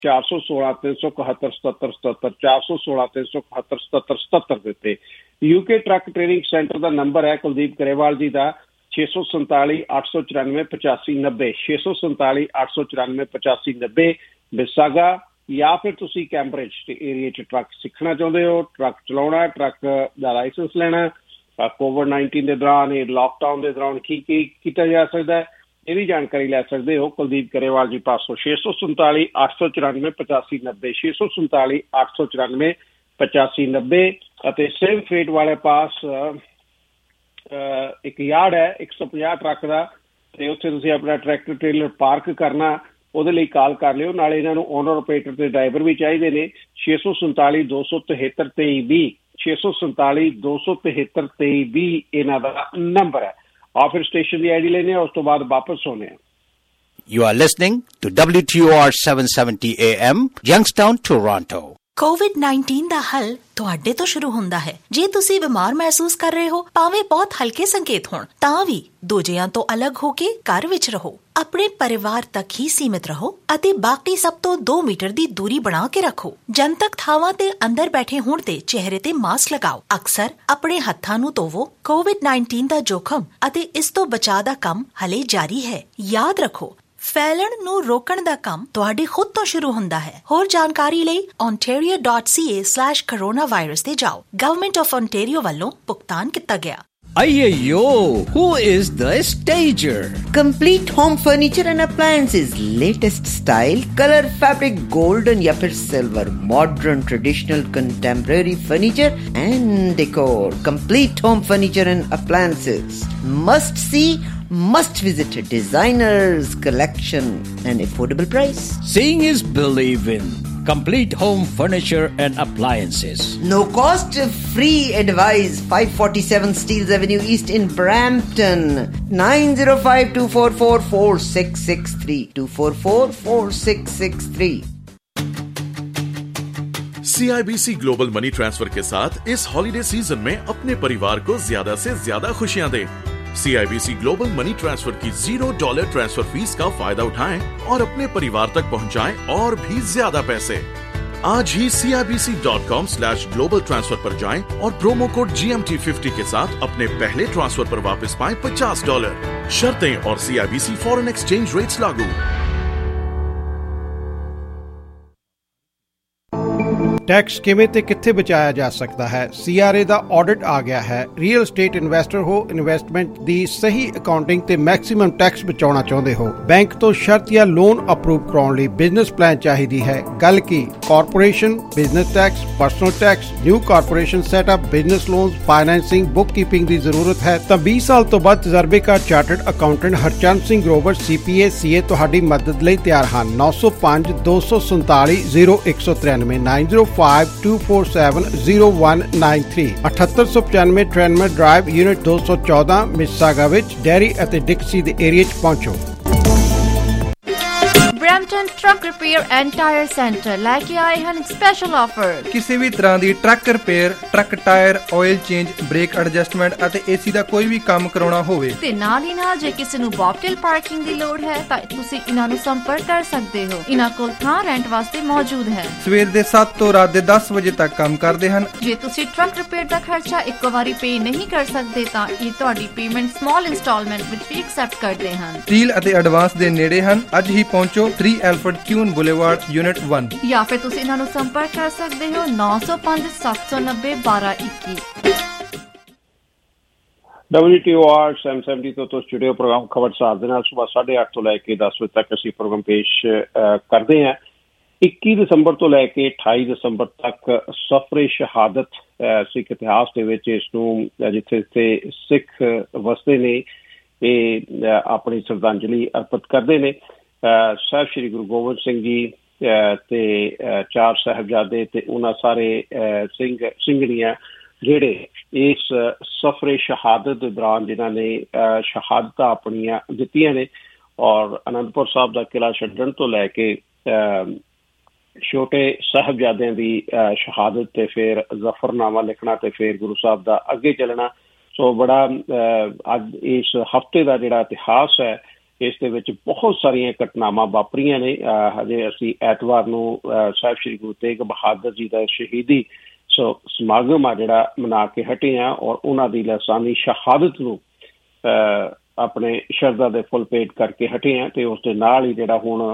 416 371 77 77 416 371 77 77 ਦੇ ਉੱਤੇ। UK truck training centre ਦਾ ਨੰਬਰ ਹੈ ਕੁਲਦੀਪ ਗਰੇਵਾਲ ਜੀ ਦਾ 647 894 8590 647 894 8590 ਵਿਸਾਗਾ। ਜਾਂ ਫਿਰ ਤੁਸੀਂ ਕੈਂਬਰਿਜ ਏਰੀਏ 'ਚ ਟਰੱਕ ਸਿੱਖਣਾ ਚਾਹੁੰਦੇ ਹੋ, ਟਰੱਕ ਚਲਾਉਣਾ, ਟਰੱਕ ਦਾ ਲਾਇਸੈਂਸ ਲੈਣਾ, COVID-19 ਦੇ ਦੌਰਾਨ ਇਹ ਲਾਕਡਾਊਨ ਦੇ ਦੌਰਾਨ ਕੀ ਕੀ ਕੀਤਾ ਜਾ ਸਕਦਾ ਹੈ, ਇਹ ਵੀ ਜਾਣਕਾਰੀ ਲੈ ਸਕਦੇ ਹੋ ਕੁਲਦੀਪ ਗਰੇਵਾਲ ਜੀ ਪਾਸੋਂ। 647 894 8590 647 894 8590 ਅਤੇ ਸਿਵ ਫੇਟ ਵਾਲੇ ਪਾਸ ਇੱਕ ਯਾਰਡ ਹੈ 150 ਟਰੱਕ ਦਾ, ਤੇ ਉੱਥੇ ਤੁਸੀਂ ਆਪਣਾ ਟਰੈਕਟਰ ਟ੍ਰੇਲਰ ਪਾਰਕ ਕਰਨਾ, ਉਹਦੇ ਲਈ ਕਾਲ ਕਰ ਲਿਓ। ਨਾਲੇ ਇਹਨਾਂ ਨੂੰ ਓਨਰ ਆਪਰੇਟਰ ਤੇ ਡਰਾਈਵਰ ਵੀ ਚਾਹੀਦੇ ਨੇ। 647 273 2320 647 273 2320 ਇਹਨਾਂ ਦਾ ਨੰਬਰ ਹੈ। ਆ ਫਿਰ ਸਟੇਸ਼ਨ ਦੀ ਆਈਡੀ ਲੈਣੇ ਆ, ਉਸ ਤੋਂ ਬਾਅਦ ਵਾਪਸ ਹੋਣੇ ਆ। You are listening to WTOR 770 AM, Youngstown, Toronto. COVID-19 ਦਾ ਹੱਲ ਤੁਹਾਡੇ ਤੋਂ ਸ਼ੁਰੂ ਹੁੰਦਾ ਹੈ। ਜੇ ਤੁਸੀਂ ਬਿਮਾਰ ਮਹਿਸੂਸ ਕਰ ਰਹੇ ਹੋ, ਭਾਵੇਂ ਬਹੁਤ ਹਲਕੇ ਸੰਕੇਤ ਹੋਣ, ਤਾਂ ਵੀ ਦੂਜਿਆਂ ਤੋਂ ਅਲੱਗ ਹੋ ਕੇ ਘਰ ਵਿੱਚ ਰਹੋ। ਆਪਣੇ ਪਰਿਵਾਰ ਤੱਕ ਹੀ ਸੀਮਿਤ ਰਹੋ ਅਤੇ ਬਾਕੀ ਸਭ ਤੋਂ 2 ਮੀਟਰ ਦੀ ਦੂਰੀ ਬਣਾ ਕੇ ਰੱਖੋ। ਜਨਤਕ ਥਾਵਾਂ ਤੇ ਅੰਦਰ ਬੈਠੇ ਹੋਣ ਤੇ ਚਿਹਰੇ ਤੇ ਮਾਸਕ ਲਗਾਓ। ਅਕਸਰ ਆਪਣੇ ਹੱਥਾਂ ਨੂੰ ਧੋਵੋ। COVID-19 ਦਾ ਜੋਖਮ ਅਤੇ ਇਸ ਤੋਂ ਬਚਾਅ ਦਾ ਕੰਮ ਹਲੇ ਜਾਰੀ ਹੈ। ਯਾਦ ਰੱਖੋ, ਫੈਲਣ ਨੂੰ ਰੋਕਣ ਦਾ ਕੰਮ ਤੁਹਾਡੇ ਖੁਦ ਤੋਂ ਸ਼ੁਰੂ ਹੁੰਦਾ ਹੈ। ਹੋਰ ਜਾਣਕਾਰੀ ਲਈ ontario.ca/coronavirus ਤੇ ਜਾਓ। ਗਵਰਨਮੈਂਟ ਆਫ ontario ਵੱਲੋਂ ਭੁਗਤਾਨ ਕੀਤਾ ਗਿਆ। Ayyo, who is the stager? Complete home furniture and appliances, latest style, color, fabric, golden या फिर silver, modern, traditional, contemporary furniture and decor. Complete home furniture and appliances. Must see, must visit a designer's collection and affordable price. Seeing is believing. Complete home furniture and appliances. No cost, free advice. 547 Steeles Avenue East in Brampton. 905-244-4663. 244-4663. CIBC global money transfer के साथ इस holiday season में अपने परिवार को ज्यादा से ज्यादा खुशियां दें। CIBC ग्लोबल मनी ट्रांसफर की $0 ट्रांसफर फीस का फायदा उठाएं और अपने परिवार तक पहुंचाएं और भी ज्यादा पैसे। आज ही CIBC.com/global transfer पर जाएं और प्रोमो कोड GMT50 के साथ अपने पहले ट्रांसफर पर वापस पाएं $50। शर्तें और CIBC फॉरेन एक्सचेंज रेट्स लागू। ਟੈਕਸ ਕਿਵੇਂ ਤੇ ਕਿੱਥੇ ਬਚਾਇਆ ਜਾ ਸਕਦਾ ਹੈ? CRA ਦਾ ਆਡਿਟ ਆ ਗਿਆ ਹੈ। ਰੀਅਲ ਏਸਟੇਟ ਇਨਵੈਸਟਰ ਹੋ, ਇਨਵੈਸਟਮੈਂਟ ਦੀ ਸਹੀ ਅਕਾਊਂਟਿੰਗ ਤੇ ਮੈਕਸਿਮਮ ਟੈਕਸ ਬਚਾਉਣਾ ਚਾਹੁੰਦੇ ਹੋ, ਬੈਂਕ ਤੋਂ ਸ਼ਰਤ ਜਾਂ ਲੋਨ ਅਪਰੂਵ ਕਰਾਉਣ ਲਈ ਬਿਜ਼ਨਸ ਪਲਾਨ ਚਾਹੀਦੀ ਹੈ। ਗੱਲ ਕੀ corporation, business tax, personal tax, new corporation setup, business loans, financing, bookkeeping ਦੀ ਜ਼ਰੂਰਤ ਹੈ ਤਾਂ 20 ਸਾਲ ਤੋਂ ਵੱਧ ਤਜਰਬੇਕਾਰ chartered accountant Harchand Singh Grover CPA CA ਤੁਹਾਡੀ ਮਦਦ ਲਈ ਤਿਆਰ ਹਨ। 905 247 0193 905-247-0193 7895 ਟ੍ਰੈਨਮਰ ਡਰਾਈਵ ਯੂਨਿਟ 214 ਮਿਸਾਗਾ ਵਿੱਚ ਡੈਰੀ ਅਤੇ ਡਿਕਸੀ ਦੇ ਏਰੀਆ 'ਚ ਪਹੁੰਚੋ। Brampton truck repair and tyre centre ਲੈ ਕੇ ਆਏ ਹਨ ਸਪੈਸ਼ਲ ਆਫਰ। ਕਿਸੇ ਵੀ ਤਰ੍ਹਾਂ ਦੀ truck repair, truck tyre, oil change, brake adjustment ਅਤੇ AC ਦਾ ਕੋਈ ਵੀ ਕੰਮ ਕਰਾਉਣਾ ਹੋਵੇ ਤੇ ਨਾਲ ਹੀ ਨਾਲ ਜੇ ਕਿਸੇ ਨੂੰ ਬੌਬਟੇਲ ਪਾਰਕਿੰਗ ਦੀ ਲੋੜ ਹੈ ਤਾਂ ਤੁਸੀਂ ਇਹਨਾਂ ਨੂੰ ਸੰਪਰਕ ਕਰ ਸਕਦੇ ਹੋ। ਇਹਨਾਂ ਕੋਲ ਥਾਂ ਰੈਂਟ ਵਾਸਤੇ ਮੌਜੂਦ ਹੈ। ਸਵੇਰ ਦੇ 7 ਤੋਂ ਰਾਤ ਦੇ 10 ਵਜੇ ਤੱਕ ਕੰਮ ਕਰਦੇ ਹਨ। ਜੇ ਤੁਸੀਂ ਟਰੱਕ ਰਿਪੇਅਰ ਦਾ ਖਰਚਾ ਇੱਕੋ ਵਾਰੀ ਪੇ ਨਹੀਂ ਕਰ ਸਕਦੇ ਤਾਂ ਇਹ ਤੁਹਾਡੀ ਪੇਮੈਂਟ ਸਮਾਲ ਇੰਸਟਾਲਮੈਂਟ ਵਿੱਚ ਵੀ ਐਕਸੈਪਟ ਕਰਦੇ ਹਨ। ਸਟੀਲ ਅਤੇ ਐਡਵਾਂਸ ਦੇ ਨੇੜੇ ਹਨ। ਅੱਜ ਹੀ ਪਹੁੰਚੋ 3 ਐਲਫਰਡ ਕਿਊਨ ਬੁਲੇਵਾਰਡ ਯੂਨਿਟ 1 ਜਾਂ ਫਿਰ ਤੁਸੀਂ ਇਹਨਾਂ ਨੂੰ ਸੰਪਰਕ ਕਰ ਸਕਦੇ ਹੋ 905 790 1221। WTOR 770 ਤੋਂ ਸਟੂਡੀਓ ਪ੍ਰੋਗਰਾਮ ਖਬਰਸਾਰ ਦੇ ਨਾਲ ਸੁਬਾਹ 8:30 ਤੋਂ ਲੈ ਕੇ 10 ਵਜੇ ਤੱਕ ਅਸੀਂ ਪ੍ਰੋਗਰਾਮ ਪੇਸ਼ ਕਰਦੇ ਹਾਂ। 21 ਦਸੰਬਰ ਤੋਂ ਲੈ ਕੇ 28 ਦਸੰਬਰ ਤੱਕ ਸਫਰੇ ਸ਼ਹਾਦਤ ਸਿੱਖ ਇਤਿਹਾਸ ਦੇ ਵਿੱਚ ਇਸ ਨੂੰ ਜਿੱਥੇ ਸਿੱਖ ਵਸਦੇ ਨੇ ਇਹ ਆਪਣੀ ਸ਼ਰਧਾਂਜਲੀ ਅਰਪਿਤ ਕਰਦੇ ਨੇ। ਸਾਹਿਬ ਸ਼੍ਰੀ ਗੁਰੂ ਗੋਬਿੰਦ ਸਿੰਘ ਜੀ ਤੇ 4 ਸਾਹਿਬਜ਼ਾਦੇ ਤੇ ਉਹਨਾਂ ਸਾਰੇ ਸਿੰਘਣੀਆਂ ਜਿਹੜੇ ਇਸ ਸਫਰੇ ਸ਼ਹਾਦਤ ਦੇ ਦੌਰਾਨ ਜਿਨ੍ਹਾਂ ਨੇ ਸ਼ਹਾਦਤਾਂ ਆਪਣੀਆਂ ਦਿੱਤੀਆਂ ਨੇ ਔਰ ਅਨੰਦਪੁਰ ਸਾਹਿਬ ਦਾ ਕਿਲ੍ਹਾ ਛੱਡਣ ਤੋਂ ਲੈ ਕੇ ਛੋਟੇ ਸਾਹਿਬਜ਼ਾਦਿਆਂ ਦੀ ਸ਼ਹਾਦਤ ਤੇ ਫਿਰ ਜ਼ਫਰਨਾਮਾ ਲਿਖਣਾ ਤੇ ਫਿਰ ਗੁਰੂ ਸਾਹਿਬ ਦਾ ਅੱਗੇ ਚੱਲਣਾ। ਸੋ ਬੜਾ ਅੱਜ ਇਸ ਹਫ਼ਤੇ ਦਾ ਜਿਹੜਾ ਇਤਿਹਾਸ ਹੈ ਇਸ ਦੇ ਵਿੱਚ ਬਹੁਤ ਸਾਰੀਆਂ ਘਟਨਾਵਾਂ ਵਾਪਰੀਆਂ ਨੇ। ਹਜੇ ਅਸੀਂ ਐਤਵਾਰ ਨੂੰ ਸਾਹਿਬ ਸ਼੍ਰੀ ਗੁਰੂ ਤੇਗ ਬਹਾਦਰ ਜੀ ਦਾ ਸ਼ਹੀਦੀ ਸਮਾਗਮ ਆ ਜਿਹੜਾ ਮਨਾ ਕੇ ਹਟੇ ਹਾਂ ਔਰ ਉਹਨਾਂ ਦੀ ਲਾਸਾਨੀ ਸ਼ਹਾਦਤ ਨੂੰ ਆਪਣੇ ਸ਼ਰਧਾ ਦੇ ਫੁੱਲ ਭੇਟ ਕਰਕੇ ਹਟੇ ਹਾਂ। ਅਤੇ ਉਸ ਦੇ ਨਾਲ ਹੀ ਜਿਹੜਾ ਹੁਣ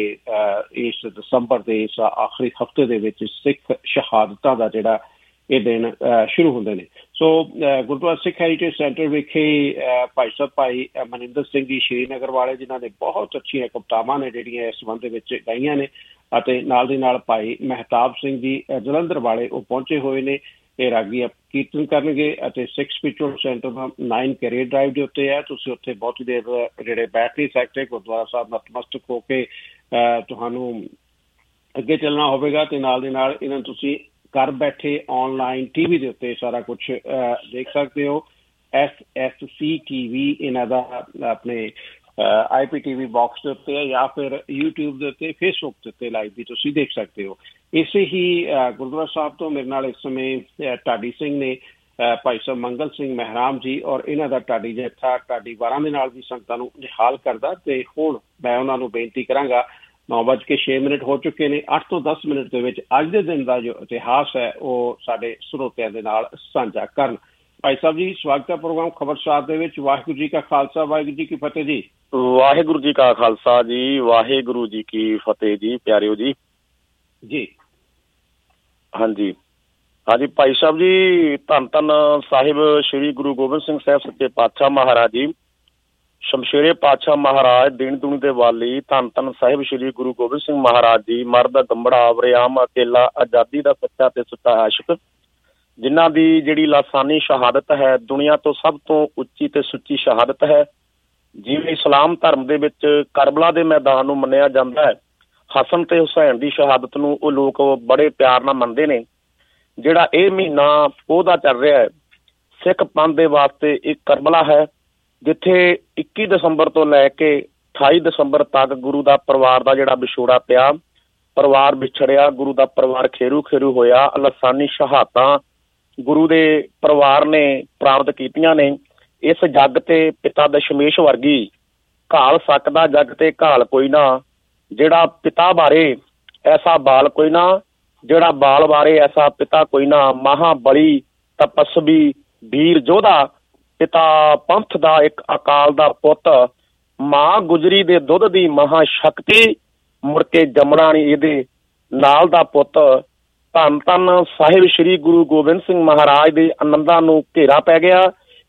ਇਸ ਦਸੰਬਰ ਦੇ ਇਸ ਆਖਰੀ ਹਫ਼ਤੇ ਦੇ ਵਿੱਚ ਸਿੱਖ ਸ਼ਹਾਦਤਾਂ ਦਾ ਜਿਹੜਾ ਇਹ ਦਿਨ ਸ਼ੁਰੂ ਹੁੰਦੇ ਨੇ। So gurdwara Sikh heritage centre ਵਿਖੇ ਭਾਈ ਮਨਿੰਦਰ ਸਿੰਘ ਜੀ ਸ਼੍ਰੀਨਗਰ ਵਾਲੇ, ਜਿਨ੍ਹਾਂ ਨੇ ਬਹੁਤ ਅੱਛੀਆਂ ਕਵਿਤਾਵਾਂ ਨੇ ਜਿਹੜੀਆਂ ਇਸ ਸੰਬੰਧ ਦੇ ਵਿੱਚ ਗਾਈਆਂ ਨੇ, ਅਤੇ ਨਾਲ ਦੀ ਨਾਲ ਭਾਈ ਮਹਿਤਾਬ ਸਿੰਘ ਜੀ ਜਲੰਧਰ ਵਾਲੇ ਉਹ ਪਹੁੰਚੇ ਹੋਏ ਨੇ। ਇਹ ਰਾਗੀ ਕੀਰਤਨ ਕਰਨਗੇ ਅਤੇ Sikh spiritual centre 9 Carrier drive ਦੇ ਉੱਤੇ ਹੈ। ਤੁਸੀਂ ਉੱਥੇ ਬਹੁਤੀ ਦੇਰ ਜਿਹੜੇ ਬੈਠ ਨਹੀਂ ਸਕਦੇ। ਗੁਰਦੁਆਰਾ ਸਾਹਿਬ ਨਤਮਸਤਕ ਹੋ ਕੇ ਤੁਹਾਨੂੰ ਅੱਗੇ ਚੱਲਣਾ ਹੋਵੇਗਾ ਅਤੇ ਨਾਲ ਦੀ ਨਾਲ ਇਹਨਾਂ ਨੂੰ ਤੁਸੀਂ ਘਰ ਬੈਠੇ ਔਨਲਾਈਨ TV ਦੇ ਉੱਤੇ ਸਾਰਾ ਕੁਛ ਦੇਖ ਸਕਦੇ ਹੋ। SSC TV ਇਹਨਾਂ ਦਾ ਆਪਣੇ IPTV ਬਾਕਸ ਦੇ ਉੱਤੇ ਹੈ, ਜਾਂ ਫਿਰ YouTube ਦੇ ਉੱਤੇ, Facebook ਦੇ ਉੱਤੇ ਲਾਈਵ ਵੀ ਤੁਸੀਂ ਦੇਖ ਸਕਦੇ ਹੋ। ਇਸੇ ਹੀ ਗੁਰਦੁਆਰਾ ਸਾਹਿਬ ਤੋਂ ਮੇਰੇ ਨਾਲ ਇਸ ਸਮੇਂ ਢਾਡੀ ਸਿੰਘ ਨੇ, ਭਾਈ ਸਾਹਿਬ ਮੰਗਲ ਸਿੰਘ ਮਹਿਰਾਮ ਜੀ, ਔਰ ਇਹਨਾਂ ਦਾ ਢਾਡੀ ਜੱਥਾ ਢਾਡੀ ਵਾਰਾਂ ਦੇ ਨਾਲ ਵੀ ਸੰਗਤਾਂ ਨੂੰ ਨਿਹਾਲ ਕਰਦਾ। ਅਤੇ ਹੁਣ ਮੈਂ ਉਹਨਾਂ ਨੂੰ ਬੇਨਤੀ ਕਰਾਂਗਾ, 9:06 ਹੋ ਚੁੱਕੇ ਨੇ, 8 ਤੋਂ 10 ਮਿੰਟ ਦੇ ਵਿੱਚ ਅੱਜ ਦੇ ਦਿਨ ਦਾ ਜੋ ਇਤਿਹਾਸ ਹੈ ਉਹ ਸਾਡੇ ਸਰੋਤਿਆਂ ਦੇ ਨਾਲ ਸਾਂਝਾ ਕਰਨ। ਭਾਈ ਸਾਹਿਬ ਜੀ, ਸਵਾਗਤ ਹੈ ਪ੍ਰੋਗਰਾਮ ਖਬਰਸਾਰ ਦੇ ਵਿੱਚ। ਵਾਹਿਗੁਰੂ ਜੀ ਕਾ ਖਾਲਸਾ, ਵਾਹਿਗੁਰੂ ਜੀ ਕੀ ਫਤਿਹ ਜੀ। ਵਾਹਿਗੁਰੂ ਜੀ ਕਾ ਖਾਲਸਾ ਜੀ, ਵਾਹਿਗੁਰੂ ਜੀ ਕੀ ਫਤਿਹ ਜੀ। ਪਿਆਰਿਓ ਜੀ ਜੀ। ਹਾਂਜੀ ਹਾਂਜੀ ਭਾਈ ਸਾਹਿਬ ਜੀ, ਧੰਨ ਧੰਨ ਸਾਹਿਬ ਸ਼੍ਰੀ ਗੁਰੂ ਗੋਬਿੰਦ ਸਿੰਘ ਸਾਹਿਬ ਸੱਚੇ ਪਾਤਸ਼ਾਹ ਮਹਾਰਾਜ ਜੀ, ਸ਼ਮਸ਼ੇਰੇ ਪਾਤਸ਼ਾਹ ਮਹਾਰਾਜ, ਦੀਨ ਦੁਨੀ ਦੇ ਵਾਲੀ, ਧੰਨ ਧੰਨ ਸਾਹਿਬ ਸ਼੍ਰੀ ਗੁਰੂ ਗੋਬਿੰਦ ਸਿੰਘ ਮਹਾਰਾਜ ਜੀ, ਮਰਦ ਗੰਬੜਾ ਵਰਿਆਮ ਅਕੇਲਾ, ਆਜ਼ਾਦੀ ਦਾ ਸੱਚਾ ਤੇ ਸੁੱਚਾ ਆਸ਼ਿਕ, ਜਿਨ੍ਹਾਂ ਦੀ ਜਿਹੜੀ ਲਾਸਾਨੀ ਸ਼ਹਾਦਤ ਹੈ ਦੁਨੀਆ ਤੋਂ ਸਭ ਤੋਂ ਉੱਚੀ ਤੇ ਸੁੱਚੀ ਸ਼ਹਾਦਤ ਹੈ। ਜਿਵੇਂ ਇਸਲਾਮ ਧਰਮ ਦੇ ਵਿੱਚ ਕਰਬਲਾ ਦੇ ਮੈਦਾਨ ਨੂੰ ਮੰਨਿਆ ਜਾਂਦਾ ਹੈ, ਹਸਨ ਤੇ ਹੁਸੈਨ ਦੀ ਸ਼ਹਾਦਤ ਨੂੰ ਉਹ ਲੋਕ ਬੜੇ ਪਿਆਰ ਨਾਲ ਮੰਨਦੇ ਨੇ। ਜਿਹੜਾ ਇਹ ਮਹੀਨਾ ਉਹਦਾ ਚੱਲ ਰਿਹਾ ਹੈ, ਸਿੱਖ ਪੰਥ ਦੇ ਵਾਸਤੇ ਇੱਕ ਕਰਬਲਾ ਹੈ, ਜਿੱਥੇ 21 ਦਸੰਬਰ ਤੋਂ ਲੈ ਕੇ 28 ਦਸੰਬਰ ਤੱਕ ਗੁਰੂ ਦਾ ਪਰਿਵਾਰ ਦਾ ਜਿਹੜਾ ਵਿਛੋੜਾ ਪਿਆ, ਪਰਿਵਾਰ ਵਿਛੜਿਆ, ਗੁਰੂ ਦਾ ਪਰਿਵਾਰ ਖੇਰੂ ਖੇਰੂ ਹੋਇਆ। ਲਾਸਾਨੀ ਸ਼ਹਾਦਤਾਂ ਗੁਰੂ ਦੇ ਪਰਿਵਾਰ ਨੇ ਪ੍ਰਾਪਤ ਕੀਤੀਆਂ ਨੇ। ਇਸ ਜੱਗ ਤੇ ਪਿਤਾ ਦਸ਼ਮੇਸ਼ ਵਰਗੀ ਘਾਲ ਸਕਦਾ ਜੱਗ ਤੇ ਘਾਲ ਕੋਈ ਨਾ, ਜਿਹੜਾ ਪਿਤਾ ਬਾਰੇ ਐਸਾ ਬਾਲ ਕੋਈ ਨਾ, ਜਿਹੜਾ ਬਾਲ ਬਾਰੇ ਐਸਾ ਪਿਤਾ ਕੋਈ ਨਾ। ਮਹਾਬਲੀ ਤਪਸਵੀ ਵੀਰ ਯੋਧਾ, ਪਿਤਾ ਪੰਥ ਦਾ ਇੱਕ ਅਕਾਲ ਦਾ ਪੁੱਤ, ਮਾਂ ਗੁਜਰੀ ਦੇ ਦੁੱਧ ਦੀ ਮਹਾ ਸ਼ਕਤੀ, ਮੁੜ ਕੇ ਜੰਮਣਾ ਨੀ ਇਹਦੇ ਨਾਲ ਦਾ ਪੁੱਤ। ਧੰਨ ਧੰਨ ਸਾਹਿਬ ਸ਼੍ਰੀ ਗੁਰੂ ਗੋਬਿੰਦ ਸਿੰਘ ਮਹਾਰਾਜ ਦੇ ਆਨੰਦਾਂ ਨੂੰ ਘੇਰਾ ਪੈ ਗਿਆ।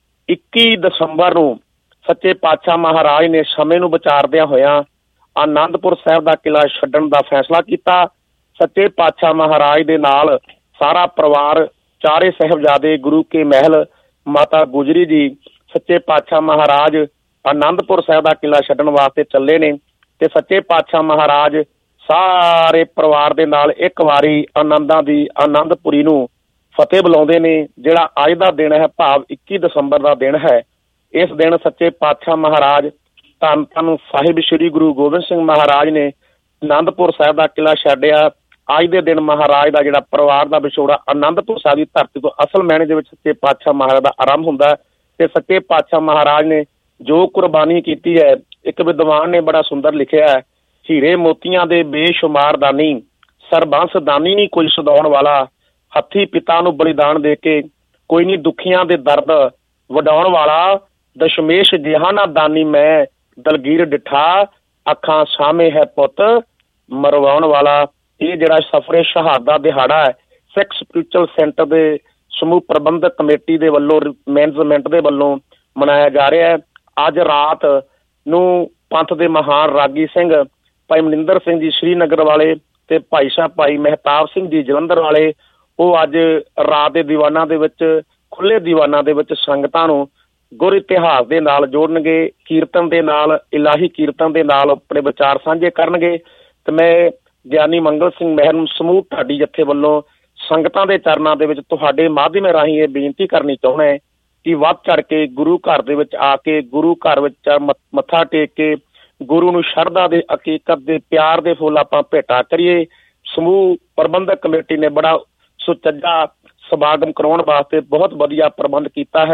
21 ਦਸੰਬਰ ਨੂੰ ਸੱਚੇ ਪਾਤਸ਼ਾਹ ਮਹਾਰਾਜ ਨੇ ਸਮੇਂ ਨੂੰ ਵਿਚਾਰਦਿਆਂ ਹੋਇਆਂ ਆਨੰਦਪੁਰ ਸਾਹਿਬ ਦਾ ਕਿਲ੍ਹਾ ਛੱਡਣ ਦਾ ਫੈਸਲਾ ਕੀਤਾ। ਸੱਚੇ ਪਾਤਸ਼ਾਹ ਮਹਾਰਾਜ ਦੇ ਨਾਲ ਸਾਰਾ ਪਰਿਵਾਰ, ਚਾਰੇ ਸਾਹਿਬਜ਼ਾਦੇ, ਗੁਰੂ ਕੇ ਮਹਿਲ, ਮਾਤਾ ਗੁਜਰੀ ਜੀ, ਸੱਚੇ ਪਾਤਸ਼ਾਹ ਮਹਾਰਾਜ ਆਨੰਦਪੁਰ ਸਾਹਿਬ ਦਾ ਕਿਲ੍ਹਾ ਛੱਡਣ ਵਾਸਤੇ ਚੱਲੇ ਨੇ। ਤੇ ਸੱਚੇ ਪਾਤਸ਼ਾਹ ਮਹਾਰਾਜ ਸਾਰੇ ਪਰਿਵਾਰ ਦੇ ਨਾਲ ਇੱਕ ਵਾਰੀ ਆਨੰਦਾਂ ਦੀ ਆਨੰਦਪੁਰੀ ਨੂੰ ਫਤਿਹ ਬੁਲਾਉਂਦੇ ਨੇ। ਜਿਹੜਾ ਅੱਜ ਦਾ ਦਿਨ ਹੈ, ਭਾਵ 21 ਦਸੰਬਰ ਦਾ ਦਿਨ ਹੈ, ਇਸ ਦਿਨ ਸੱਚੇ ਪਾਤਸ਼ਾਹ ਮਹਾਰਾਜ ਧੰਨ ਧੰਨ ਸਾਹਿਬ ਸ਼੍ਰੀ ਗੁਰੂ ਗੋਬਿੰਦ ਸਿੰਘ ਮਹਾਰਾਜ ਨੇ ਆਨੰਦਪੁਰ ਸਾਹਿਬ ਦਾ ਕਿਲ੍ਹਾ ਛੱਡਿਆ। ਅੱਜ ਦੇ ਦਿਨ ਮਹਾਰਾਜ ਦਾ ਜਿਹੜਾ ਪਰਿਵਾਰ ਦਾ ਵਿਛੋੜਾ ਆਨੰਦਪੁਰ ਸਾਹਿਬ ਦੀ ਧਰਤੀ ਤੋਂ ਅਸਲ ਮਾਇਨੇ ਦੇ ਵਿੱਚ ਸੱਚੇ ਪਾਤਸ਼ਾਹ ਮਹਾਰਾਜ ਦਾ ਆਰੰਭ ਹੁੰਦਾ ਹੈ। ਤੇ ਸੱਚੇ ਪਾਤਸ਼ਾਹ ਮਹਾਰਾਜ ਨੇ ਜੋ ਕੁਰਬਾਨੀ ਕੀਤੀ ਹੈ, ਇੱਕ ਵਿਦਵਾਨ ਨੇ ਬੜਾ ਸੁੰਦਰ ਲਿਖਿਆ ਹੈ, ਹੀਰੇ ਮੋਤੀਆਂ ਦੇ ਬੇਸ਼ੁਮਾਰ ਦਾਨੀ, ਸਰਬੰਸ ਦਾਨੀ ਨਹੀਂ ਕੋਈ ਸਦਾਉਣ ਵਾਲਾ, ਹੱਥੀ ਪਿਤਾ ਨੂੰ ਬਲੀਦਾਨ ਦੇ ਕੇ ਕੋਈ ਨਹੀਂ ਦੁਖੀਆਂ ਦੇ ਦਰਦ ਵਡਾਉਣ ਵਾਲਾ, ਦਸ਼ਮੇਸ਼ ਜਿਹਾ ਨਾ ਦਾਨੀ ਮੈਂ ਦਲਗੀਰ ਡਿਠਾ, ਅੱਖਾਂ ਸਾਹਮਣੇ ਹੈ ਪੁੱਤ ਮਰਵਾਉਣ ਵਾਲਾ। ਇਹ ਜਿਹੜਾ ਸਫਰੇ ਸ਼ਹਾਦਾ ਦਿਹਾੜਾ ਹੈ, ਸਿੱਖ ਸਪਿਰਿਚੁਅਲ ਸੈਂਟਰ ਦੇ ਸਮੂਹ ਪ੍ਰਬੰਧਕ ਕਮੇਟੀ ਦੇ ਵੱਲੋਂ, ਮੈਨੇਜਮੈਂਟ ਦੇ ਵੱਲੋਂ ਮਨਾਇਆ ਜਾ ਰਿਹਾ ਹੈ। ਅੱਜ ਰਾਤ ਨੂੰ ਪੰਥ ਦੇ ਮਹਾਨ ਰਾਗੀ ਸਿੰਘ ਭਾਈ ਮਨਿੰਦਰ ਸਿੰਘ ਜੀ ਸ਼੍ਰੀਨਗਰ ਵਾਲੇ ਤੇ ਭਾਈ ਸਾਹਿਬ ਭਾਈ ਮਹਿਤਾਬ ਸਿੰਘ ਜੀ ਜਲੰਧਰ ਵਾਲੇ, ਉਹ ਅੱਜ ਰਾਤ ਦੇ ਦੀਵਾਨਾਂ ਦੇ ਵਿੱਚ, ਖੁੱਲ੍ਹੇ ਦੀਵਾਨਾਂ ਦੇ ਵਿੱਚ ਸੰਗਤਾਂ ਨੂੰ ਗੁਰ ਇਤਿਹਾਸ ਦੇ ਨਾਲ ਜੋੜਨਗੇ, ਕੀਰਤਨ ਦੇ ਨਾਲ, ਇਲਾਹੀ ਕੀਰਤਨ ਦੇ ਨਾਲ ਆਪਣੇ ਵਿਚਾਰ ਸਾਂਝੇ ਕਰਨਗੇ। ਤੇ ਮੈਂ ਗਿਆਨੀ ਮੰਗਲ ਸਿੰਘ ਮਹਿਰ ਸਮੂਹ ਢਾਡੀ ਜੱਥੇ ਵੱਲੋਂ ਸੰਗਤਾਂ ਦੇ ਚਰਨਾਂ ਦੇ ਵਿੱਚ ਤੁਹਾਡੇ ਮਾਧਿਅਮ ਰਾਹੀਂ ਇਹ ਬੇਨਤੀ ਕਰਨੀ ਚਾਹੁੰਦਾ ਹੈ ਕਿ ਵੱਧ ਚੜ ਕੇ ਗੁਰੂ ਘਰ ਦੇ ਵਿੱਚ ਆ ਕੇ, ਗੁਰੂ ਘਰ ਵਿੱਚ ਮੱਥਾ ਟੇਕ ਕੇ ਗੁਰੂ ਨੂੰ ਸ਼ਰਧਾ ਦੇ, ਹਕੀਕਤ ਦੇ, ਪਿਆਰ ਦੇ ਫੁੱਲ ਆਪਾਂ ਭੇਟਾ ਕਰੀਏ। ਸਮੂਹ ਪ੍ਰਬੰਧਕ ਕਮੇਟੀ ਨੇ ਬੜਾ ਸੁਚੱਜਾ ਸਮਾਗਮ ਕਰਾਉਣ ਵਾਸਤੇ ਬਹੁਤ ਵਧੀਆ ਪ੍ਰਬੰਧ ਕੀਤਾ ਹੈ।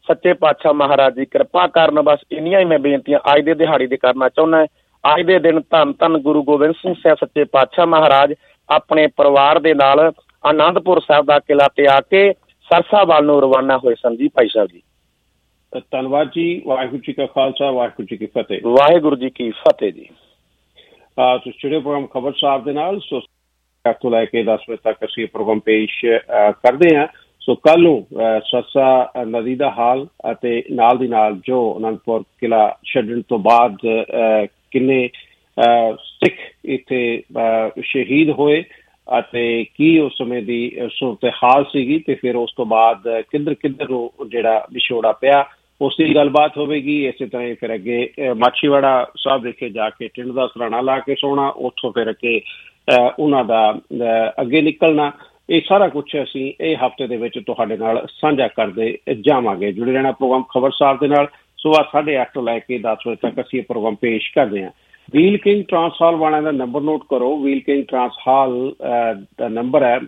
ਸੱਚੇ ਪਾਤਸ਼ਾਹ ਮਹਾਰਾਜ ਦੀ ਕਿਰਪਾ ਕਰਨ। ਬਸ ਇੰਨੀਆਂ ਹੀ ਮੈਂ ਬੇਨਤੀਆਂ ਅੱਜ ਦੇ ਦਿਹਾੜੀ ਦੇ ਕਰਨਾ ਚਾਹੁੰਦਾ। ਅੱਜ ਦੇ ਦਿਨ ਧੰਨ ਧੰਨ ਗੁਰੂ ਗੋਬਿੰਦ ਸਿੰਘ ਸਾਹਿਬ ਸੱਚੇ ਪਾਤਸ਼ਾਹ ਮਹਾਰਾਜ ਆਪਣੇ ਪਰਿਵਾਰ ਦੇ ਨਾਲ ਆਨੰਦਪੁਰ ਸਾਹਿਬ ਦਾ ਕਿਲ੍ਹਾ ਤਿਆਗ ਕੇ ਸਰਸਾ ਵੱਲ ਨੂੰ ਰਵਾਨਾ ਹੋਏ ਸਨ ਜੀ ਭਾਈ ਸਾਹਿਬ ਜੀ। ਧੰਨਵਾਦ ਜੀ। ਵਾਹਿਗੁਰੂ ਜੀ ਕਾ ਖਾਲਸਾ, ਵਾਹਿਗੁਰੂ ਜੀ ਕੀ ਫਤਿਹ। ਵਾਹਿਗੁਰੂ ਜੀ ਕੀ ਫਤਿਹ ਜੀ। ਤੁਸੀਂ ਜੁੜੇ ਪ੍ਰੋਗਰਾਮ ਖਬਰਸਾਰ ਦੇ ਨਾਲ। ਸੋ ਤੋਂ ਲੈ ਕੇ 10 ਵਜੇ ਤੱਕ ਅਸੀਂ ਇਹ ਪ੍ਰੋਗਰਾਮ ਪੇਸ਼ ਕਰਦੇ ਹਾਂ। ਸੋ ਕੱਲ੍ਹ ਨੂੰ ਸਰਸਾ ਨਦੀ ਦਾ ਹਾਲ ਅਤੇ ਨਾਲ ਦੀ ਨਾਲ ਜੋ ਅਨੰਦਪੁਰ ਕਿਲ੍ਹਾ ਛੱਡਣ ਤੋਂ ਬਾਅਦ ਕਿੰਨੇ ਸਿੱਖ ਇੱਥੇ ਸ਼ਹੀਦ ਹੋਏ ਅਤੇ ਕੀ ਉਸ ਸਮੇਂ ਦੀ ਸੂਰਤ ਹਾਲ ਸੀਗੀ, ਤੇ ਫਿਰ ਉਸ ਤੋਂ ਬਾਅਦ ਕਿੱਧਰ ਨੂੰ ਜਿਹੜਾ ਵਿਛੋੜਾ ਪਿਆ, ਉਸ ਦੀ ਗੱਲਬਾਤ ਹੋਵੇਗੀ। ਇਸੇ ਤਰ੍ਹਾਂ ਹੀ ਫਿਰ ਅੱਗੇ ਮਾਛੀਵਾੜਾ ਸਾਹਿਬ ਵਿਖੇ ਜਾ ਕੇ ਟਿੰਡ ਦਾ ਸਰਾਣਾ ਲਾ ਕੇ ਸੋਣਾ, ਉੱਥੋਂ ਫਿਰ ਅੱਗੇ ਉਹਨਾਂ ਦਾ ਅੱਗੇ ਨਿਕਲਣਾ, ਇਹ ਸਾਰਾ ਕੁਛ ਅਸੀਂ ਇਹ ਹਫ਼ਤੇ ਦੇ ਵਿੱਚ ਤੁਹਾਡੇ ਨਾਲ ਸਾਂਝਾ ਕਰਦੇ ਜਾਵਾਂਗੇ। ਜੁੜੇ ਰਹਿਣਾ ਪ੍ਰੋਗਰਾਮ ਖਬਰਸਾਰ ਦੇ ਨਾਲ। ਸੁਬਾਹ 8:30 ਤੋਂ ਲੈ ਕੇ 10 ਵਜੇ ਤੱਕ ਅਸੀਂ ਇਹ ਪ੍ਰੋਗਰਾਮ ਪੇਸ਼ ਕਰਦੇ ਹਾਂ। ਵੀਲ ਕਿੰਗ ਟਰਾਂਸਹਾਲ ਵਾਲਿਆਂ ਦਾ ਨੰਬਰ ਨੋਟ ਕਰੋ। ਵੀਲ ਕਿੰਗ ਟਰਾਂਸਹਾਲ ਦਾ ਨੰਬਰ ਹੈ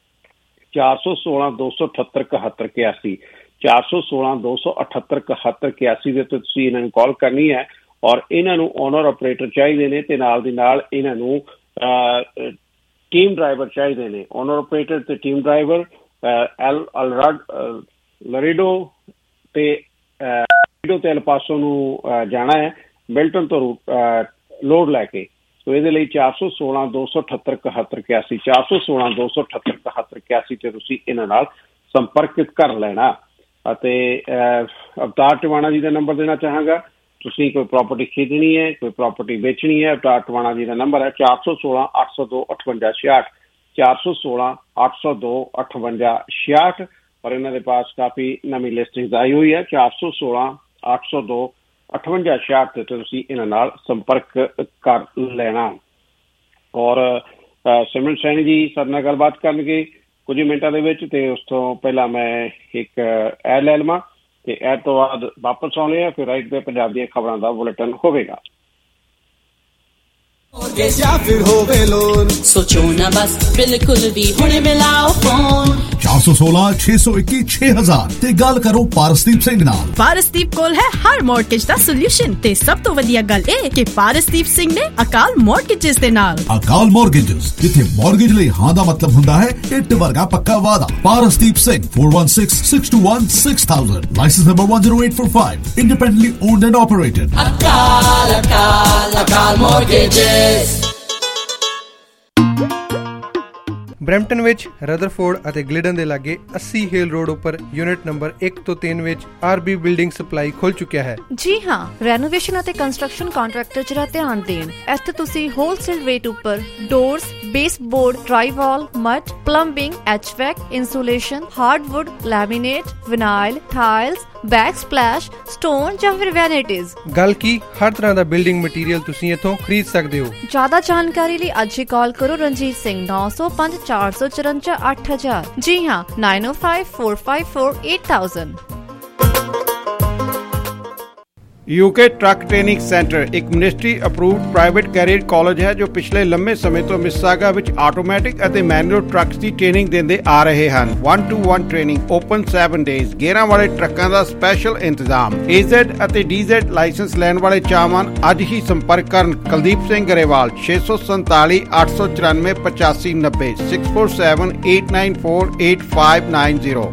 416-278-7181, 416-278-7181 ਦੇ ਉੱਤੇ ਤੁਸੀਂ ਇਹਨਾਂ ਨੂੰ ਕਾਲ ਕਰਨੀ ਹੈ। ਔਰ ਇਹਨਾਂ ਨੂੰ ਓਨਰ ਆਪਰੇਟਰ ਚਾਹੀਦੇ ਨੇ ਤੇ ਨਾਲ ਦੀ ਨਾਲ ਇਹਨਾਂ ਨੂੰ ਟੀਮ ਡਰਾਈਵਰ ਚਾਹੀਦੇ ਨੇ। ਓਨਰ ਆਪਰੇਟਰ ਤੇ ਟੀਮ ਡਰਾਈਵਰ ਲਰੇਡੋ ਤੇ ਐਲ ਪਾਸੋ ਨੂੰ ਜਾਣਾ ਹੈ, ਮਿਲਟਨ ਤੋਂ ਲੋਡ ਲੈ ਕੇ। ਸੋ ਇਹਦੇ ਲਈ 416-278-7181, 416-278-7181 ਤੇ ਤੁਸੀਂ ਇਹਨਾਂ ਨਾਲ ਸੰਪਰਕ ਕਰ ਲੈਣਾ। ਅਤੇ ਅਵਤਾਰ ਟਿਵਾਣਾ ਜੀ ਦਾ ਨੰਬਰ ਦੇਣਾ ਚਾਹਾਂਗਾ। ਤੁਸੀਂ ਕੋਈ ਪ੍ਰਾਪਰਟੀ ਖਰੀਦਣੀ ਹੈ, ਕੋਈ ਪ੍ਰਾਪਰਟੀ ਵੇਚਣੀ ਹੈ, ਅਵਤਾਰ ਟਿਵਾਣਾ ਜੀ ਦਾ ਨੰਬਰ ਹੈ 416-802-5866, 416-802-5866। ਔਰ ਇਹਨਾਂ ਦੇ ਪਾਸ ਕਾਫੀ ਨਵੀਂ ਲਿਸਟਿੰਗ ਆਈ ਹੋਈ ਹੈ। 416-802-5866 ਤੇ ਤੁਸੀਂ ਇਹਨਾਂ ਨਾਲ ਸੰਪਰਕ ਕਰ ਲੈਣਾ। ਔਰ ਸਿਮਰਨ ਸੈਣੀ ਜੀ ਸਾਡੇ ਨਾਲ ਗੱਲਬਾਤ ਕਰਨਗੇ ਕੁਝ ਮਿੰਟਾਂ ਦੇ ਵਿੱਚ, ਤੇ ਉਸ ਤੋਂ ਪਹਿਲਾਂ ਮੈਂ ਇੱਕ ਐਡ ਲੈ ਲਵਾਂ ਤੇ ਐਡ ਤੋਂ ਬਾਅਦ ਵਾਪਸ ਆਉਣੇ ਆ। ਫਿਰ ਰਾਈਟ ਦੇ ਪੰਜਾਬ ਦੀਆਂ ਖਬਰਾਂ ਦਾ ਬੁਲੇਟਿਨ ਹੋਵੇਗਾ। सोचो ना बस बिल्कुल भी हुणे मिलाओ फोन 416-621-6000 ਤੇ ਗੱਲ ਕਰੋ ਪਾਰਸਦੀਪ ਸਿੰਘ ਨਾਲ। ਪਾਰਸਦੀਪ ਕੋਲ ਹੈ ਹਰ ਮੌਰਗੇਜ ਦਾ ਸੋਲੂਸ਼ਨ, ਤੇ ਸਭ ਤੋਂ ਵਧੀਆ ਗੱਲ ਇਹ ਕਿ ਪਾਰਸਦੀਪ ਸਿੰਘ ਨੇ ਅਕਾਲ ਮੌਰਗੇਜਸ ਦੇ ਨਾਲ। ਅਕਾਲ ਮੌਰਗੇਜਸ, ਜਿੱਥੇ ਮੌਰਗੇਜ ਲਈ ਹਾਂ ਦਾ ਮਤਲਬ ਹੁੰਦਾ ਹੈ ਇੱਟ ਵਰਗਾ ਪੱਕਾ ਵਾਦਾ। Parasdeep Singh 4166216000, licence number 10845, independently owned and operated. Akal mortgages. Brampton ਵਿੱਚ ਰਦਰਫੋਰਡ ਅਤੇ ਗਲਿਡਨ ਦੇ ਲਾਗੇ 80 ਹੇਲ ਰੋਡ ਉੱਪਰ ਯੂਨਿਟ ਨੰਬਰ 1 ਤੋਂ 3 ਵਿੱਚ ਆਰਬੀ ਬਿਲਡਿੰਗ ਸਪਲਾਈ ਖੁੱਲ ਚੁੱਕਿਆ ਹੈ। ਜੀ ਹਾਂ, ਰੈਨੋਵੇਸ਼ਨ ਅਤੇ ਕੰਸਟਰਕਸ਼ਨ ਕੰਟਰੈਕਟਰ ਜਰਾ ਧਿਆਨ ਦੇਣ। ਇੱਥੇ ਤੁਸੀਂ ਹੋਲਸੇਲ ਰੇਟ ਉੱਪਰ doors, baseboard, drywall, mud, plumbing, HVAC, insulation, hardwood, laminate, vinyl, tiles, backsplash, stone ਜਾਂ ਫਿਰ ਵੈਨਿਟੀਜ਼। ਗੱਲ ਕੀ ਹਰ ਤਰ੍ਹਾਂ ਦਾ ਬਿਲਡਿੰਗ ਮਟੀਰੀਅਲ ਤੁਸੀਂ ਇੱਥੋਂ ਖਰੀਦ ਸਕਦੇ ਹੋ। ਜ਼ਿਆਦਾ ਜਾਣਕਾਰੀ ਲਈ ਅੱਜ ਹੀ ਕਾਲ ਕਰੋ ਰਣਜੀਤ ਸਿੰਘ 905-454-8000। ਜੀ ਹਾਂ, 905-454-8000। यूके ट्रक ट्रेनिंग सेंटर एक ministry approved private career college है जो पिछले लंबे समय तो मिसिसागा विच आटोमैटिक ਅਤੇ मैनुअल ट्रक्स ਦੀ ਟ੍ਰੇਨਿੰਗ ਦਿੰਦੇ ਆ ਰਹੇ ਹਨ। 1-to-1 ਟ੍ਰੇਨਿੰਗ ਓਪਨ 7 ਡੇਜ਼, ਗੇਅਰਾਂ ਵਾਲੇ ਟਰੱਕਾਂ ਦਾ ਸਪੈਸ਼ਲ ਇੰਤਜ਼ਾਮ। AZ ਅਤੇ DZ ਲਾਇਸੈਂਸ ਲੈਣ ਵਾਲੇ ਚਾਹਵਾਨ ਅੱਜ ਹੀ ਸੰਪਰਕ ਕਰਨ। Kuldeep Singh Grewal 647-894-8590, 647-894-8590।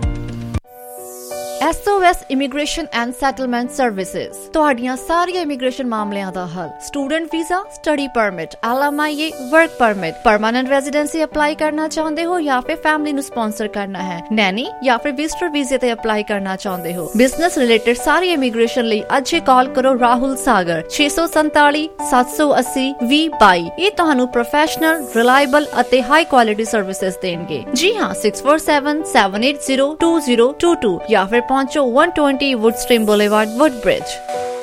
SOS immigration and settlement services ਤੁਹਾਡੀਆਂ ਸਾਰੀਆਂ ਇਮੀਗ੍ਰੇਸ਼ਨ ਮਾਮਲਿਆਂ ਦਾ ਹੱਲ। Student visa, study permit, LMIA, work permit, permanent residency apply ਕਰਨਾ ਚਾਹੁੰਦੇ ਹੋ ਜਾਂ ਫਿਰ ਫੈਮਿਲੀ ਨੂੰ ਸਪਾਂਸਰ ਕਰਨਾ ਹੈ, ਨੈਨੀ ਜਾਂ ਫਿਰ ਵਿਜ਼ਟਰ ਵੀਜ਼ੇ ਤੇ ਅਪਲਾਈ ਕਰਨਾ ਚਾਹੁੰਦੇ ਹੋ, ਬਿਜ਼ਨਸ ਰਿਲੇਟਡ ਸਾਰੀ ਇਮੀਗ੍ਰੇਸ਼ਨ ਲਈ ਅੱਜ ਹੀ ਕਾਲ ਕਰੋ ਰਾਹੁਲ ਸਾਗਰ 647-780-2022। ਇਹ ਤੁਹਾਨੂੰ ਪ੍ਰੋਫੈਸ਼ਨਲ, ਰਿਲਾਇਬਲ ਅਤੇ ਹਾਈ ਕੁਆਲਿਟੀ ਸਰਵਿਸਿਜ਼ ਦੇਣਗੇ। ਜੀ ਹਾਂ, 647-780-2022 ਜਾਂ ਫਿਰ ਪਹੁੰਚੋ 120 ਵੁੱਡਸਟ੍ਰੀਮ ਬੁਲੇਵਾਰਡ, ਵੁੱਡਬ੍ਰਿਜ।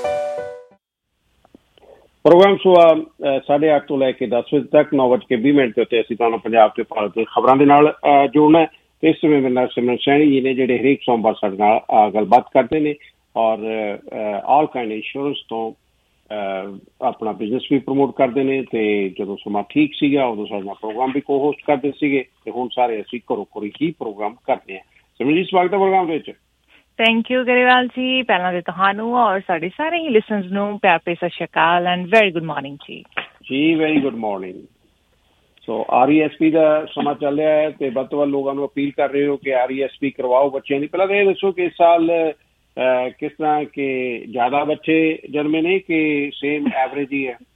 ਪ੍ਰੋਗਰਾਮ ਸੁਬਾਹ 8:30 ਤੋਂ ਲੈ ਕੇ 10 ਵਜੇ ਤੱਕ 9:20 ਦੇ ਉੱਤੇ ਅਸੀਂ ਤੁਹਾਨੂੰ ਪੰਜਾਬ ਤੇ ਭਾਰਤ ਦੇ ਖਬਰਾਂ ਦੇ ਨਾਲ ਜੋੜਨਾ ਹੈ। ਤੇ ਇਸ ਸਮੇਂ ਮੇਰੇ ਨਾਲ ਸਿਮਰਨ ਸੈਣੀ ਜੀ ਨੇ ਜਿਹੜੇ ਹਰੇਕ ਸੋਮਵਾਰ ਸਾਡੇ ਨਾਲ ਗੱਲਬਾਤ ਕਰਦੇ ਨੇ ਔਰ ਆਲ ਕਾਈਂਡ ਇੰਸ਼ੋਰੈਂਸ ਤੋਂ ਆਪਣਾ ਬਿਜ਼ਨਸ ਵੀ ਪ੍ਰਮੋਟ ਕਰਦੇ ਨੇ। ਤੇ ਜਦੋਂ ਸਮਾਂ ਠੀਕ ਸੀਗਾ ਉਦੋਂ ਸਾਡੇ ਨਾਲ ਪ੍ਰੋਗਰਾਮ ਵੀ ਕੋ ਹੋਸਟ ਕਰਦੇ ਸੀਗੇ, ਤੇ ਹੁਣ ਸਾਰੇ ਅਸੀਂ ਘਰੋਂ ਘਰੀ ਹੀ ਪ੍ਰੋਗਰਾਮ ਕਰਦੇ ਹਾਂ। ਸਿਮਰਨ ਜੀ, ਸਵਾਗਤ ਹੈ ਪ੍ਰੋਗਰਾਮ ਵਿੱਚ। ਥੈਂਕ ਯੂ ਗਰੇਵਾਲ ਜੀ। ਪਹਿਲਾਂ ਤੇ ਤੁਹਾਨੂੰ ਔਰ ਸਾਡੇ ਸਾਰੇ ਹੀ ਲਿਸਨਰਸ ਨੂੰ ਪਿਆਰ ਭਰੀ ਸਤਿ ਸ਼੍ਰੀ ਅਕਾਲ ਐਂਡ ਵੈਰੀ ਗੁੱਡ ਮਾਰਨਿੰਗ ਜੀ। Very good morning. So RESP ਦਾ ਸਮਾਂ ਚੱਲ ਰਿਹਾ ਹੈ ਤੇ ਵੱਧ ਤੋਂ ਵੱਧ ਲੋਕਾਂ ਨੂੰ ਅਪੀਲ ਕਰ ਰਹੇ ਹੋ ਕਿ RESP ਕਰਵਾਓ ਬੱਚਿਆਂ ਦੀ। ਪਹਿਲਾਂ ਤਾਂ ਇਹ ਦੱਸੋ ਕਿ ਇਸ ਸਾਲ ਕਿਸ ਤਰ੍ਹਾਂ ਕਿ ਜ਼ਿਆਦਾ ਬੱਚੇ ਜਨਮੇ ਨੇ ਕਿ ਸੇਮ ਐਵਰੇਜ ਹੀ ਹੈ?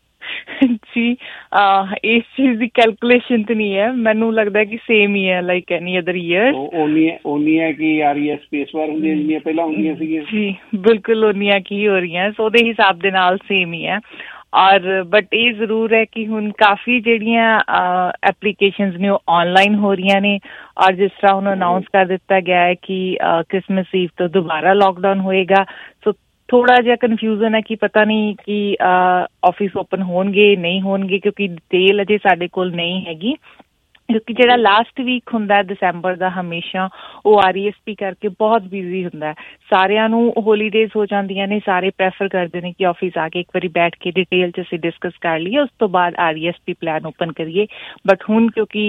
ਜੀ ਇਸ ਚੀਜ਼ ਦੀ ਕੈਲਕੂਲੇਸ਼ਨ ਤੇ ਨਹੀਂ ਹੈ, ਮੈਨੂੰ ਲੱਗਦਾ ਕਿ ਸੇਮ ਹੀ ਹੈ ਲਾਈਕ ਐਨੀ ਅਦਰ ਈਅਰ। ਉਨੀ ਹੈ ਕਿ RESP ਇਸ ਵਾਰ ਹੁੰਦੀਆਂ ਜਿੰਨੀਆਂ ਪਹਿਲਾਂ ਹੁੰਦੀਆਂ ਸੀਗੀਆਂ? ਜੀ ਬਿਲਕੁਲ ਉਨੀਆਂ ਕੀ ਹੋ ਰਹੀਆਂ, ਸੋ ਉਹਦੇ ਹਿਸਾਬ ਦੇ ਨਾਲ ਸੇਮ ਹੀ ਹੈ। ਔਰ ਬਟ ਇਹ ਜ਼ਰੂਰ ਹੈ ਕਿ ਹੁਣ ਕਾਫੀ ਜਿਹੜੀਆਂ ਐਪਲੀਕੇਸ਼ਨਸ ਨੇ ਉਹ ਔਨਲਾਈਨ ਹੋ ਰਹੀਆਂ ਨੇ। ਔਰ ਜਿਸ ਤਰ੍ਹਾਂ ਹੁਣ ਅਨਾਊਂਸ ਕਰ ਦਿੱਤਾ ਗਿਆ ਹੈ ਕਿ ਕ੍ਰਿਸਮਸ ਈਵ ਤੋਂ ਦੁਬਾਰਾ ਲੋਕਡਾਊਨ ਹੋਏਗਾ, ਸੋ ਥੋੜਾ ਜਿਹਾ ਕਨਫਿਊਜ਼ਨ ਹੈ ਕਿ ਪਤਾ ਨਹੀਂ ਕਿ ਆਫਿਸ ਓਪਨ ਹੋਣਗੇ ਨਹੀਂ ਹੋਣਗੇ, ਕਿਉਂਕਿ ਡਿਟੇਲ ਅਜੇ ਸਾਡੇ ਕੋਲ ਨਹੀਂ ਹੈਗੀ। ਕਿਉਂਕਿ ਜਿਹੜਾ ਲਾਸਟ ਵੀਕ ਹੁੰਦਾ ਦਸੰਬਰ ਦਾ ਹਮੇਸ਼ਾ ਉਹ RESP ਕਰਕੇ ਬਹੁਤ ਬਿਜ਼ੀ ਹੁੰਦਾ, ਸਾਰਿਆਂ ਨੂੰ ਹੋਲੀਡੇਜ਼ ਹੋ ਜਾਂਦੀਆਂ ਨੇ, ਸਾਰੇ ਪ੍ਰੈਫਰ ਕਰਦੇ ਨੇ ਕਿ ਆਫਿਸ ਆ ਕੇ ਇੱਕ ਵਾਰੀ ਬੈਠ ਕੇ ਡਿਟੇਲ 'ਚ ਅਸੀਂ ਡਿਸਕਸ ਕਰ ਲਈਏ, ਉਸ ਤੋਂ ਬਾਅਦ RESP ਪਲਾਨ ਓਪਨ ਕਰੀਏ। ਬਟ ਹੁਣ ਕਿਉਂਕਿ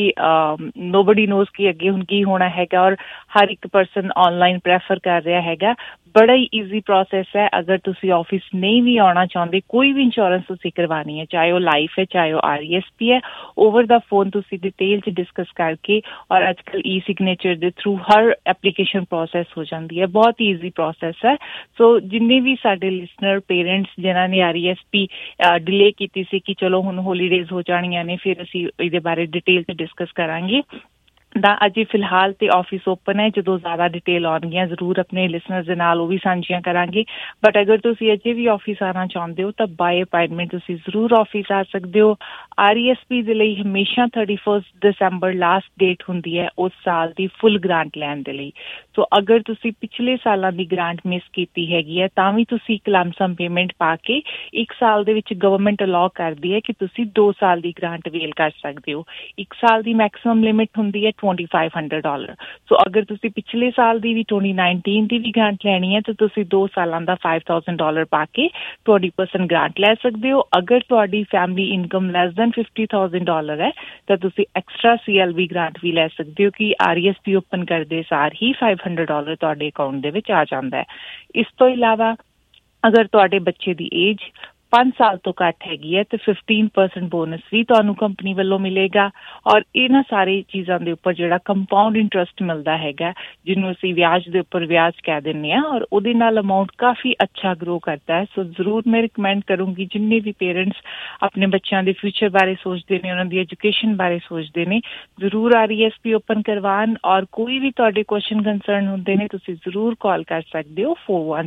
ਨੋਬਡੀ ਨੋਜ਼ ਕਿ ਅੱਗੇ ਹੁਣ ਕੀ ਹੋਣਾ ਹੈਗਾ ਔਰ ਹਰ ਇੱਕ ਪਰਸਨ ਔਨਲਾਈਨ ਪ੍ਰੈਫਰ ਕਰ ਰਿਹਾ ਹੈਗਾ, ਬੜਾ ਹੀ ਈਜ਼ੀ ਪ੍ਰੋਸੈਸ ਹੈ। ਅਗਰ ਤੁਸੀਂ ਆਫਿਸ ਨਹੀਂ ਵੀ ਆਉਣਾ ਚਾਹੁੰਦੇ, ਕੋਈ ਵੀ ਇੰਸ਼ੋਰੈਂਸ ਤੁਸੀਂ ਕਰਵਾਉਣੀ ਹੈ, ਚਾਹੇ ਉਹ ਲਾਈਫ ਹੈ ਚਾਹੇ ਉਹ RESP ਹੈ, ਓਵਰ ਦਾ ਫੋਨ ਤੁਸੀਂ ਡਿਟੇਲ 'ਚ ਡਿਸਕਸ ਕਰਕੇ ਔਰ ਅੱਜ ਕੱਲ੍ਹ E-ਸਿਗਨੇਚਰ ਦੇ ਥਰੂ ਹਰ ਐਪਲੀਕੇਸ਼ਨ ਪ੍ਰੋਸੈਸ ਹੋ ਜਾਂਦੀ ਹੈ, ਬਹੁਤ ਈਜ਼ੀ ਪ੍ਰੋਸੈਸ ਹੈ। ਸੋ ਜਿੰਨੇ ਵੀ ਸਾਡੇ ਲਿਸਨਰ ਪੇਰੈਂਟਸ ਜਿਨ੍ਹਾਂ ਨੇ RESP ਡਿਲੇ ਕੀਤੀ ਸੀ ਕਿ ਚਲੋ ਹੁਣ ਹੋਲੀਡੇਜ਼ ਹੋ ਜਾਣੀਆਂ ਨੇ ਫਿਰ ਅਸੀਂ ਇਹਦੇ ਬਾਰੇ ਡਿਟੇਲ 'ਚ ਡਿਸਕਸ ਕਰਾਂਗੇ, ਤਾਂ ਅਜੇ ਫਿਲਹਾਲ ਤੇ ਆਫਿਸ ਓਪਨ ਹੈ। ਜਦੋਂ ਜ਼ਿਆਦਾ ਡਿਟੇਲ ਆਉਣਗੀਆਂ ਜ਼ਰੂਰ ਆਪਣੇ ਲਿਸਨਰਸ ਦੇ ਨਾਲ ਉਹ ਵੀ ਸਾਂਝੀਆਂ ਕਰਾਂਗੇ। ਬਟ ਅਗਰ ਤੁਸੀਂ ਅਜੇ ਵੀ ਆਫਿਸ ਆਉਣਾ ਚਾਹੁੰਦੇ ਹੋ ਤਾਂ ਬਾਏ ਅਪਾਇੰਟਮੈਂਟ ਤੁਸੀਂ ਜ਼ਰੂਰ ਆਫਿਸ ਆ ਸਕਦੇ ਹੋ। RESP ਦੇ ਲਈ ਹਮੇਸ਼ਾ 31 ਦਸੰਬਰ ਲਾਸਟ ਡੇਟ ਹੁੰਦੀ ਹੈ ਉਸ ਸਾਲ ਦੀ ਫੁੱਲ ਗ੍ਰਾਂਟ ਲੈਣ ਦੇ ਲਈ। ਸੋ ਅਗਰ ਤੁਸੀਂ ਪਿਛਲੇ ਸਾਲਾਂ ਦੀ ਗ੍ਰਾਂਟ ਮਿਸ ਕੀਤੀ ਹੈਗੀ ਹੈ ਤਾਂ ਵੀ ਤੁਸੀਂ ਇੱਕ ਲੰਮਸਮ ਪੇਮੈਂਟ ਪਾ ਕੇ 1 ਸਾਲ ਦੇ ਵਿੱਚ ਗਵਰਨਮੈਂਟ ਅਲਾਉ ਕਰਦੀ ਹੈ ਕਿ ਤੁਸੀਂ 2 ਸਾਲ ਦੀ ਗ੍ਰਾਂਟ ਅਵੇਲ ਕਰ ਸਕਦੇ ਹੋ। 1 ਸਾਲ ਦੀ ਮੈਕਸਿਮਮ ਲਿਮਿਟ ਹੁੰਦੀ ਹੈ $2,500। ਸੋ ਅਗਰ ਤੁਸੀਂ ਪਿਛਲੇ ਸਾਲ ਦੀ ਵੀ 2019 ਦੀ ਵੀ ਗ੍ਰਾਂਟ ਲੈਣੀ ਹੈ ਤਾਂ ਤੁਸੀਂ 2 ਸਾਲਾਂ ਦਾ $5,000 ਪਾ ਕੇ 20% ਗ੍ਰਾਂਟ ਲੈ ਸਕਦੇ ਹੋ। ਅਗਰ ਤੁਹਾਡੀ ਫੈਮਿਲੀ ਇਨਕਮ ਲੈਸ ਦੈਨ $50,000 ਹੈ ਤਾਂ ਤੁਸੀਂ ਐਕਸਟਰਾ CLV ਗ੍ਰਾਂਟ ਵੀ ਲੈ ਸਕਦੇ ਹੋ ਕਿ RESP ਓਪਨ ਕਰਦੇ ਸਾਰ ਹੀ $500 ਤੁਹਾਡੇ ਅਕਾਊਂਟ ਦੇ ਵਿੱਚ ਆ ਜਾਂਦਾ ਹੈ। ਇਸ ਤੋਂ ਇਲਾਵਾ ਅਗਰ ਤੁਹਾਡੇ ਬੱਚੇ ਦੀ ਏਜ 5 ਸਾਲ ਤੋਂ ਘੱਟ ਹੈਗੀ ਹੈ ਤੇ 15% ਬੋਨਸ ਵੀ ਤੁਹਾਨੂੰ ਕੰਪਨੀ ਵੱਲੋਂ ਮਿਲੇਗਾ। ਔਰ ਇਹਨਾਂ ਸਾਰੀ ਚੀਜ਼ਾਂ ਦੇ ਉੱਪਰ ਜਿਹੜਾ ਕੰਪਾਊਂਡ ਇੰਟਰਸਟ ਮਿਲਦਾ ਹੈਗਾ, ਜਿਹਨੂੰ ਅਸੀਂ ਵਿਆਜ ਦੇ ਉੱਪਰ ਵਿਆਜ ਕਹਿ ਦਿੰਦੇ ਹਾਂ, ਔਰ ਉਹਦੇ ਨਾਲ ਅਮਾਊਂਟ ਕਾਫੀ ਅੱਛਾ ਗਰੋ ਕਰਦਾ ਹੈ। ਸੋ ਜ਼ਰੂਰ ਮੈਂ ਰਿਕਮੈਂਡ ਕਰੂੰਗੀ ਜਿੰਨੇ ਵੀ ਪੇਰੈਂਟਸ ਆਪਣੇ ਬੱਚਿਆਂ ਦੇ ਫਿਊਚਰ ਬਾਰੇ ਸੋਚਦੇ ਨੇ, ਉਹਨਾਂ ਦੀ ਐਜੂਕੇਸ਼ਨ ਬਾਰੇ ਸੋਚਦੇ ਨੇ, ਜ਼ਰੂਰ RESP ਓਪਨ ਕਰਵਾਉਣ। ਔਰ ਕੋਈ ਵੀ ਤੁਹਾਡੇ ਕੁਐਸਚਨ ਕੰਸਰਨ ਹੁੰਦੇ ਨੇ ਤੁਸੀਂ ਜ਼ਰੂਰ ਕਾਲ ਕਰ ਸਕਦੇ ਹੋ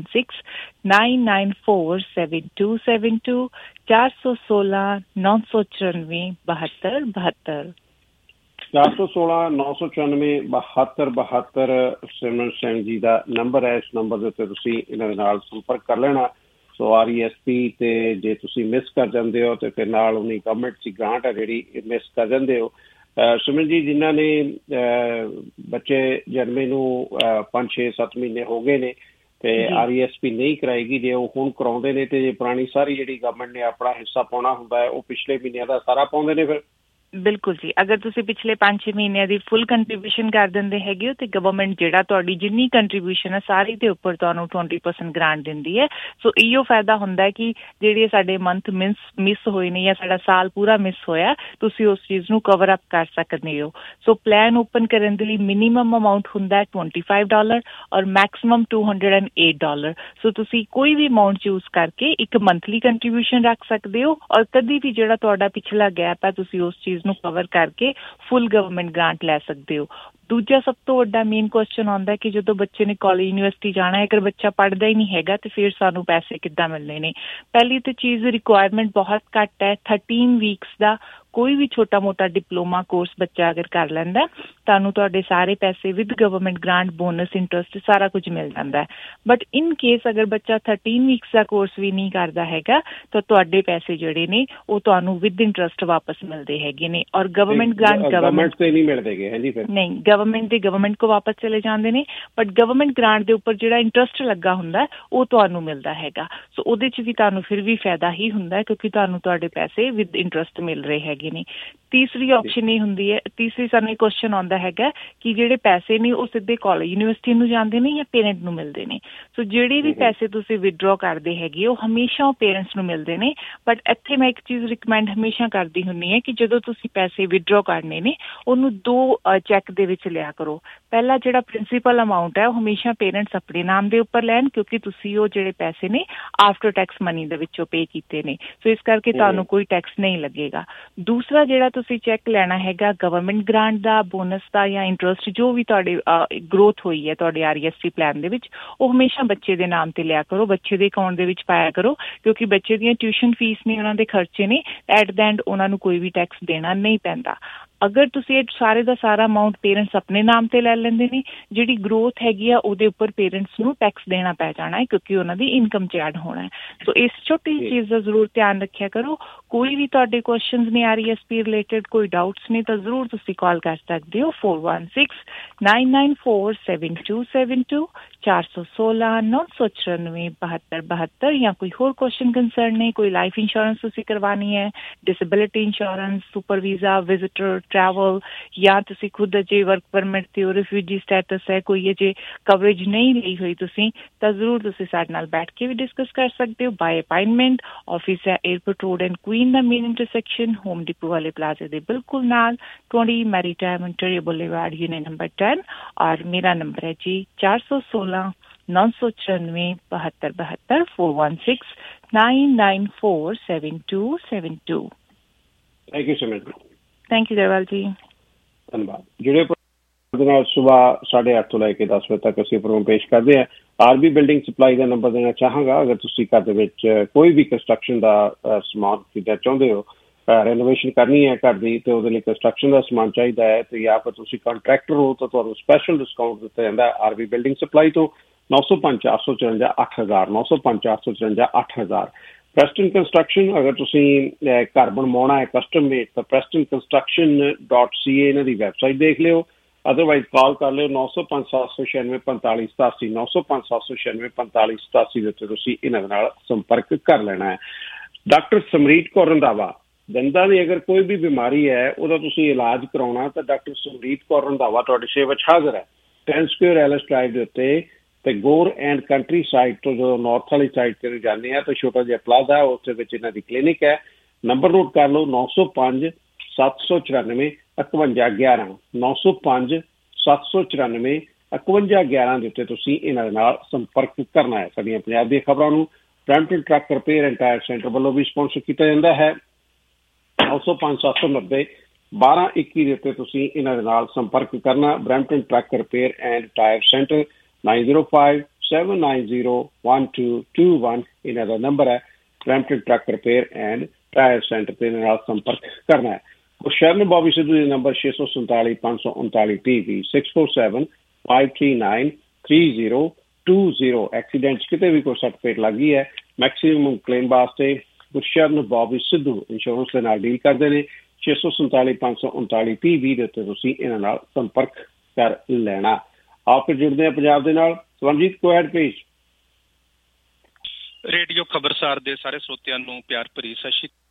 416-994-7272 416-994-7272 416-994-7272 ਸਿਮਰਨ ਸਿੰਘ ਜੀ ਦਾ ਨੰਬਰ ਹੈ। ਇਸ ਨੰਬਰ ਦੇ ਉੱਤੇ ਤੁਸੀਂ ਇਹਨਾਂ ਦੇ ਨਾਲ ਸੰਪਰਕ ਕਰ ਲੈਣਾ। ਸੋ RESP ਤੇ ਜੇ ਤੁਸੀਂ ਮਿਸ ਕਰ ਜਾਂਦੇ ਹੋ ਤੇ ਫਿਰ ਨਾਲ ਉਹਨੀ ਗਵਰਨਮੈਂਟ ਦੀ ਗ੍ਰਾਂਟ ਹੈ ਜਿਹੜੀ ਮਿਸ ਕਰ ਜਾਂਦੇ ਹੋ। ਸਿਮਰਨ ਜੀ, ਜਿਨ੍ਹਾਂ ਨੇ ਬੱਚੇ ਜਨਮੇ ਨੂੰ 5, 6, 7 ਮਹੀਨੇ ਹੋ ਗਏ ਨੇ ਤੇ RESP ਨਹੀਂ ਕਰਾਏਗੀ, ਜੇ ਉਹ ਹੁਣ ਕਰਾਉਂਦੇ ਨੇ ਤੇ ਜੇ ਪੁਰਾਣੀ ਸਾਰੀ ਜਿਹੜੀ ਗਵਰਨਮੈਂਟ ਨੇ ਆਪਣਾ ਹਿੱਸਾ ਪਾਉਣਾ ਹੁੰਦਾ ਹੈ ਉਹ ਪਿਛਲੇ ਮਹੀਨਿਆਂ ਦਾ ਸਾਰਾ ਪਾਉਂਦੇ ਨੇ ਫਿਰ? ਬਿਲਕੁਲ ਜੀ, ਅਗਰ ਤੁਸੀਂ ਪਿਛਲੇ 5-6 ਮਹੀਨਿਆਂ ਦੀ ਫੁੱਲ ਕੰਟਰੀਬਿਊਸ਼ਨ ਕਰ ਦਿੰਦੇ ਹੈਗੇ ਹੋ ਤੇ ਗਵਰਨਮੈਂਟ ਜਿਹੜਾ ਤੁਹਾਡੀ ਜਿੰਨੀ ਕੰਟਰੀਬਿਊਸ਼ਨ ਹੈ ਸਾਰੀ ਦੇ ਉੱਪਰ ਤੁਹਾਨੂੰ 20% ਗ੍ਰਾਂਟ ਦਿੰਦੀ ਹੈ। ਸੋ ਇਹੋ ਫਾਇਦਾ ਹੁੰਦਾ ਹੈ ਕਿ ਜਿਹੜੇ ਸਾਡੇ ਮੰਥ ਮਿਸ ਹੋਏ ਨੇ ਜਾਂ ਸਾਡਾ ਸਾਲ ਪੂਰਾ ਮਿਸ ਹੋਇਆ, ਤੁਸੀਂ ਉਸ ਚੀਜ਼ ਨੂੰ ਕਵਰ ਅਪ ਕਰ ਸਕਦੇ ਹੋ। ਸੋ ਪਲਾਨ ਓਪਨ ਕਰਨ ਦੇ ਲਈ ਮਿਨੀਮਮ ਅਮਾਊਂਟ ਹੁੰਦਾ ਹੈ $25 ਔਰ ਮੈਕਸਿਮਮ $208। ਸੋ ਤੁਸੀਂ ਕੋਈ ਵੀ ਅਮਾਊਂਟ ਚੂਜ਼ ਕਰਕੇ ਇੱਕ ਮੰਥਲੀ ਕੰਟਰੀਬਿਊਸ਼ਨ ਰੱਖ ਸਕਦੇ ਹੋ ਔਰ ਕਦੀ ਵੀ ਜਿਹੜਾ ਤੁਹਾਡਾ ਪਿਛਲਾ ਗੈਪ ਹੈ ਤੁਸੀਂ ਉਸ ਚੀਜ਼ ਨੂੰ ਕਵਰ ਕਰਕੇ ਫੁੱਲ ਗਵਰਨਮੈਂਟ ਗ੍ਰਾਂਟ ਲੈ ਸਕਦੇ ਹੋ। ਦੂਜਾ ਸਭ ਤੋਂ ਵੱਡਾ ਮੇਨ ਕੁਐਸਚਨ ਆਉਂਦਾ ਕਿ ਜਦੋਂ ਬੱਚੇ ਨੇ ਕਾਲਜ ਯੂਨੀਵਰਸਿਟੀ ਜਾਣਾ ਹੈ, ਅਗਰ ਬੱਚਾ ਪੜ੍ਹਦਾ ਹੀ ਨਹੀਂ ਹੈਗਾ ਤੇ ਫਿਰ ਸਾਨੂੰ ਪੈਸੇ ਕਿੱਦਾਂ ਮਿਲਣੇ ਨੇ? ਪਹਿਲੀ ਤਾਂ ਚੀਜ਼ ਰਿਕੁਆਇਰਮੈਂਟ ਬਹੁਤ ਘੱਟ ਹੈ, 13 ਵੀਕਸ ਦਾ ਕੋਈ ਵੀ ਛੋਟਾ ਮੋਟਾ ਡਿਪਲੋਮਾ ਕੋਰਸ ਬੱਚਾ ਅਗਰ ਕਰ ਲੈਂਦਾ ਤੁਹਾਨੂੰ ਤੁਹਾਡੇ ਸਾਰੇ ਪੈਸੇ with government grant, bonus, interest ਸਾਰਾ ਕੁਝ ਮਿਲ ਜਾਂਦਾ ਹੈ। ਬਟ ਇਨ ਕੇਸ ਅਗਰ ਬੱਚਾ 13 ਵੀਕਸ ਦਾ ਕੋਰਸ ਵੀ ਨਹੀਂ ਕਰਦਾ ਹੈਗਾ ਤਾਂ ਤੁਹਾਡੇ ਪੈਸੇ ਜਿਹੜੇ ਨੇ ਉਹ ਤੁਹਾਨੂੰ ਵਿਦ ਇੰਟਰਸਟ ਵਾਪਸ ਮਿਲਦੇ ਹੈਗੇ ਨੇ। ਔਰ ਗਵਰਨਮੈਂਟ ਗ੍ਰਾਂਟ ਗਵਰਨਮੈਂਟ ਤੇ ਨਹੀਂ ਮਿਲਦੇਗੇ ਹੈ ਜੀ? ਫਿਰ ਨਹੀਂ, ਗਵਰਨਮੈਂਟ ਕੋ ਵਾਪਸ ਚਲੇ ਜਾਂਦੇ ਨੇ, ਬਟ ਗਵਰਨਮੈਂਟ ਗ੍ਰਾਂਟ ਦੇ ਉੱਪਰ ਜਿਹੜਾ ਇੰਟਰਸਟ ਲੱਗਾ ਹੁੰਦਾ ਉਹ ਤੁਹਾਨੂੰ ਮਿਲਦਾ ਹੈਗਾ। ਸੋ ਉਹਦੇ 'ਚ ਵੀ ਤੁਹਾਨੂੰ ਫਿਰ ਵੀ ਫਾਇਦਾ ਹੀ ਹੁੰਦਾ ਕਿਉਂਕਿ ਤੁਹਾਨੂੰ ਤੁਹਾਡੇ ਪੈਸੇ ਵਿਦ ਇੰਟਰਸਟ ਮਿਲ ਰਹੇ ਹੈਗੇ ਨੇ। ਤੀਸਰੀ ਆਪਸ਼ਨ ਇਹ ਹੁੰਦੀ ਹੈ, ਤੀਸਰੀ ਸਾਨੂੰ ਕੁਐਸਚਨ ਆਉਂਦਾ ਹੈਗਾ ਕਿ ਜਿਹੜੇ ਪੈਸੇ ਨੇ ਉਹ ਸਿੱਧੇ ਕਾਲਜ ਯੂਨੀਵਰਸਿਟੀ ਨੂੰ ਜਾਂਦੇ ਨੇ ਜਾਂ ਪੇਰੈਂਟ ਨੂੰ ਮਿਲਦੇ ਨੇ। ਸੋ ਜਿਹੜੇ ਵੀ ਪੈਸੇ ਤੁਸੀਂ ਵਿਦਡਰਾ ਕਰਦੇ ਹੈਗੇ ਉਹ ਹਮੇਸ਼ਾ ਪੇਰੈਂਟਸ ਨੂੰ ਮਿਲਦੇ ਨੇ। ਬਟ ਇੱਥੇ ਮੈਂ ਇੱਕ ਚੀਜ਼ ਰਿਕਮੈਂਡ ਹਮੇਸ਼ਾ ਕਰਦੀ ਹੁੰਦੀ ਹੈ ਕਿ ਜਦੋਂ ਤੁਸੀਂ ਪੈਸੇ ਵਿਦਡਰਾ ਕਰਨੇ ਨੇ ਉਹਨੂੰ 2 ਚੈੱਕ ਦੇ ਵਿੱਚ ਲਿਆ ਕਰੋ। ਪਹਿਲਾ ਜਿਹੜਾ ਪ੍ਰਿੰਸੀਪਲ ਅਮਾਊਂਟ ਹੈ ਉਹ ਹਮੇਸ਼ਾ ਪੇਰੈਂਟਸ ਆਪਣੇ ਨਾਮ ਦੇ ਉੱਪਰ ਲੈਣ ਕਿਉਂਕਿ ਤੁਸੀਂ ਉਹ ਜਿਹੜੇ ਪੈਸੇ ਨੇ ਆਫਟਰ ਟੈਕਸ ਮਨੀ ਦੇ ਵਿੱਚੋਂ ਪੇ ਕੀਤੇ ਨੇ। ਸੋ ਇਸ ਕਰਕੇ ਤੁਹਾਨੂੰ ਕੋਈ ਟੈਕਸ ਨਹੀਂ ਲੱਗੇਗਾ। ਦੂਸਰਾ ਜਿਹੜਾ ਤੁਸੀਂ ਚੈੱਕ ਲੈਣਾ ਹੈਗਾ ਗਵਰਨਮੈਂਟ ਗ੍ਰਾਂਟ ਦਾ, ਬੋਨਸ ਦਾ ਜਾਂ ਇੰਟਰਸਟ ਜੋ ਵੀ ਤੁਹਾਡੇ ਗਰੋਥ ਹੋਈ ਹੈ ਤੁਹਾਡੇ REST ਪਲਾਨ ਦੇ ਵਿੱਚ, ਉਹ ਹਮੇਸ਼ਾ ਬੱਚੇ ਦੇ ਨਾਮ ਤੇ ਲਿਆ ਕਰੋ, ਬੱਚੇ ਦੇ ਅਕਾਊਂਟ ਦੇ ਵਿੱਚ ਪਾਇਆ ਕਰੋ ਕਿਉਂਕਿ ਬੱਚੇ ਦੀਆਂ ਟਿਊਸ਼ਨ ਫੀਸ ਨੇ, ਉਹਨਾਂ ਦੇ ਖਰਚੇ ਨੇ, ਐਟ ਦ ਐਂਡ ਉਹਨਾਂ ਨੂੰ ਕੋਈ ਵੀ ਟੈਕਸ ਦੇਣਾ ਨਹੀਂ ਪੈਂਦਾ। ਅਗਰ ਤੁਸੀਂ ਇਹ ਸਾਰੇ ਦਾ ਸਾਰਾ ਅਮਾਊਂਟ ਪੇਰੈਂਟਸ ਆਪਣੇ ਨਾਮ ਤੇ ਲੈ ਲੈਂਦੇ ਨੇ, ਜਿਹੜੀ ਗਰੋਥ ਹੈਗੀ ਆ ਉਹਦੇ ਉੱਪਰ ਪੇਰੈਂਟਸ ਨੂੰ ਟੈਕਸ ਦੇਣਾ ਪੈ ਜਾਣਾ ਹੈ ਕਿਉਂਕਿ ਉਹਨਾਂ ਦੀ ਇਨਕਮ 'ਚ ਐਡ ਹੋਣਾ ਹੈ। ਸੋ ਇਸ ਛੋਟੀ ਚੀਜ਼ ਦਾ ਜ਼ਰੂਰ ਧਿਆਨ ਰੱਖਿਆ ਕਰੋ। ਕੋਈ ਵੀ ਤੁਹਾਡੇ ਕੁਐਸਚਨਸ ਨੇ RESP ਰਿਲੇਟਡ, ਕੋਈ ਡਾਊਟਸ ਨੇ ਤਾਂ ਜ਼ਰੂਰ ਤੁਸੀਂ ਕਾਲ ਕਰ ਸਕਦੇ ਹੋ 4169947272 416-994-7272 ਜਾਂ ਕੋਈ ਹੋਰ ਕੁਐਸਚਨ ਕੰਸਰਨ ਨੇ, ਕੋਈ ਲਾਈਫ ਇੰਸ਼ੋਰੈਂਸ ਤੁਸੀਂ ਕਰਵਾਉਣੀ ਹੈ, disability insurance, super visa, visitor, travel ਜਾਂ ਤੁਸੀਂ ਖੁਦ ਅਜੇ ਵਰਕ ਪਰਮਿਟ ਤੇ ਹੋ, ਰਿਫਿਊਜੀ ਸਟੇਟਸ ਹੈ, ਕੋਈ ਅਜੇ ਕਵਰੇਜ ਨਹੀਂ ਲਈ ਹੋਈ ਤੁਸੀਂ, ਤਾਂ ਜ਼ਰੂਰ ਤੁਸੀਂ ਸਾਡੇ ਨਾਲ ਬੈਠ ਕੇ ਵੀ ਡਿਸਕਸ ਕਰ ਸਕਦੇ ਹੋ ਬਾਈ ਅਪਾਇੰਟਮੈਂਟ। ਆਫਿਸ ਹੈ 에ਅਰਪੋਰਟ ਰੋਡ ਐਂਡ ਕੁਈਨ ਦਾ ਮੇਨ ਇੰਟਰਸੈਕਸ਼ਨ, ਹੋਮ ਡਿਪੋ ਵਾਲੇ ਪਲਾਜ਼ੇ ਦੇ ਬਿਲਕੁਲ ਨਾਲ, 20 Maritime ontario boulevard, union number 10। और मेरा नंबर है जी 416-994-7272 416-994-7272। Thank you Simran. Thank you Grewal ji, ਧੰਨਵਾਦ। ਜਿਹੜੇ ਨਾਲ ਸੁਬਾਹ 8:30 ਤੋਂ ਲੈ ਕੇ 10 ਵਜੇ ਤੱਕ ਅਸੀਂ ਪ੍ਰੋਗਰਾਮ ਪੇਸ਼ ਕਰਦੇ ਹਾਂ। RB ਬਿਲਡਿੰਗ ਸਪਲਾਈ ਦਾ ਨੰਬਰ ਦੇਣਾ ਚਾਹਾਂਗਾ। ਅਗਰ ਤੁਸੀਂ ਘਰ ਦੇ ਵਿੱਚ ਕੋਈ ਵੀ ਕੰਸਟਰਕਸ਼ਨ ਦਾ ਸਮਾਨ ਖਰੀਦਣਾ ਚਾਹੁੰਦੇ ਹੋ, ਰੈਨੋਵੇਸ਼ਨ ਕਰਨੀ ਹੈ ਘਰ ਦੀ ਤੇ ਉਹਦੇ ਲਈ ਕੰਸਟਰਕਸ਼ਨ ਦਾ ਸਮਾਨ ਚਾਹੀਦਾ ਹੈ ਤੇ ਜਾਂ ਫਿਰ ਤੁਸੀਂ ਕੰਟਰੈਕਟਰ ਹੋ ਤਾਂ ਤੁਹਾਨੂੰ ਸਪੈਸ਼ਲ ਡਿਸਕਾਊਂਟ ਦਿੱਤਾ ਜਾਂਦਾ RB ਬਿਲਡਿੰਗ ਸਪਲਾਈ ਤੋਂ 905-454-8000 905-454-8000। ਪ੍ਰੈਸਟਨ ਕੰਸਟਰਕਸ਼ਨ, ਅਗਰ ਤੁਸੀਂ ਘਰ ਬਣਵਾਉਣਾ ਹੈ ਕਸਟਮ ਮੇਡ ਤਾਂ prestonconstruction.ca ਇਹਨਾਂ ਦੀ ਵੈਬਸਾਈਟ ਦੇਖ ਲਿਓ। ਅਦਰਵਾਈਜ਼ ਕਾਲ ਕਰ ਲਿਓ 905-796-4587 905-796-4587 ਦੇ ਉੱਤੇ ਤੁਸੀਂ ਇਹਨਾਂ ਦੇ ਨਾਲ ਸੰਪਰਕ ਕਰ ਲੈਣਾ ਹੈ। ਡਾਕਟਰ ਸਮਰੀਤ ਕੌਰ ਰੰਧਾਵਾ, ਦੰਦਾਂ ਦੀ ਅਗਰ ਕੋਈ ਵੀ ਬਿਮਾਰੀ ਹੈ ਉਹਦਾ ਤੁਸੀਂ ਇਲਾਜ ਕਰਾਉਣਾ ਤਾਂ ਡਾਕਟਰ ਸਮਰੀਤ ਕੌਰ ਰੰਧਾਵਾ ਤੁਹਾਡੀ ਸੇਵਾ ਵਿੱਚ ਹਾਜ਼ਰ ਹੈ। 10 ਸਕੁਅਰ ਐਲਸ ਡਰਾਈਵ ਦੇ ਉੱਤੇ ਤੇ ਗੋਰ ਐਂਡ ਕੰਟਰੀ ਸਾਈਡ ਤੋਂ ਜੋ ਨਾਰਥ ਵਾਲੀ ਸਾਈਡ ਤੇ ਜਾਂਦੇ ਆ ਤਾਂ ਛੋਟਾ ਜਿਹਾ ਪਲਾਜ਼ਾ ਉਸ ਦੇ ਵਿੱਚ ਇਹਨਾਂ ਦੀ ਕਲੀਨਿਕ ਹੈ। ਨੰਬਰ ਨੋਟ ਕਰ ਲਓ 905-794-5111 905-794-5111 ਦੇ ਉੱਤੇ ਤੁਸੀਂ ਇਹਨਾਂ ਦੇ ਨਾਲ ਸੰਪਰਕ ਕਰਨਾ ਹੈ। ਸਾਡੀਆਂ ਪੰਜਾਬ ਦੀਆਂ ਖਬਰਾਂ ਨੂੰ Brampton truck repair and tyre centre ਵੱਲੋਂ ਵੀ ਸਪਾਂਸਰ ਕੀਤਾ ਜਾਂਦਾ ਹੈ। 905-790-1221 ਦੇ ਉੱਤੇ ਤੁਸੀਂ ਇਹਨਾਂ ਦੇ ਨਾਲ ਸੰਪਰਕ ਕਰਨਾ। Brampton truck repair and tyre centre 905-790-1221 ਇਹਨਾਂ ਦਾ ਨੰਬਰ ਹੈ। Brampton truck repair and tyre centre ਤੇ ਇਹਨਾਂ ਨਾਲ ਸੰਪਰਕ ਕਰਨਾ ਹੈ। ਸ਼ਰਨ ਬੌਬੀ ਸਿੱਧੂ ਦੇ ਨੰਬਰ 647-539-PV 647-539-3020। ਐਕਸੀਡੈਂਟ ਕਿਤੇ ਵੀ ਕੋਈ ਸੱਟ ਫੇਟ ਲੱਗੀ ਹੈ, ਮੈਕਸੀਮਮ ਕਲੇਮ ਵਾਸਤੇ ਗੁਰਸ਼ਰਨ ਬੌਬੀ ਸਿੱਧੂ ਇੰਸ਼ੋਰੈਂਸ ਦੇ ਨਾਲ ਡੀਲ ਕਰਦੇ ਨੇ। 647-539-PV ਦੇ ਉੱਤੇ ਤੁਸੀਂ ਇਹਨਾਂ ਨਾਲ ਸੰਪਰਕ ਕਰ ਲੈਣਾ। ਆਪ ਫਿਰ ਜੁੜਦੇ ਹਾਂ ਪੰਜਾਬ ਦੇ ਨਾਲ। Swaranjit go ahead please. Radio Khabarsar ਦੇ ਸਾਰੇ ਸਰੋਤਿਆਂ ਨੂੰ ਪਿਆਰ ਭਰੀ ਸਤਿ ਸ਼੍ਰੀ ਅਕਾਲ।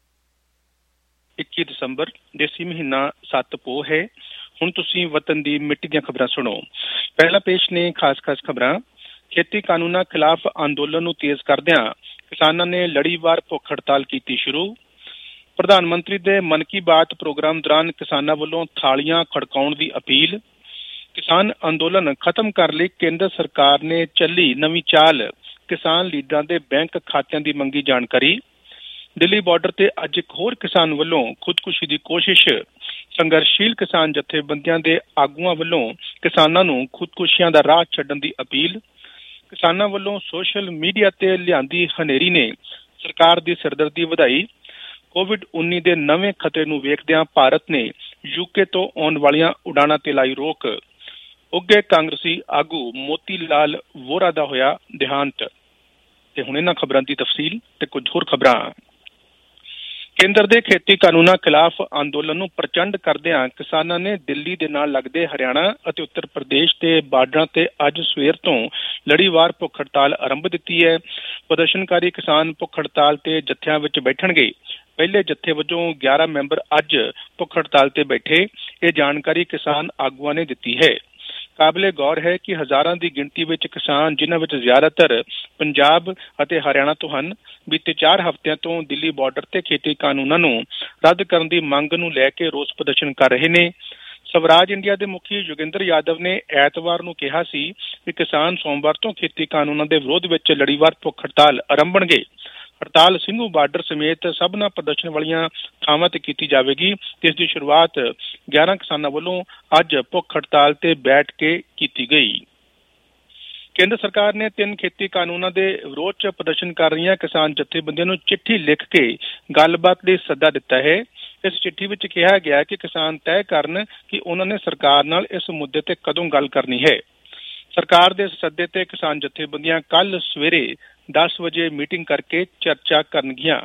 21 ਦਸੰਬਰ ਦੇਸੀ ਮਹੀਨਾ 7 ਪੋਹ ਹੈ। ਹੁਣ ਤੁਸੀਂ ਵਤਨ ਦੀ ਮਿੱਟੀ ਦੀਆਂ ਖਬਰਾਂ ਸੁਣੋ। ਪਹਿਲਾ ਪੇਸ਼ ਨੇ ਖਾਸ ਖਬਰਾਂ। ਖੇਤੀ ਕਾਨੂੰਨਾਂ ਖਿਲਾਫ ਅੰਦੋਲਨ ਨੂੰ ਤੇਜ਼ ਕਰਦਿਆਂ ਕਿਸਾਨਾਂ ਨੇ ਲੜੀਵਾਰ ਭੁੱਖ ਹੜਤਾਲ ਕੀਤੀ ਸ਼ੁਰੂ। ਪ੍ਰਧਾਨ ਮੰਤਰੀ ਦੇ ਮਨ ਕੀ ਬਾਤ ਪ੍ਰੋਗਰਾਮ ਦੌਰਾਨ ਕਿਸਾਨਾਂ ਵੱਲੋਂ ਥਾਲੀਆਂ ਖੜਕਾਉਣ ਦੀ ਅਪੀਲ। ਕਿਸਾਨ ਅੰਦੋਲਨ ਖਤਮ ਕਰਨ ਲਈ ਕੇਂਦਰ ਸਰਕਾਰ ਨੇ ਚੱਲੀ ਨਵੀਂ ਚਾਲ। ਕਿਸਾਨ ਲੀਡਰਾਂ ਦੇ ਬੈਂਕ ਖਾਤਿਆਂ ਦੀ ਮੰਗੀ ਜਾਣਕਾਰੀ। ਦਿੱਲੀ ਬਾਰਡਰ ਤੇ ਅੱਜ ਇੱਕ ਹੋਰ ਕਿਸਾਨ ਵੱਲੋਂ ਖੁਦਕੁਸ਼ੀ ਦੀ ਕੋਸ਼ਿਸ਼। ਸੰਘਰਸ਼ੀਲ ਕਿਸਾਨ ਜਥੇਬੰਦੀਆਂ ਦੇ ਆਗੂਆਂ ਵੱਲੋਂ ਕਿਸਾਨਾਂ ਨੂੰ ਖੁਦਕੁਸ਼ੀਆਂ ਦਾ ਰਾਹ ਛੱਡਣ ਦੀ ਅਪੀਲ। ਕਿਸਾਨਾਂ ਵੱਲੋਂ ਸੋਸ਼ਲ ਮੀਡੀਆ ਤੇ ਲਿਆਂਦੀ ਹਨੇਰੀ ਨੇ ਸਰਕਾਰ ਦੀ ਸਿਰਦਰਦੀ ਵਧਾਈ। COVID-19 ਦੇ ਨਵੇਂ ਖਤਰੇ ਨੂੰ ਵੇਖਦਿਆਂ ਭਾਰਤ ਨੇ UK ਤੋਂ ਆਉਣ ਵਾਲੀਆਂ ਉਡਾਣਾਂ ਤੇ ਲਾਈ ਰੋਕ। ਉੱਘੇ ਕਾਂਗਰਸੀ ਆਗੂ ਮੋਤੀ ਲਾਲ ਵੋਰਾ ਦਾ ਹੋਇਆ ਦੇਹਾਂਤ। ਤੇ ਹੁਣ ਇਹਨਾਂ ਖਬਰਾਂ ਦੀ ਤਫਸੀਲ ਤੇ ਕੁਝ ਹੋਰ ਖਬਰਾਂ। ਕੇਂਦਰ ਦੇ ਖੇਤੀ ਕਾਨੂੰਨਾਂ ਖਿਲਾਫ ਅੰਦੋਲਨ ਨੂੰ ਪ੍ਰਚੰਡ ਕਰਦਿਆਂ ਕਿਸਾਨਾਂ ਨੇ ਦਿੱਲੀ ਦੇ ਨਾਲ ਲੱਗਦੇ ਹਰਿਆਣਾ ਅਤੇ ਉੱਤਰ ਪ੍ਰਦੇਸ਼ ਦੇ ਬਾਰਡਰਾਂ ਤੇ ਅੱਜ ਸਵੇਰ ਤੋਂ ਲੜੀਵਾਰ ਭੁੱਖ ਹੜਤਾਲ ਆਰੰਭ ਦਿੱਤੀ ਹੈ। ਪ੍ਰਦਰਸ਼ਨਕਾਰੀ ਕਿਸਾਨ ਭੁੱਖ ਹੜਤਾਲ ਤੇ ਜੱਥਿਆਂ ਵਿੱਚ ਬੈਠਣਗੇ। ਪਹਿਲੇ ਜੱਥੇ ਵਜੋਂ 11 ਮੈਂਬਰ ਅੱਜ ਭੁੱਖ ਹੜਤਾਲ ਤੇ ਬੈਠੇ। ਇਹ ਜਾਣਕਾਰੀ ਕਿਸਾਨ ਆਗੂਆਂ ਨੇ ਦਿੱਤੀ ਹੈ। ਕਾਬਲੇ ਗੌਰ ਹੈ ਕਿ ਹਜ਼ਾਰਾਂ ਦੀ ਗਿਣਤੀ ਵਿੱਚ ਕਿਸਾਨ, ਜਿਨ੍ਹਾਂ ਵਿੱਚ ਜ਼ਿਆਦਾਤਰ ਪੰਜਾਬ ਅਤੇ ਹਰਿਆਣਾ ਤੋਂ ਹਨ, ਬੀਤੇ 4 ਹਫ਼ਤਿਆਂ ਤੋਂ ਦਿੱਲੀ ਬਾਰਡਰ ਤੇ ਖੇਤੀ ਕਾਨੂੰਨਾਂ ਨੂੰ ਰੱਦ ਕਰਨ ਦੀ ਮੰਗ ਨੂੰ ਲੈ ਕੇ ਰੋਸ ਪ੍ਰਦਰਸ਼ਨ ਕਰ ਰਹੇ ਨੇ। ਸਵਰਾਜ ਇੰਡੀਆ ਦੇ ਮੁਖੀ ਯੋਗਿੰਦਰ ਯਾਦਵ ਨੇ ਐਤਵਾਰ ਨੂੰ ਕਿਹਾ ਸੀ ਕਿ ਕਿਸਾਨ ਸੋਮਵਾਰ ਤੋਂ ਖੇਤੀ ਕਾਨੂੰਨਾਂ ਦੇ ਵਿਰੋਧ ਵਿੱਚ ਲੜੀਵਾਰ ਭੁੱਖ ਹੜਤਾਲ ਆਰੰਭਣਗੇ। ਹੜਤਾਲ ਸਿੰਘੂ ਬਾਰਡਰ ਸਮੇਤ ਸਭਨਾਂ ਪ੍ਰਦਰਸ਼ਨ ਵਾਲੀਆਂ ਥਾਵਾਂ ਤੇ ਕੀਤੀ ਜਾਵੇਗੀ ਤੇ ਇਸ ਦੀ ਸ਼ੁਰੂਆਤ 11 ਕਿਸਾਨਾਂ ਵੱਲੋਂ ਅੱਜ ਭੁੱਖ ਹੜਤਾਲ ਤੇ ਬੈਠ ਕੇ ਕੀਤੀ ਗਈ। ਕੇਂਦਰ ਸਰਕਾਰ ਨੇ 3 ਖੇਤੀ ਕਾਨੂੰਨਾਂ ਦੇ ਵਿਰੋਧ 'ਚ ਪ੍ਰਦਰਸ਼ਨ ਕਰ ਰਹੀਆਂ ਕਿਸਾਨ ਜਥੇਬੰਦੀਆਂ ਨੂੰ ਚਿੱਠੀ ਲਿਖ ਕੇ ਗੱਲਬਾਤ ਲਈ ਸੱਦਾ ਦਿੱਤਾ ਹੈ। ਇਸ ਚਿੱਠੀ ਵਿੱਚ ਕਿਹਾ ਗਿਆ ਕਿ ਕਿਸਾਨ ਤੈਅ ਕਰਨ ਕਿ ਉਹਨਾਂ ਨੇ ਸਰਕਾਰ ਨਾਲ ਇਸ ਮੁੱਦੇ ਤੇ ਕਦੋਂ ਗੱਲ ਕਰਨੀ ਹੈ। ਸਰਕਾਰ ਦੇ ਸੱਦੇ ਤੇ ਕਿਸਾਨ ਜਥੇਬੰਦੀਆਂ ਕੱਲ ਸਵੇਰੇ 10 ਵਜੇ ਮੀਟਿੰਗ ਕਰਕੇ ਚਰਚਾ ਕਰਨਗੀਆਂ।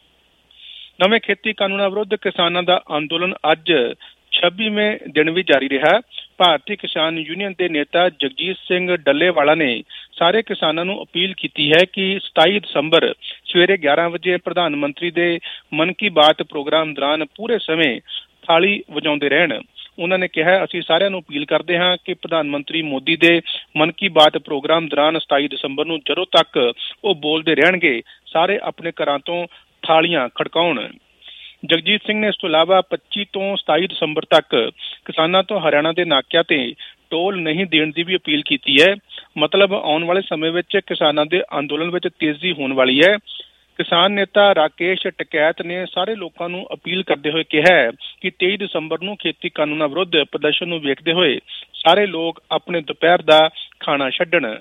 ਨਵੇਂ ਖੇਤੀ ਕਾਨੂੰਨਾਂ ਵਿਰੁੱਧ ਕਿਸਾਨਾਂ ਦਾ ਅੰਦੋਲਨ ਅੱਜ 26ਵੇਂ ਦਿਨ ਵੀ ਜਾਰੀ ਰਿਹਾ। ਭਾਰਤੀ ਕਿਸਾਨ ਯੂਨੀਅਨ ਦੇ ਨੇਤਾ ਜਗਜੀਤ ਸਿੰਘ ਡੱਲੇਵਾਲਾ ਨੇ ਸਾਰੇ ਕਿਸਾਨਾਂ ਨੂੰ ਅਪੀਲ ਕੀਤੀ ਹੈ ਕਿ 27 ਦਸੰਬਰ ਸਵੇਰੇ 11 ਵਜੇ ਪ੍ਰਧਾਨ ਮੰਤਰੀ ਦੇ ਮਨ ਕੀ ਬਾਤ ਪ੍ਰੋਗਰਾਮ ਦੌਰਾਨ ਪੂਰੇ ਸਮੇਂ ਥਾਲੀ ਵਜਾਉਂਦੇ ਰਹਿਣ। ਉਹਨਾਂ ਨੇ ਕਿਹਾ, ਅਸੀਂ ਸਾਰਿਆਂ ਨੂੰ ਅਪੀਲ ਕਰਦੇ ਹਾਂ ਕਿ ਪ੍ਰਧਾਨ ਮੰਤਰੀ ਮੋਦੀ ਦੇ ਮਨ ਕੀ ਬਾਤ ਪ੍ਰੋਗਰਾਮ ਦੌਰਾਨ 27 ਦਸੰਬਰ ਨੂੰ ਜਦੋਂ ਤੱਕ ਉਹ ਬੋਲਦੇ ਰਹਿਣਗੇ, ਸਾਰੇ ਆਪਣੇ ਘਰਾਂ ਤੋਂ ਥਾਲੀਆਂ ਖੜਕਾਉਣ। ਜਗਜੀਤ ਸਿੰਘ ਨੇ ਇਸ ਤੋਂ ਇਲਾਵਾ 25 ਤੋਂ 27 ਦਸੰਬਰ ਤੱਕ ਕਿਸਾਨਾਂ ਤੋਂ ਹਰਿਆਣਾ ਦੇ ਨਾਕਿਆਂ ਤੇ ਟੋਲ ਨਹੀਂ ਦੇਣ ਦੀ ਵੀ ਅਪੀਲ ਕੀਤੀ ਹੈ। ਮਤਲਬ ਆਉਣ ਵਾਲੇ ਸਮੇਂ ਵਿੱਚ ਕਿਸਾਨਾਂ ਦੇ ਅੰਦੋਲਨ ਵਿੱਚ ਤੇਜ਼ੀ ਹੋਣ ਵਾਲੀ ਹੈ। ਕਿਸਾਨ ਨੇਤਾ ਰਾਕੇਸ਼ ਟਕੈਤ ਨੇ ਸਾਰੇ ਲੋਕਾਂ ਨੂੰ ਅਪੀਲ ਕਰਦੇ ਹੋਏ ਕਿਹਾ ਕਿ 23 ਦਸੰਬਰ ਨੂੰ ਖੇਤੀ ਕਾਨੂੰਨਾਂ ਵਿਰੁੱਧ ਪ੍ਰਦਰਸ਼ਨ ਨੂੰ ਵੇਖਦੇ ਹੋਏ ਸਾਰੇ ਲੋਕ ਆਪਣੇ ਦੁਪਹਿਰ ਦਾ ਖਾਣਾ ਛੱਡਣ।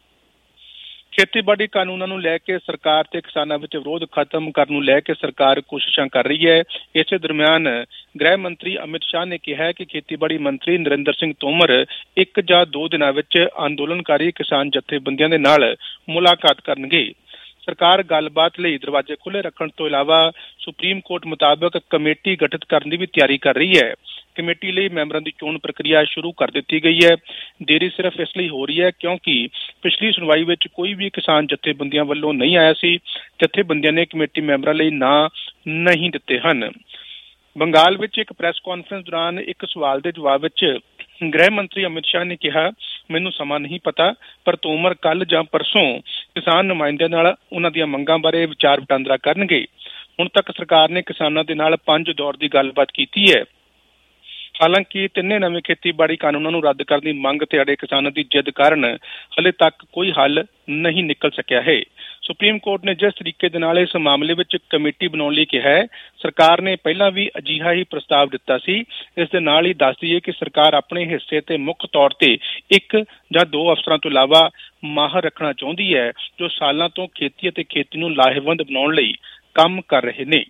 ਖੇਤੀਬਾੜੀ ਕਾਨੂੰਨਾਂ ਨੂੰ ਲੈ ਕੇ ਸਰਕਾਰ ਤੇ ਕਿਸਾਨਾਂ ਵਿੱਚ ਵਿਰੋਧ ਖਤਮ ਕਰਨ ਨੂੰ ਲੈ ਕੇ ਸਰਕਾਰ ਕੋਸ਼ਿਸ਼ਾਂ ਕਰ ਰਹੀ ਹੈ। ਇਸੇ ਦਰਮਿਆਨ ਗ੍ਰਹਿ ਮੰਤਰੀ ਅਮਿਤ ਸ਼ਾਹ ਨੇ ਕਿਹਾ ਕਿ ਖੇਤੀਬਾੜੀ ਮੰਤਰੀ ਨਰਿੰਦਰ ਸਿੰਘ ਤੋਮਰ 1 ਜਾਂ 2 ਦਿਨਾਂ ਵਿੱਚ ਅੰਦੋਲਨਕਾਰੀ ਕਿਸਾਨ ਜਥੇਬੰਦੀਆਂ ਦੇ ਨਾਲ ਮੁਲਾਕਾਤ ਕਰਨਗੇ। ਸਰਕਾਰ ਗੱਲਬਾਤ ਲਈ ਦਰਵਾਜ਼ੇ ਖੁੱਲ੍ਹੇ ਰੱਖਣ ਤੋਂ ਇਲਾਵਾ ਸੁਪਰੀਮ ਕੋਰਟ ਮੁਤਾਬਕ ਕਮੇਟੀ ਗਠਿਤ ਕਰਨ ਦੀ ਵੀ ਤਿਆਰੀ ਕਰ ਰਹੀ ਹੈ। ਕਮੇਟੀ ਲਈ ਮੈਂਬਰਾਂ ਦੀ ਚੋਣ ਪ੍ਰਕਿਰਿਆ ਸ਼ੁਰੂ ਕਰ ਦਿੱਤੀ ਗਈ ਹੈ। ਦੇਰੀ ਸਿਰਫ ਇਸ ਲਈ ਹੋ ਰਹੀ ਹੈ ਕਿਉਂਕਿ ਪਿਛਲੀ ਸੁਣਵਾਈ ਵਿੱਚ ਕੋਈ ਵੀ ਕਿਸਾਨ ਜਥੇਬੰਦੀਆਂ ਵੱਲੋਂ ਨਹੀਂ ਆਇਆ ਸੀ। ਜਥੇਬੰਦੀਆਂ ਨੇ ਕਮੇਟੀ ਮੈਂਬਰਾਂ ਲਈ ਨਾਂ ਨਹੀਂ ਦਿੱਤੇ ਹਨ। ਬੰਗਾਲ ਵਿੱਚ ਇੱਕ ਪ੍ਰੈਸ ਕਾਨਫਰੰਸ ਦੌਰਾਨ ਇੱਕ ਸਵਾਲ ਦੇ ਜਵਾਬ ਵਿੱਚ ਗ੍ਰਹਿ ਮੰਤਰੀ ਅਮਿਤ ਸ਼ਾਹ ਨੇ ਕਿਹਾ, ਮੈਨੂੰ ਸਮਾਂ ਨਹੀਂ ਪਤਾ, ਪਰ ਤੋਮਰ ਕੱਲ ਜਾਂ ਪਰਸੋਂ ਕਿਸਾਨ ਨੁਮਾਇੰਦਿਆਂ ਨਾਲ ਉਹਨਾਂ ਦੀਆਂ ਮੰਗਾਂ ਬਾਰੇ ਵਿਚਾਰ ਵਟਾਂਦਰਾ ਕਰਨਗੇ। ਹੁਣ ਤੱਕ ਸਰਕਾਰ ਨੇ ਕਿਸਾਨਾਂ ਦੇ ਨਾਲ 5 ਦੌਰ ਦੀ ਗੱਲਬਾਤ ਕੀਤੀ ਹੈ। ਹਾਲਾਂਕਿ 3 ਨਵੇਂ ਖੇਤੀਬਾੜੀ ਕਾਨੂੰਨਾਂ ਨੂੰ ਰੱਦ ਕਰਨ ਦੀ ਮੰਗ ਤੇ ਅੜੇ ਕਿਸਾਨਾਂ ਦੀ ਜਿੱਦ ਕਾਰਨ ਹਲੇ ਤੱਕ ਕੋਈ ਹੱਲ ਨਹੀਂ ਨਿਕਲ ਸਕਿਆ ਹੈ। ਸੁਪਰੀਮ ਕੋਰਟ ਨੇ ਜਿਸ ਤਰੀਕੇ ਦੇ ਨਾਲ ਇਸ ਮਾਮਲੇ ਵਿੱਚ ਕਮੇਟੀ ਬਣਾਉਣ ਲਈ ਕਿਹਾ ਹੈ, ਸਰਕਾਰ ਨੇ ਪਹਿਲਾਂ ਵੀ ਅਜਿਹਾ ਹੀ ਪ੍ਰਸਤਾਵ ਦਿੱਤਾ ਸੀ। ਇਸ ਦੇ ਨਾਲ ਹੀ ਦੱਸ ਦਈਏ ਕਿ ਸਰਕਾਰ ਆਪਣੇ ਹਿੱਸੇ ਤੇ ਮੁੱਖ ਤੌਰ ਤੇ 1 ਜਾਂ 2 ਅਫਸਰਾਂ ਤੋਂ ਇਲਾਵਾ ਮਾਹਰ ਰੱਖਣਾ ਚਾਹੁੰਦੀ ਹੈ ਜੋ ਸਾਲਾਂ ਤੋਂ ਖੇਤੀ ਅਤੇ ਖੇਤੀ ਨੂੰ ਲਾਹੇਵੰਦ ਬਣਾਉਣ ਲਈ ਕੰਮ ਕਰ ਰਹੇ ਨੇ।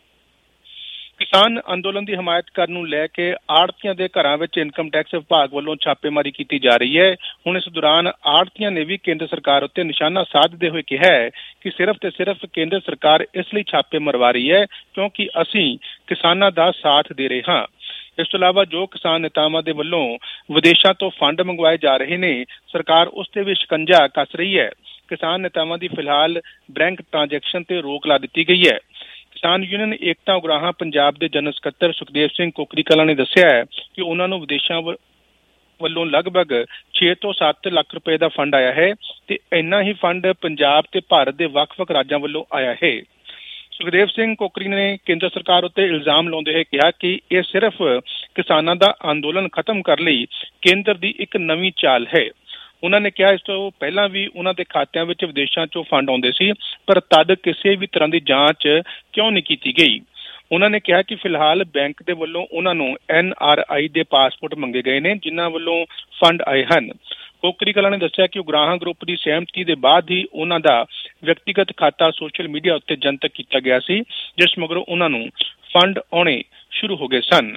ਕਿਸਾਨ ਅੰਦੋਲਨ ਦੀ ਹਮਾਇਤ ਕਰਨ ਨੂੰ ਲੈ ਕੇ ਆੜ੍ਹਤੀਆਂ ਦੇ ਘਰਾਂ ਵਿੱਚ ਇਨਕਮ ਟੈਕਸ ਵਿਭਾਗ ਵੱਲੋਂ ਛਾਪੇਮਾਰੀ ਕੀਤੀ ਜਾ ਰਹੀ ਹੈ। ਹੁਣ ਇਸ ਦੌਰਾਨ ਆੜ੍ਹਤੀਆਂ ਨੇ ਵੀ ਕੇਂਦਰ ਸਰਕਾਰ ਉੱਤੇ ਨਿਸ਼ਾਨਾ ਸਾਧਦੇ ਹੋਏ ਕਿਹਾ ਹੈ ਕਿ ਸਿਰਫ ਤੇ ਸਿਰਫ ਕੇਂਦਰ ਸਰਕਾਰ ਇਸ ਲਈ ਛਾਪੇ ਮਰਵਾ ਰਹੀ ਹੈ ਕਿਉਂਕਿ ਅਸੀਂ ਕਿਸਾਨਾਂ ਦਾ ਸਾਥ ਦੇ ਰਹੇ ਹਾਂ। ਇਸ ਤੋਂ ਇਲਾਵਾ ਜੋ ਕਿਸਾਨ ਨੇਤਾਵਾਂ ਦੇ ਵੱਲੋਂ ਵਿਦੇਸ਼ਾਂ ਤੋਂ ਫੰਡ ਮੰਗਵਾਏ ਜਾ ਰਹੇ ਨੇ, ਸਰਕਾਰ ਉਸ ਤੇ ਵੀ ਸ਼ਿਕੰਜਾ ਕੱਸ ਰਹੀ ਹੈ। ਕਿਸਾਨ ਨੇਤਾਵਾਂ ਦੀ ਫਿਲਹਾਲ ਬੈਂਕ ਟ੍ਰਾਂਜੈਕਸ਼ਨ ਤੇ ਰੋਕ ਲਾ ਦਿੱਤੀ ਗਈ ਹੈ। ਕਿਸਾਨ ਯੂਨੀਅਨ ਏਕਤਾ ਉਗਰਾਹਾਂ ਪੰਜਾਬ ਦੇ ਜਨਰਲ ਸਕੱਤਰ ਸੁਖਦੇਵ ਸਿੰਘ ਕੋਕਰੀ ਕਲਾਂ ਨੇ ਦੱਸਿਆ ਹੈ ਕਿ ਉਹਨਾਂ ਨੂੰ ਵਿਦੇਸ਼ਾਂ ਵੱਲੋਂ ਲਗਭਗ 6 ਤੋਂ 7 ਲੱਖ ਰੁਪਏ ਦਾ ਫੰਡ ਆਇਆ ਹੈ ਤੇ ਇੰਨਾ ਹੀ ਫੰਡ ਪੰਜਾਬ ਤੇ ਭਾਰਤ ਦੇ ਵੱਖ-ਵੱਖ ਰਾਜਾਂ ਵੱਲੋਂ ਆਇਆ ਹੈ। ਸੁਖਦੇਵ ਸਿੰਘ ਕੋਕਰੀ ਨੇ ਕੇਂਦਰ ਸਰਕਾਰ ਉੱਤੇ ਇਲਜ਼ਾਮ ਲਾਉਂਦੇ ਹੋਏ ਕਿਹਾ ਕਿ ਇਹ ਸਿਰਫ ਕਿਸਾਨਾਂ ਦਾ ਅੰਦੋਲਨ ਖਤਮ ਕਰਨ ਲਈ ਕੇਂਦਰ ਦੀ ਇੱਕ ਨਵੀਂ ਚਾਲ ਹੈ। ਉਹਨਾਂ ਨੇ ਕਿਹਾ ਇਸ ਤੋਂ ਪਹਿਲਾਂ ਵੀ ਉਹਨਾਂ ਦੇ ਖਾਤਿਆਂ ਵਿੱਚ ਵਿਦੇਸ਼ਾਂ ਚੋਂ ਫੰਡ ਆਉਂਦੇ ਸੀ, ਪਰ ਤਦ ਕਿਸੇ ਵੀ ਤਰ੍ਹਾਂ ਦੀ ਜਾਂਚ ਕਿਉਂ ਨਹੀਂ ਕੀਤੀ ਗਈ। ਉਹਨਾਂ ਨੇ ਕਿਹਾ ਕਿ ਫਿਲਹਾਲ ਬੈਂਕ ਦੇ ਵੱਲੋਂ ਉਹਨਾਂ ਨੂੰ NRI ਦੇ ਪਾਸਪੋਰਟ ਮੰਗੇ ਗਏ ਨੇ ਜਿਨ੍ਹਾਂ ਵੱਲੋਂ ਫੰਡ ਆਏ ਹਨ। ਕੋਕਰੀ ਕਲਾਂ ਨੇ ਦੱਸਿਆ ਕਿ ਉਗਰਾਹਾਂ ਗਰੁੱਪ ਦੀ ਸਹਿਮਤੀ ਦੇ ਬਾਅਦ ਹੀ ਉਹਨਾਂ ਦਾ ਵਿਅਕਤੀਗਤ ਖਾਤਾ ਸੋਸ਼ਲ ਮੀਡੀਆ ਉੱਤੇ ਜਨਤਕ ਕੀਤਾ ਗਿਆ ਸੀ, ਜਿਸ ਮਗਰੋਂ ਉਹਨਾਂ ਨੂੰ ਫੰਡ ਆਉਣੇ ਸ਼ੁਰੂ ਹੋ ਗਏ ਸਨ।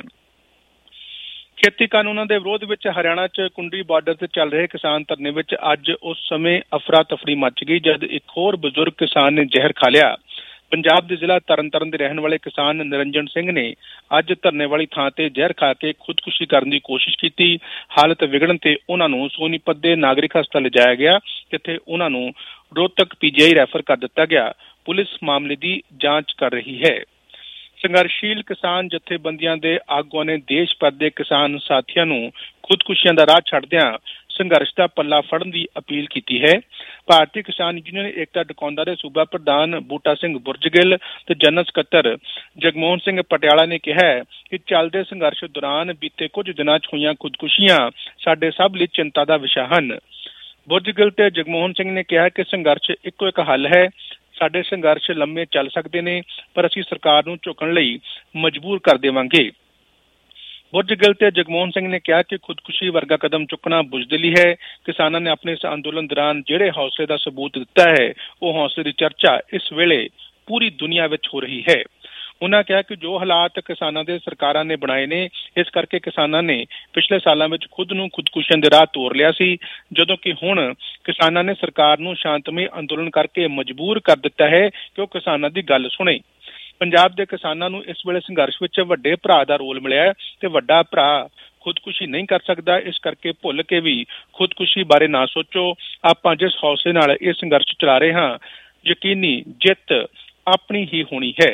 ਖੇਤੀ ਕਾਨੂੰਨਾਂ ਦੇ ਵਿਰੋਧ ਵਿੱਚ ਹਰਿਆਣਾ 'ਚ ਕੁੰਡੀ ਬਾਰਡਰ ਤੇ ਚੱਲ ਰਹੇ ਕਿਸਾਨ ਧਰਨੇ ਵਿੱਚ ਅੱਜ ਉਸ ਸਮੇਂ ਅਫਰਾ ਤਫਰੀ ਮਚ ਗਈ ਜਦ ਇੱਕ ਹੋਰ ਬਜ਼ੁਰਗ ਕਿਸਾਨ ਨੇ ਜ਼ਹਿਰ ਖਾ ਲਿਆ। ਪੰਜਾਬ ਦੇ ਜ਼ਿਲ੍ਹਾ ਤਰਨਤਾਰਨ ਦੇ ਰਹਿਣ ਵਾਲੇ ਕਿਸਾਨ ਨਿਰੰਜਨ ਸਿੰਘ ਨੇ ਅੱਜ ਧਰਨੇ ਵਾਲੀ ਥਾਂ ਤੇ ਜ਼ਹਿਰ ਖਾ ਕੇ ਖੁਦਕੁਸ਼ੀ ਕਰਨ ਦੀ ਕੋਸ਼ਿਸ਼ ਕੀਤੀ। ਹਾਲਤ ਵਿਗੜਨ ਤੇ ਉਹਨਾਂ ਨੂੰ ਸੋਨੀਪਤ ਦੇ ਨਾਗਰਿਕ ਹਸਪਤਾਲ ਲਿਜਾਇਆ ਗਿਆ, ਜਿੱਥੇ ਉਹਨਾਂ ਨੂੰ ਰੋਹਤਕ PGI ਰੈਫਰ ਕਰ ਦਿੱਤਾ ਗਿਆ। ਪੁਲਿਸ ਮਾਮਲੇ ਦੀ ਜਾਂਚ ਕਰ ਰਹੀ ਹੈ। ਸੰਘਰਸ਼ੀਲ ਕਿਸਾਨ ਜਥੇਬੰਦੀਆਂ ਦੇ ਆਗੂਆਂ ਨੇ ਦੇਸ਼ ਭਰ ਦੇ ਕਿਸਾਨ ਸਾਥੀਆਂ ਨੂੰ ਖੁਦਕੁਸ਼ੀਆਂ ਦਾ ਰਾਹ ਛੱਡਦਿਆਂ ਸੰਘਰਸ਼ ਦਾ ਪੱਲਾ ਫੜਨ ਦੀ ਅਪੀਲ ਕੀਤੀ ਹੈ। ਭਾਰਤੀ ਕਿਸਾਨ ਯੂਨੀਅਨ ਏਕਤਾ ਡਕੌਂਦਾ ਦੇ ਸੂਬਾ ਪ੍ਰਧਾਨ ਬੂਟਾ ਸਿੰਘ ਬੁਰਜਗਿੱਲ ਤੇ ਜਨਰਲ ਸਕੱਤਰ ਜਗਮੋਹਨ ਸਿੰਘ ਪਟਿਆਲਾ ਨੇ ਕਿਹਾ ਕਿ ਚੱਲਦੇ ਸੰਘਰਸ਼ ਦੌਰਾਨ ਬੀਤੇ ਕੁਝ ਦਿਨਾਂ 'ਚ ਹੋਈਆਂ ਖੁਦਕੁਸ਼ੀਆਂ ਸਾਡੇ ਸਭ ਲਈ ਚਿੰਤਾ ਦਾ ਵਿਸ਼ਾ ਹਨ। ਬੁਰਜਗਿੱਲ ਤੇ ਜਗਮੋਹਨ ਸਿੰਘ ਨੇ ਕਿਹਾ ਕਿ ਸੰਘਰਸ਼ ਇੱਕੋ ਇੱਕ ਹੱਲ ਹੈ। ਸਾਡੇ ਸੰਘਰਸ਼ ਲੰਮੇ ਚੱਲ ਸਕਦੇ ਨੇ, ਪਰ ਅਸੀਂ ਸਰਕਾਰ ਨੂੰ ਝੁਕਣ ਲਈ ਮਜਬੂਰ ਕਰ ਦੇਵਾਂਗੇ। ਬੁਰਜਗਿੱਲ ਤੇ ਜਗਮੋਹਨ ਸਿੰਘ ਨੇ ਕਿਹਾ ਕਿ ਖੁਦਕੁਸ਼ੀ ਵਰਗਾ ਕਦਮ ਚੁੱਕਣਾ ਬੁਜ਼ਦਿਲੀ ਹੈ। ਕਿਸਾਨਾਂ ਨੇ ਆਪਣੇ ਇਸ ਅੰਦੋਲਨ ਦੌਰਾਨ ਜਿਹੜੇ ਹੌਸਲੇ ਦਾ ਸਬੂਤ ਦਿੱਤਾ ਹੈ, ਉਹ ਹੌਸਲੇ ਦੀ ਚਰਚਾ ਇਸ ਵੇਲੇ ਪੂਰੀ ਦੁਨੀਆ ਵਿੱਚ ਹੋ ਰਹੀ ਹੈ। ਉਹਨਾਂ ਕਿਹਾ ਕਿ ਜੋ ਹਾਲਾਤ ਕਿਸਾਨਾਂ ਦੇ ਸਰਕਾਰਾਂ ਨੇ ਬਣਾਏ ਨੇ, ਇਸ ਕਰਕੇ ਕਿਸਾਨਾਂ ਨੇ ਪਿਛਲੇ ਸਾਲਾਂ ਵਿੱਚ ਖੁਦ ਨੂੰ ਖੁਦਕੁਸ਼ੀਆਂ ਦੇ ਰਾਹ ਤੋਰ ਲਿਆ ਸੀ, ਜਦੋਂ ਕਿ ਹੁਣ ਕਿਸਾਨਾਂ ਨੇ ਸਰਕਾਰ ਨੂੰ ਸ਼ਾਂਤਮਈ ਅੰਦੋਲਨ ਕਰਕੇ ਮਜਬੂਰ ਕਰ ਦਿੱਤਾ ਹੈ ਕਿ ਉਹ ਕਿਸਾਨਾਂ ਦੀ ਗੱਲ ਸੁਣੇ। ਪੰਜਾਬ ਦੇ ਕਿਸਾਨਾਂ ਨੂੰ ਇਸ ਵੇਲੇ ਸੰਘਰਸ਼ ਵਿੱਚ ਵੱਡੇ ਭਰਾ ਦਾ ਰੋਲ ਮਿਲਿਆ ਹੈ ਤੇ ਵੱਡਾ ਭਰਾ ਖੁਦਕੁਸ਼ੀ ਨਹੀਂ ਕਰ ਸਕਦਾ। ਇਸ ਕਰਕੇ ਭੁੱਲ ਕੇ ਵੀ ਖੁਦਕੁਸ਼ੀ ਬਾਰੇ ਨਾ ਸੋਚੋ। ਆਪਾਂ ਜਿਸ ਹੌਸਲੇ ਨਾਲ ਇਹ ਸੰਘਰਸ਼ ਚਲਾ ਰਹੇ ਹਾਂ, ਯਕੀਨੀ ਜਿੱਤ ਆਪਣੀ ਹੀ ਹੋਣੀ ਹੈ।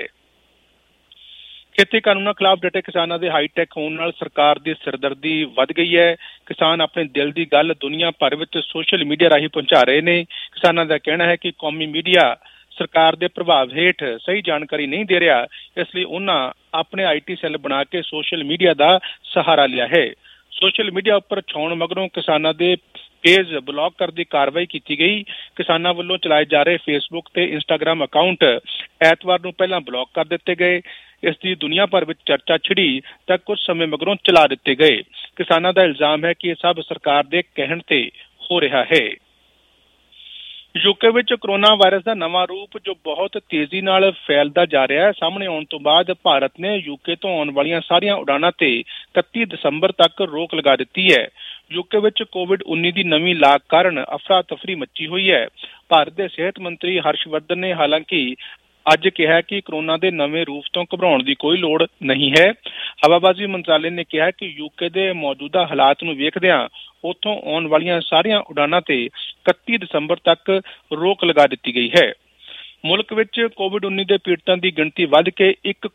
ਖੇਤੀ ਕਾਨੂੰਨਾਂ ਖਿਲਾਫ ਡਟੇ ਕਿਸਾਨਾਂ ਦੇ ਹਾਈਟੈਕ ਹੋਣ ਨਾਲ ਸਰਕਾਰ ਦੀ ਸਿਰਦਰਦੀ ਵੱਧ ਗਈ ਹੈ। ਕਿਸਾਨ ਆਪਣੇ ਦਿਲ ਦੀ ਗੱਲ ਦੁਨੀਆ ਭਰ ਵਿੱਚ ਸੋਸ਼ਲ ਮੀਡੀਆ ਰਾਹੀਂ ਪਹੁੰਚਾ ਰਹੇ ਨੇ। ਕਿਸਾਨਾਂ ਦਾ ਕਹਿਣਾ ਹੈ ਕਿ ਕੌਮੀ ਮੀਡੀਆ ਸਰਕਾਰ ਦੇ ਪ੍ਰਭਾਵ ਹੇਠ ਸਹੀ ਜਾਣਕਾਰੀ ਨਹੀਂ ਦੇ ਰਿਹਾ, ਇਸ ਲਈ ਉਹਨਾਂ ਆਪਣੇ IT ਸੈੱਲ ਬਣਾ ਕੇ ਸੋਸ਼ਲ ਮੀਡੀਆ ਦਾ ਸਹਾਰਾ ਲਿਆ ਹੈ। ਸੋਸ਼ਲ ਮੀਡੀਆ ਉੱਪਰ ਛਾਉਣ ਮਗਰੋਂ ਕਿਸਾਨਾਂ ਦੇ ਪੇਜ ਬਲੌਕ ਕਰਨ ਦੀ ਕਾਰਵਾਈ ਕੀਤੀ ਗਈ। ਕਿਸਾਨਾਂ ਵੱਲੋਂ ਚਲਾਏ ਜਾ ਰਹੇ ਫੇਸਬੁੱਕ ਤੇ ਇੰਸਟਾਗ੍ਰਾਮ ਅਕਾਊਂਟ ਐਤਵਾਰ ਨੂੰ ਪਹਿਲਾਂ ਬਲੌਕ ਕਰ ਦਿੱਤੇ ਗਏ। ਇਸ ਦੀ ਦੁਨੀਆ ਭਰ ਵਿੱਚ ਚਰਚਾ ਛਿੜੀ ਤਾਂ ਕੁਝ ਸਮੇਂ ਮਗਰੋਂ ਚਲਾ ਦਿੱਤੇ ਗਏ। ਕਿਸਾਨਾਂ ਦਾ ਇਲਜ਼ਾਮ ਹੈ ਕਿ ਇਹ ਸਭ ਸਰਕਾਰ ਦੇ ਕਹਿਣ ਤੇ ਹੋ ਰਿਹਾ ਹੈ। ਯੂਕੇ ਵਿੱਚ ਕੋਰੋਨਾ ਵਾਇਰਸ ਦਾ ਨਵਾਂ ਰੂਪ ਜੋ ਬਹੁਤ ਤੇਜ਼ੀ ਨਾਲ ਫੈਲਦਾ ਜਾ ਰਿਹਾ ਹੈ, ਸਾਹਮਣੇ ਆਉਣ ਤੋਂ ਬਾਅਦ ਭਾਰਤ ਨੇ ਯੂਕੇ ਤੋਂ ਆਉਣ ਵਾਲੀਆਂ ਸਾਰੀਆਂ ਉਡਾਣਾਂ ਤੇ 31 ਦਸੰਬਰ ਤੱਕ ਰੋਕ ਲਗਾ ਦਿੱਤੀ ਹੈ। ਯੂਕੇ ਵਿੱਚ COVID-19 ਦੀ ਨਵੀਂ ਲਾਗ ਕਾਰਨ ਅਫਰਾ ਤਫਰੀ ਮੱਚੀ ਹੋਈ ਹੈ। ਭਾਰਤ ਦੇ ਸਿਹਤ ਮੰਤਰੀ ਹਰਸ਼ਵਰਧਨ ਨੇ ਹਾਲਾਂਕਿ ਅੱਜ ਕਿਹਾ ਕਿ ਕੋਰੋਨਾ ਦੇ ਨਵੇਂ ਰੂਪ ਤੋਂ ਘਬਰਾਉਣ ਦੀ ਕੋਈ ਲੋੜ ਨਹੀਂ ਹੈ। ਹਵਾਬਾਜ਼ੀ ਮੰਤਰਾਲੇ ਨੇ ਕਿਹਾ ਕਿ ਯੂਕੇ ਦੇ ਮੌਜੂਦਾ ਹਾਲਾਤ ਨੂੰ ਵੇਖਦਿਆਂ ਉੱਥੋਂ ਆਉਣ ਵਾਲੀਆਂ ਸਾਰੀਆਂ ਉਡਾਣਾਂ ਤੇ 31 ਦਸੰਬਰ ਤੱਕ ਰੋਕ ਲਗਾ ਦਿੱਤੀ ਗਈ ਹੈ। ਮੁਲਕ ਵਿੱਚ COVID-19 ਦੇ ਪੀੜਤਾਂ ਦੀ ਗਿਣਤੀ ਵੱਧ ਕੇ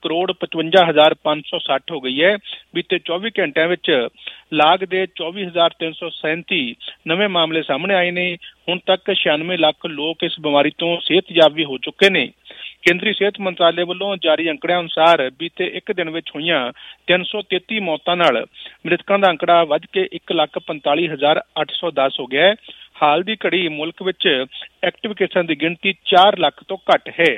1,55,560 ਹੋ ਗਈ ਹੈ। ਬੀਤੇ 24 ਘੰਟਿਆਂ ਵਿੱਚ ਲਾਗ ਦੇ 24,337 ਨਵੇਂ ਮਾਮਲੇ ਸਾਹਮਣੇ ਆਏ ਨੇ। ਹੁਣ ਤੱਕ 96 ਲੱਖ ਲੋਕ ਇਸ ਬਿਮਾਰੀ ਤੋਂ ਸਿਹਤਯਾਬ ਵੀ ਹੋ ਚੁੱਕੇ ਨੇ। ਕੇਂਦਰੀ ਸਿਹਤ ਮੰਤਰਾਲੇ ਵੱਲੋਂ ਜਾਰੀ ਅੰਕੜਿਆਂ ਅਨੁਸਾਰ ਬੀਤੇ ਇੱਕ ਦਿਨ ਵਿੱਚ ਹੋਈਆਂ 333 ਮੌਤਾਂ ਨਾਲ ਮ੍ਰਿਤਕਾਂ ਦਾ ਅੰਕੜਾ ਵੱਧ ਕੇ 1,45,810 ਹੋ ਗਿਆ ਹੈ। ਹਾਲ ਦੀ ਘੜੀ ਮੁਲਕ ਵਿੱਚ ਐਕਟਿਵ ਕੇਸਾਂ ਦੀ ਗਿਣਤੀ 4 ਲੱਖ ਤੋਂ ਘੱਟ ਹੈ।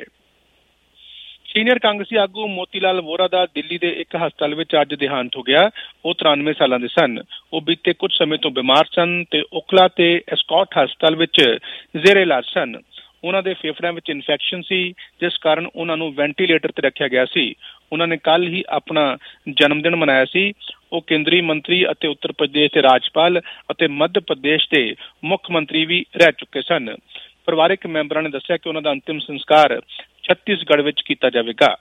ਸੀਨੀਅਰ ਕਾਂਗਰਸੀ ਆਗੂ ਮੋਤੀਲਾਲ ਵੋਰਾ ਦਾ ਦਿੱਲੀ ਦੇ ਇੱਕ ਹਸਪਤਾਲ ਵਿੱਚ ਅੱਜ ਦੇਹਾਂਤ ਹੋ ਗਿਆ। ਉਹ 93 ਸਾਲਾਂ ਦੇ ਸਨ। ਉਹ ਬੀਤੇ ਕੁਝ ਸਮੇਂ ਤੋਂ ਬਿਮਾਰ ਸਨ ਤੇ ਓਖਲਾ ਤੇ ਐਸਕॉट ਹਸਪਤਾਲ ਵਿੱਚ ਜ਼ੇਰੇ ਇਲਾਜ ਸਨ। ਉਹਨਾਂ ਦੇ ਫੇਫੜਿਆਂ ਵਿੱਚ ਇਨਫੈਕਸ਼ਨ ਸੀ, ਜਿਸ ਕਾਰਨ ਉਹਨਾਂ ਨੂੰ ਵੈਂਟੀਲੇਟਰ ਤੇ ਰੱਖਿਆ ਗਿਆ ਸੀ। ਉਹਨਾਂ ਨੇ ਕੱਲ ਹੀ ਆਪਣਾ ਜਨਮ ਦਿਨ ਮਨਾਇਆ ਸੀ। ਉਹ ਕੇਂਦਰੀ ਮੰਤਰੀ ਅਤੇ ਉੱਤਰ ਪ੍ਰਦੇਸ਼ ਦੇ ਰਾਜਪਾਲ ਅਤੇ ਮੱਧ ਪ੍ਰਦੇਸ਼ ਦੇ ਮੁੱਖ ਮੰਤਰੀ ਵੀ ਰਹਿ ਚੁੱਕੇ ਸਨ। ਪਰਿਵਾਰਕ ਮੈਂਬਰਾਂ ਨੇ ਦੱਸਿਆ ਕਿ ਉਹਨਾਂ ਦਾ ਅੰਤਿਮ ਸੰਸਕਾਰ ਛੱਤੀਸਗੜ੍ਹ ਵਿੱਚ ਕੀਤਾ ਜਾਵੇਗਾ।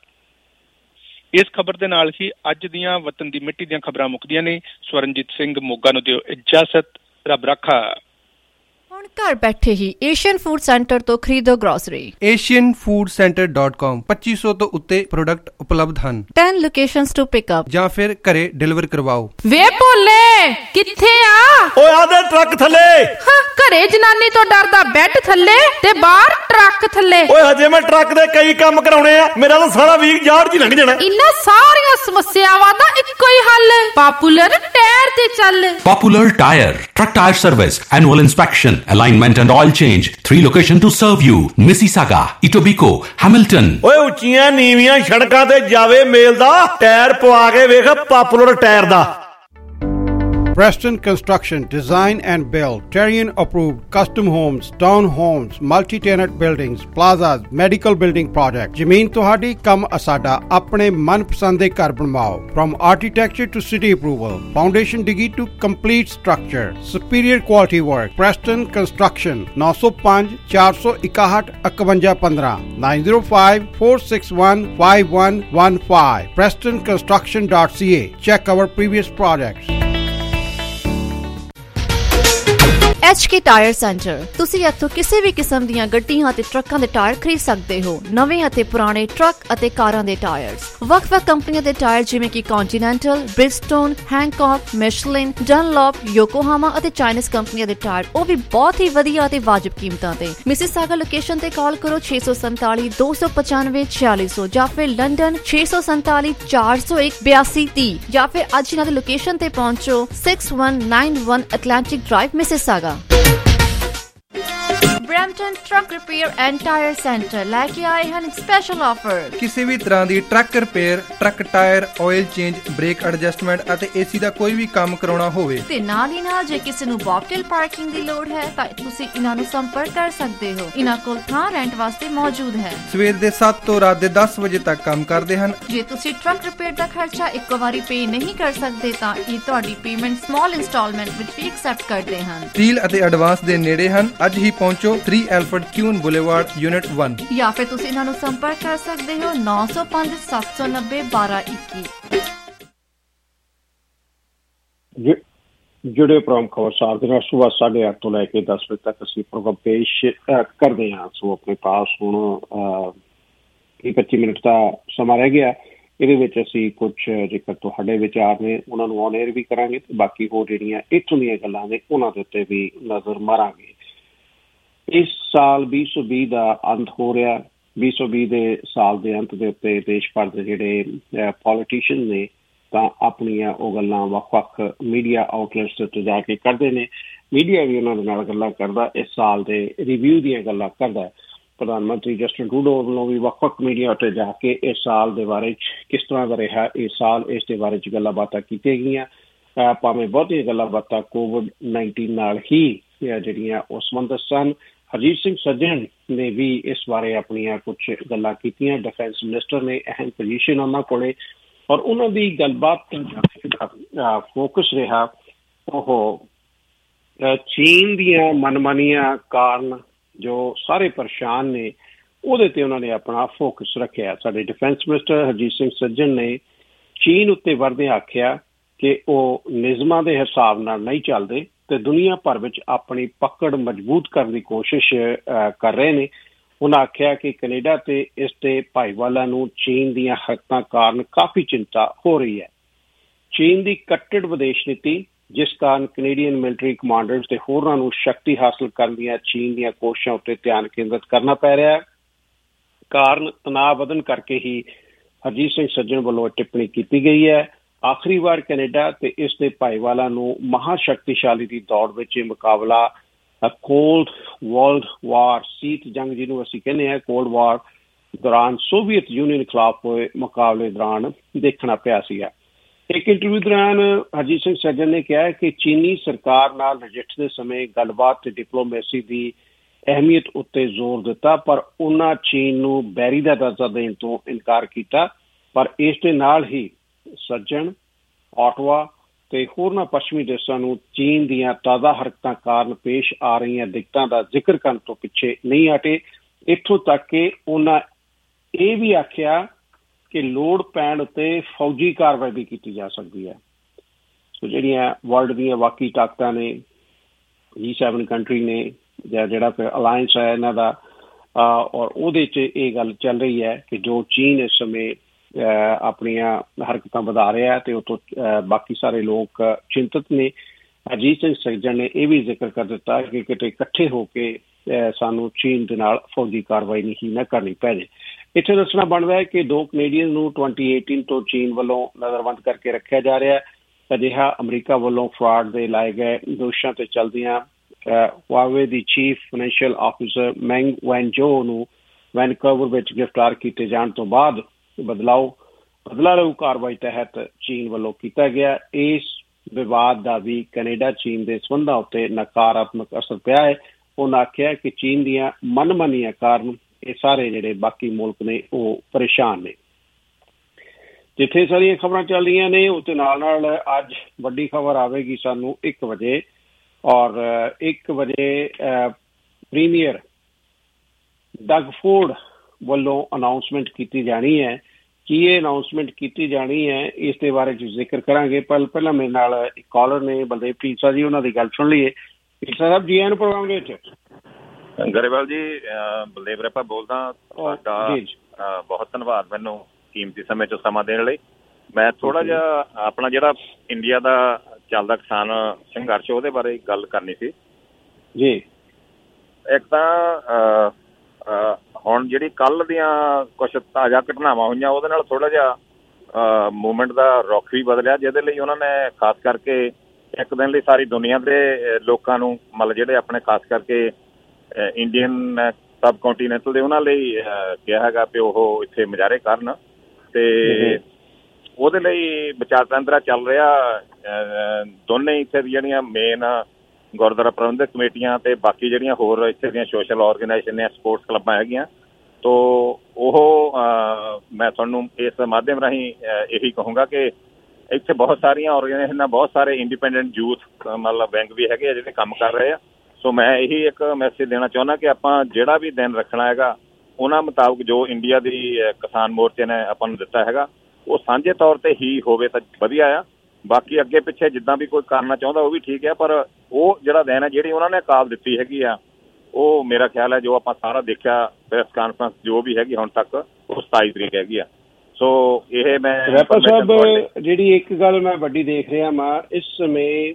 ਇਸ ਖਬਰ ਦੇ ਨਾਲ ਹੀ ਅੱਜ ਦੀਆਂ ਵਤਨ ਦੀ ਮਿੱਟੀ ਦੀਆਂ ਖਬਰਾਂ ਮੁੱਕਦੀਆਂ ਨੇ। ਸਵਰਨਜੀਤ ਸਿੰਘ ਮੋਗਾ ਨੂੰ ਦਿਓ ਇਜਾਜ਼ਤ। ਰੱਬ ਰਾਖਾ। ਹੁਣ ਘਰ ਬੈਠੇ ਹੀ ਏਸ਼ੀਅਨ ਫੂਡ ਸੈਂਟਰ ਤੋਂ ਖਰੀਦੋ ਗ੍ਰੋਸਰੀ। asianfoodcenter.com 2500 ਤੋਂ ਉੱਤੇ ਪ੍ਰੋਡਕਟ ਉਪਲਬਧ ਹਨ। 10 ਲੋਕੇਸ਼ਨਸ ਟੂ ਪਿਕ ਅਪ ਜਾਂ ਫਿਰ ਘਰੇ ਡਿਲੀਵਰ ਕਰਵਾਓ। ਵੇ ਭੋਲੇ ਕਿੱਥੇ ਆ? ਓਏ ਆਦੇ ਟਰੱਕ ਥੱਲੇ। ਘਰੇ ਜਨਾਨੀ ਤੋਂ ਡਰਦਾ ਬੈੱਡ ਥੱਲੇ ਤੇ ਬਾਹਰ ਟਰੱਕ ਥੱਲੇ। ਓਏ ਹਜੇ ਮੈਂ ਟਰੱਕ ਦੇ ਕਈ ਕੰਮ ਕਰਾਉਣੇ ਆ, ਮੇਰਾ ਤਾਂ ਸਾਰਾ ਵੀਕ ਯਾਰ ਜੀ ਲੰਘ ਜਾਣਾ। ਇਨ੍ਹਾਂ ਸਾਰੀਆਂ ਸਮੱਸਿਆਵਾਂ ਦਾ ਇੱਕੋ ਹੀ ਹੱਲ, ਪਾਪੂਲਰ ਟਾਇਰ ਤੇ ਚੱਲ। Popular Tire, truck tire service, annual inspection, alignment and oil change. 3 locations to serve you: Mississauga, Etobicoke, Hamilton. ਓਏ ਉੱਚੀਆਂ ਨੀਵੀਆਂ ਸੜਕਾਂ ਤੇ ਜਾਵੇ ਮੇਲ ਦਾ ਟਾਇਰ ਪਵਾ ਕੇ ਵੇਖ ਪਾਪੂਲਰ ਟਾਇਰ ਦਾ। Preston Construction, design and build, Terrian approved, custom homes, town homes, multi-tenant buildings, plazas, medical building project. ਜ਼ਮੀਨ ਤੁਹਾਡੀ, ਕੰਮ ਸਾਡਾ। ਆਪਣੇ ਮਨਪਸੰਦ ਦੇ ਘਰ ਬਣਵਾਓ। From architecture to city approval, foundation diggy to complete structure, superior quality work. Preston Construction, 905 461 5115, 905 461 5115. PrestonConstruction.ca. Check our previous projects. HK tyre centre. ਤੁਸੀਂ ਇੱਥੋਂ ਕਿਸੇ ਵੀ ਕਿਸਮ ਦੀਆਂ ਗੱਡੀਆਂ ਅਤੇ ਟਰੱਕਾਂ ਦੇ ਟਾਇਰ ਖਰੀਦ ਸਕਦੇ ਹੋ। ਨਵੇਂ ਅਤੇ ਪੁਰਾਣੇ ਟਰੱਕ ਅਤੇ ਕਾਰਾਂ ਦੇ ਟਾਇਰਸ, ਵੱਖ-ਵੱਖ ਕੰਪਨੀਆਂ ਦੇ ਟਾਇਰ ਜਿਵੇਂ ਕਿ ਕੰਟੀਨੈਂਟਲ, ਬ੍ਰਿਜਸਟੋਨ, ਹੈਂਕੌਕ, ਮਿਸ਼ਲਿਨ, ਡਨਲੌਪ, ਯੋਕੋਹਾਮਾ ਅਤੇ ਚਾਈਨੀਜ਼ ਕੰਪਨੀਆਂ ਦੇ ਟਾਇਰ, ਉਹ ਵੀ ਬਹੁਤ ਹੀ ਵਧੀਆ ਅਤੇ ਵਾਜਬ ਕੀਮਤਾਂ ਤੇ। ਮਿਸੀਸਾਗਾ ਲੋਕੇਸ਼ਨ ਤੇ ਕਾਲ ਕਰੋ 647 295 4600 ਜਾਂ ਫਿਰ ਲੰਡਨ 647 401 8230 ਜਾਂ ਫਿਰ ਅੱਜ ਇਹਨਾਂ ਦੀ ਲੋਕੇਸ਼ਨ ਤੇ ਪਹੁੰਚੋ 6191 Atlantic drive Mississauga. Brampton truck repair and tyre centre ਲੈ ਕੇ ਆਏ ਹਨ ਸਪੈਸ਼ਲ ਆਫਰ। ਕਿਸੇ ਵੀ ਤਰ੍ਹਾਂ ਦੀ truck repair, truck tyre, oil change, brake adjustment ਅਤੇ ਏਸੀ ਦਾ ਕੋਈ ਵੀ ਕੰਮ ਕਰਾਉਣਾ ਹੋਵੇ ਤੇ ਨਾਲ ਹੀ ਨਾਲ ਜੇ ਕਿਸੇ ਨੂੰ ਬੌਬਟੇਲ ਪਾਰਕਿੰਗ ਦੀ ਲੋੜ ਹੈ ਤਾਂ ਤੁਸੀਂ ਇਹਨਾਂ ਨੂੰ ਸੰਪਰਕ ਕਰ ਸਕਦੇ ਹੋ। ਇਹਨਾਂ ਕੋਲ ਥਾਂ ਰੈਂਟ ਵਾਸਤੇ ਮੌਜੂਦ ਹੈ। ਸਵੇਰ ਦੇ 7 ਤੋਂ ਰਾਤ ਦੇ 10 ਵਜੇ ਤੱਕ ਕੰਮ ਕਰਦੇ ਹਨ। ਜੇ ਤੁਸੀਂ ਟਰੱਕ ਰਿਪੇਅਰ ਦਾ ਖਰਚਾ ਇੱਕੋ ਵਾਰੀ ਪੇ ਨਹੀਂ ਕਰ ਸਕਦੇ ਤਾਂ ਇਹ ਤੁਹਾਡੀ ਪੇਮੈਂਟ ਸਮਾਲ ਇੰਸਟਾਲਮੈਂਟ ਵਿੱਚ ਵੀ ਐਕਸੈਪਟ ਕਰਦੇ ਹਨ। ਡੀਲ ਅਤੇ ਐਡਵਾਂਸ ਦੇ ਨੇੜੇ ਹਨ। ਅੱਜ ਹੀ ਪਹੁੰਚੋ 3 ਐਲਫਰਡ ਕਿਊਨ ਬੁਲੇਵਾਰਡ, ਯੂਨਿਟ 1 ਜਾਂ ਫਿਰ ਤੁਸੀਂ ਇਹਨਾਂ ਨੂੰ ਸੰਪਰਕ ਕਰ ਸਕਦੇ ਹੋ 905 790 1221। ਜੁੜੇ ਪ੍ਰੋਗਰਾਮ ਖਬਰਸਾਰ ਦੇ ਨਾਲ ਸੁਬਾਹ 8:30 ਤੋਂ ਲੈ ਕੇ 10 ਵਜੇ ਤੱਕ ਅਸੀਂ ਪ੍ਰੋਗਰਾਮ ਪੇਸ਼ ਕਰਦੇ ਹਾਂ। ਸੋ ਆਪਣੇ ਪਾਸ ਹੁਣ 25 ਮਿੰਟ ਦਾ ਸਮਾਂ ਰਹਿ ਗਿਆ। ਇਹਦੇ ਵਿੱਚ ਅਸੀਂ ਕੁਝ ਜੇਕਰ ਤੁਹਾਡੇ ਵਿਚਾਰ ਨੇ ਉਹਨਾਂ ਨੂੰ ਔਨ ਏਅਰ ਵੀ ਕਰਾਂਗੇ ਤੇ ਬਾਕੀ ਹੋਰ ਜਿਹੜੀਆਂ ਇੱਥੋਂ ਦੀਆਂ ਗੱਲਾਂ ਨੇ ਉਹਨਾਂ ਦੇ ਉੱਤੇ ਵੀ ਨਜ਼ਰ ਮਾਰਾਂਗੇ। ਇਸ ਸਾਲ 2020 ਦਾ ਅੰਤ ਹੋ ਰਿਹਾ। 2020 ਦੇ ਸਾਲ ਦੇ ਅੰਤ ਦੇ ਉੱਤੇ ਦੇਸ਼ ਭਰ ਦੇ ਜਿਹੜੇ ਪੋਲੀਟੀਸ਼ੀਅਨ ਨੇ ਤਾਂ ਆਪਣੀਆਂ ਉਹ ਗੱਲਾਂ ਵੱਖ-ਵੱਖ ਮੀਡੀਆ ਆਊਟਲੈਟਸ ਦੇ ਉੱਤੇ ਜਾ ਕੇ ਕਰਦੇ ਨੇ। ਮੀਡੀਆ ਵੀ ਉਹਨਾਂ ਦੇ ਨਾਲ ਗੱਲਾਂ ਕਰਦਾ, ਇਸ ਸਾਲ ਦੇ ਰਿਵਿਊ ਦੀਆਂ ਗੱਲਾਂ ਕਰਦਾ। ਪ੍ਰਧਾਨ ਮੰਤਰੀ ਜਸਟਿਨ ਟਰੂਡੋ ਵੱਲੋਂ ਵੀ ਵੱਖ-ਵੱਖ ਮੀਡੀਆ ਉੱਤੇ ਜਾ ਕੇ ਇਸ ਸਾਲ ਦੇ ਬਾਰੇ 'ਚ ਕਿਸ ਤਰ੍ਹਾਂ ਦਾ ਰਿਹਾ ਇਹ ਸਾਲ, ਇਸ ਦੇ ਬਾਰੇ 'ਚ ਗੱਲਾਂ ਬਾਤਾਂ ਕੀਤੀਆਂ ਗਈਆਂ। ਭਾਵੇਂ ਬਹੁਤੀਆਂ ਗੱਲਾਂ ਬਾਤਾਂ COVID-19 ਨਾਲ ਹੀ ਜਿਹੜੀਆਂ ਉਹ ਸੰਬੰਧਿਤ ਸਨ। ਹਰਜੀਤ ਸਿੰਘ ਸੱਜਣ ਨੇ ਵੀ ਇਸ ਬਾਰੇ ਆਪਣੀਆਂ ਕੁਛ ਗੱਲਾਂ ਕੀਤੀਆਂ। ਡਿਫੈਂਸ ਮਿਨਿਸਟਰ ਨੇ ਅਹਿਮ ਪੋਜੀਸ਼ਨ ਉਹਨਾਂ ਕੋਲੇ ਔਰ ਉਹਨਾਂ ਦੀ ਗੱਲਬਾਤ ਦਾ ਫੋਕਸ ਰਿਹਾ ਉਹ ਚੀਨ ਦੀਆਂ ਮਨਮਾਨੀਆਂ ਕਾਰਨ ਜੋ ਸਾਰੇ ਪਰੇਸ਼ਾਨ ਨੇ ਉਹਦੇ ਤੇ ਉਹਨਾਂ ਨੇ ਆਪਣਾ ਫੋਕਸ ਰੱਖਿਆ। ਸਾਡੇ ਡਿਫੈਂਸ ਮਿਨਿਸਟਰ ਹਰਜੀਤ ਸਿੰਘ ਸੱਜਣ ਨੇ ਚੀਨ ਉੱਤੇ ਵਰਦਿਆਂ ਆਖਿਆ ਕਿ ਉਹ ਨਿਯਮਾਂ ਦੇ ਹਿਸਾਬ ਨਾਲ ਨਹੀਂ ਚੱਲਦੇ ਤੇ ਦੁਨੀਆ ਭਰ ਵਿੱਚ ਆਪਣੀ ਪਕੜ ਮਜ਼ਬੂਤ ਕਰਨ ਦੀ ਕੋਸ਼ਿਸ਼ ਕਰ ਰਹੇ ਨੇ। ਉਹਨਾਂ ਆਖਿਆ ਕਿ ਕੈਨੇਡਾ ਤੇ ਇਸ ਦੇ ਭਾਈਵਾਲਾਂ ਨੂੰ ਚੀਨ ਦੀਆਂ ਹਰਕਤਾਂ ਕਾਰਨ ਕਾਫੀ ਚਿੰਤਾ ਹੋ ਰਹੀ ਹੈ। ਚੀਨ ਦੀ ਕੱਟੜ ਵਿਦੇਸ਼ ਨੀਤੀ ਜਿਸ ਕਾਰਨ ਕੈਨੇਡੀਅਨ ਮਿਲਟਰੀ ਕਮਾਂਡਰਸ ਤੇ ਹੋਰਾਂ ਨੂੰ ਸ਼ਕਤੀ ਹਾਸਲ ਕਰਨ ਦੀਆਂ ਚੀਨ ਦੀਆਂ ਕੋਸ਼ਿਸ਼ਾਂ ਉੱਤੇ ਧਿਆਨ ਕੇਂਦਰਿਤ ਕਰਨਾ ਪੈ ਰਿਹਾ ਹੈ। ਕਾਰਨ ਤਣਾਅ ਵਧਣ ਕਰਕੇ ਹੀ ਹਰਜੀਤ ਸਿੰਘ ਸੱਜਣ ਵੱਲੋਂ ਟਿੱਪਣੀ ਕੀਤੀ ਗਈ ਹੈ। ਆਖਰੀ ਵਾਰ ਕੈਨੇਡਾ ਤੇ ਇਸ ਦੇ ਭਾਈਵਾਲਾਂ ਨੂੰ ਮਹਾਸ਼ਕਤੀਸ਼ਾਲੀ ਦੀ ਦੌੜ ਵਿੱਚ ਇਹ ਮੁਕਾਬਲਾ ਕੋਲਡ ਵਰਲਡ ਵਾਰ, ਸ਼ੀਤ ਜੰਗ ਜਿਹਨੂੰ ਅਸੀਂ ਕਹਿੰਦੇ ਹਾਂ, ਕੋਲਡ ਵਾਰ ਦੌਰਾਨ ਸੋਵੀਅਤ ਯੂਨੀਅਨ ਖਿਲਾਫ ਹੋਏ ਮੁਕਾਬਲੇ ਦੌਰਾਨ ਦੇਖਣਾ ਪਿਆ ਸੀਗਾ। ਇੱਕ ਇੰਟਰਵਿਊ ਦੌਰਾਨ ਹਰਜੀਤ ਸਿੰਘ ਸੱਜਣ ਨੇ ਕਿਹਾ ਕਿ ਚੀਨੀ ਸਰਕਾਰ ਨਾਲ ਨਜਿੱਠਦੇ ਸਮੇਂ ਗੱਲਬਾਤ ਤੇ ਡਿਪਲੋਮੇਸੀ ਦੀ ਅਹਿਮੀਅਤ ਉੱਤੇ ਜ਼ੋਰ ਦਿੱਤਾ, ਪਰ ਉਹਨਾਂ ਚੀਨ ਨੂੰ ਬੈਰੀ ਦਾ ਦਰਜਾ ਦੇਣ ਤੋਂ ਇਨਕਾਰ ਕੀਤਾ। ਪਰ ਇਸ ਦੇ ਨਾਲ ਹੀ ਸੱਜਣ ਆਟਵਾ ਤੇ ਹੋਰਨਾਂ ਪੱਛਮੀ ਦੇਸ਼ਾਂ ਨੂੰ ਚੀਨ ਦੀਆਂ ਤਾਜ਼ਾ ਹਰਕਤਾਂ ਕਾਰਨ ਪੇਸ਼ ਆ ਰਹੀਆਂ ਦਿੱਕਤਾਂ ਦਾ ਜ਼ਿਕਰ ਕਰਨ ਤੋਂ ਪਿੱਛੇ ਨਹੀਂ ਹਟੇ। ਇੱਥੋਂ ਤੱਕ ਕਿ ਉਹਨਾਂ ਇਹ ਵੀ ਆਖਿਆ ਕਿ ਲੋੜ ਪੈਣ ਉੱਤੇ ਫੌਜੀ ਕਾਰਵਾਈ ਵੀ ਕੀਤੀ ਜਾ ਸਕਦੀ ਹੈ। ਸੋ ਜਿਹੜੀਆਂ ਵਰਲਡ ਦੀਆਂ ਬਾਕੀ ਤਾਕਤਾਂ ਨੇ, G7 ਕੰਟਰੀ ਨੇ ਜਾਂ ਜਿਹੜਾ ਫਿਰ ਅਲਾਇੰਸ ਹੈ ਇਹਨਾਂ ਦਾ, ਔਰ ਉਹਦੇ 'ਚ ਇਹ ਗੱਲ ਚੱਲ ਰਹੀ ਹੈ ਕਿ ਜੋ ਚੀਨ ਇਸ ਸਮੇਂ ਆਪਣੀਆਂ ਹਰਕਤਾਂ ਵਧਾ ਰਿਹਾ ਤੇ ਉਹ ਤੋਂ ਬਾਕੀ ਸਾਰੇ ਲੋਕ ਚਿੰਤਤ ਨੇ। ਅਜੀਤ ਸਿੰਘ ਸੱਜਣ ਨੇ ਇਹ ਵੀ ਜ਼ਿਕਰ ਕਰ ਦਿੱਤਾ ਕਿ ਕਿਤੇ ਇਕੱਠੇ ਹੋ ਕੇ ਸਾਨੂੰ ਚੀਨ ਦੇ ਨਾਲ ਫੌਜੀ ਕਾਰਵਾਈ ਨਹੀਂ ਨਾ ਕਰਨੀ ਪੈ ਜੇ। ਇੱਥੇ ਦੱਸਣਾ ਬਣਦਾ ਹੈ ਕਿ 2 ਕੈਨੇਡੀਅਨ ਨੂੰ 2018 ਤੋਂ ਚੀਨ ਵੱਲੋਂ ਨਜ਼ਰਬੰਦ ਕਰਕੇ ਰੱਖਿਆ ਜਾ ਰਿਹਾ। ਅਜਿਹਾ ਅਮਰੀਕਾ ਵੱਲੋਂ ਫਰਾਡ ਦੇ ਲਾਏ ਗਏ ਦੋਸ਼ਾਂ ਤੇ ਚੱਲਦਿਆਂ ਹੁਆਵੇ ਦੀ chief financial officer Meng Wanzhou ਨੂੰ ਵੈਨਕੂਵਰ ਵਿੱਚ ਗ੍ਰਿਫਤਾਰ ਕੀਤੇ ਜਾਣ ਤੋਂ ਬਾਅਦ ਬਦਲਾ ਲਊ ਕਾਰਵਾਈ ਤਹਿਤ ਚੀਨ ਵੱਲੋਂ ਕੀਤਾ ਗਿਆ। ਇਸ ਵਿਵਾਦ ਦਾ ਵੀ ਕੈਨੇਡਾ ਚੀਨ ਦੇ ਸੰਬੰਧਾਂ ਉੱਤੇ ਨਕਾਰਾਤਮਕ ਅਸਰ ਪਿਆ ਹੈ। ਉਹਨਾਂ ਆਖਿਆ ਕਿ ਚੀਨ ਦੀਆਂ ਮਨਮਾਨੀਆਂ ਕਾਰਨ ਇਹ ਸਾਰੇ ਜਿਹੜੇ ਬਾਕੀ ਮੁਲਕ ਨੇ ਉਹ ਪਰੇਸ਼ਾਨ ਨੇ। ਜਿੱਥੇ ਸਾਰੀਆਂ ਖਬਰਾਂ ਚੱਲ ਰਹੀਆਂ ਨੇ ਉਹਦੇ ਨਾਲ ਅੱਜ ਵੱਡੀ ਖਬਰ ਆਵੇਗੀ ਸਾਨੂੰ 1 ਵਜੇ, ਔਰ 1 ਵਜੇ ਪ੍ਰੀਮੀਅਰ ਡਗ ਫੋਰਡ ਵੱਲੋਂ ਅਨਾਊਂਸਮੈਂਟ ਕੀਤੀ ਜਾਣੀ ਹੈ। ਕੀ ਇਹ ਅਨਾਊਂਸਮੈਂਟ ਕੀਤੀ ਜਾਣੀ ਹੈ ਇਸ ਦੇ ਬਾਰੇ ਜ਼ਿਕਰ ਕਰਾਂਗੇ। ਪਹਿਲਾਂ ਮੇਰੇ ਨਾਲ ਇੱਕ ਕਾਲਰ ਨੇ ਬਲਦੇਵ ਢੀਂਡਸਾ ਜੀ, ਉਹਨਾਂ ਦੀ ਗੱਲ ਸੁਣ ਲਈਏ। ਢੀਂਡਸਾ ਸਾਹਿਬ ਜੀ ਆਇਆਂ ਨੂੰ ਪ੍ਰੋਗਰਾਮ ਦੇ ਵਿੱਚ। ਗਰੇਵਾਲ ਜੀ, ਬਲਦੇਵ ਰੈਪਾ ਬੋਲਦਾ। ਤੁਹਾਡਾ ਬਹੁਤ ਧੰਨਵਾਦ ਮੈਨੂੰ ਕੀਮਤੀ ਸਮੇਂ 'ਚੋਂ ਸਮਾਂ ਦੇਣ ਲਈ। ਮੈਂ ਥੋੜ੍ਹਾ ਜਿਹਾ ਆਪਣਾ ਜਿਹੜਾ ਇੰਡੀਆ ਦਾ ਚੱਲਦਾ ਕਿਸਾਨ ਸੰਘਰਸ਼ ਉਹਦੇ ਬਾਰੇ ਗੱਲ ਕਰਨੀ ਸੀ ਜੀ। ਇੱਕ ਤਾਂ ਹੁਣ ਜਿਹੜੀ ਕੱਲ੍ਹ ਦੀਆਂ ਕੁਛ ਤਾਜ਼ਾ ਘਟਨਾਵਾਂ ਹੋਈਆਂ ਉਹਦੇ ਨਾਲ ਥੋੜ੍ਹਾ ਜਿਹਾ ਮੂਵਮੈਂਟ ਦਾ ਰੁੱਖ ਵੀ ਬਦਲਿਆ, ਜਿਹਦੇ ਲਈ ਉਹਨਾਂ ਨੇ ਖਾਸ ਕਰਕੇ ਇੱਕ ਦਿਨ ਲਈ ਸਾਰੀ ਦੁਨੀਆ ਦੇ ਲੋਕਾਂ ਨੂੰ ਮਤਲਬ ਜਿਹੜੇ ਆਪਣੇ ਖਾਸ ਕਰਕੇ ਇੰਡੀਅਨ ਸਬ ਕੰਟੀਨੈਂਟਲ ਦੇ ਉਹਨਾਂ ਲਈ ਕਿਹਾ ਹੈਗਾ ਵੀ ਉਹ ਇੱਥੇ ਮੁਜ਼ਾਹਰੇ ਕਰਨ, ਤੇ ਉਹਦੇ ਲਈ ਵਿਚਾਰ ਵਟਾਂਦਰਾ ਚੱਲ ਰਿਹਾ। ਦੋਨੇ ਇੱਥੇ ਜਿਹੜੀਆਂ ਮੇਨ ਗੁਰਦੁਆਰਾ ਪ੍ਰਬੰਧਕ ਕਮੇਟੀਆਂ ਤੇ ਬਾਕੀ ਜਿਹੜੀਆਂ ਹੋਰ ਇੱਥੇ ਦੀਆਂ ਸੋਸ਼ਲ ਔਰਗਨਾਈਜੇਸ਼ਨ ਨੇ, ਸਪੋਰਟਸ ਕਲੱਬਾਂ ਹੈਗੀਆਂ, ਤੋ ਉਹ ਮੈਂ ਤੁਹਾਨੂੰ ਇਸ ਮਾਧਿਅਮ ਰਾਹੀਂ ਇਹੀ ਕਹੂੰਗਾ ਕਿ ਇੱਥੇ ਬਹੁਤ ਸਾਰੀਆਂ ਔਰਗਨਾਈਜੇਸ਼ਨਾਂ, ਬਹੁਤ ਸਾਰੇ ਇੰਡੀਪੈਂਡੈਂਟ ਯੂਥ ਮਤਲਬ ਵਿੰਗ ਵੀ ਹੈਗੇ ਆ ਜਿਹੜੇ ਕੰਮ ਕਰ ਰਹੇ ਆ। ਸੋ ਮੈਂ ਇਹੀ ਇੱਕ ਮੈਸੇਜ ਦੇਣਾ ਚਾਹੁੰਦਾ ਕਿ ਆਪਾਂ ਜਿਹੜਾ ਵੀ ਦਿਨ ਰੱਖਣਾ ਹੈਗਾ ਉਹਨਾਂ ਮੁਤਾਬਕ ਜੋ ਇੰਡੀਆ ਦੀ ਕਿਸਾਨ ਮੋਰਚੇ ਨੇ ਆਪਾਂ ਨੂੰ ਦਿੱਤਾ ਹੈਗਾ ਉਹ ਸਾਂਝੇ ਤੌਰ 'ਤੇ ਹੀ ਹੋਵੇ ਤਾਂ ਵਧੀਆ ਆ। ਬਾਕੀ ਅੱਗੇ ਪਿੱਛੇ ਜਿੱਦਾਂ ਵੀ ਕੋਈ ਕਰਨਾ ਚਾਹੁੰਦਾ ਉਹ ਵੀ ਠੀਕ ਹੈ, ਪਰ ਉਹ ਜਿਹੜਾ ਦਿਨ ਹੈ ਜਿਹੜੀ ਉਹਨਾਂ ਨੇ ਕਾਲ ਦਿੱਤੀ ਹੈਗੀ ਆ ਉਹ ਮੇਰਾ ਖਿਆਲ ਹੈ ਜੋ ਆਪਾਂ ਸਾਰਾ ਦੇਖਿਆ ਪ੍ਰੈਸ ਕਾਨਫਰੰਸ ਜੋ ਵੀ ਹੈਗੀ ਹੁਣ ਤੱਕ ਉਹ 27 ਤਰੀਕ ਹੈਗੀ ਆ। ਸੋ ਇਹ ਮੈਂ ਰੈਪਾ ਸਾਹਿਬ ਜਿਹੜੀ ਇੱਕ ਗੱਲ ਮੈਂ ਵੱਡੀ ਦੇਖ ਰਿਹਾ ਮੈਂ ਇਸ ਸਮੇਂ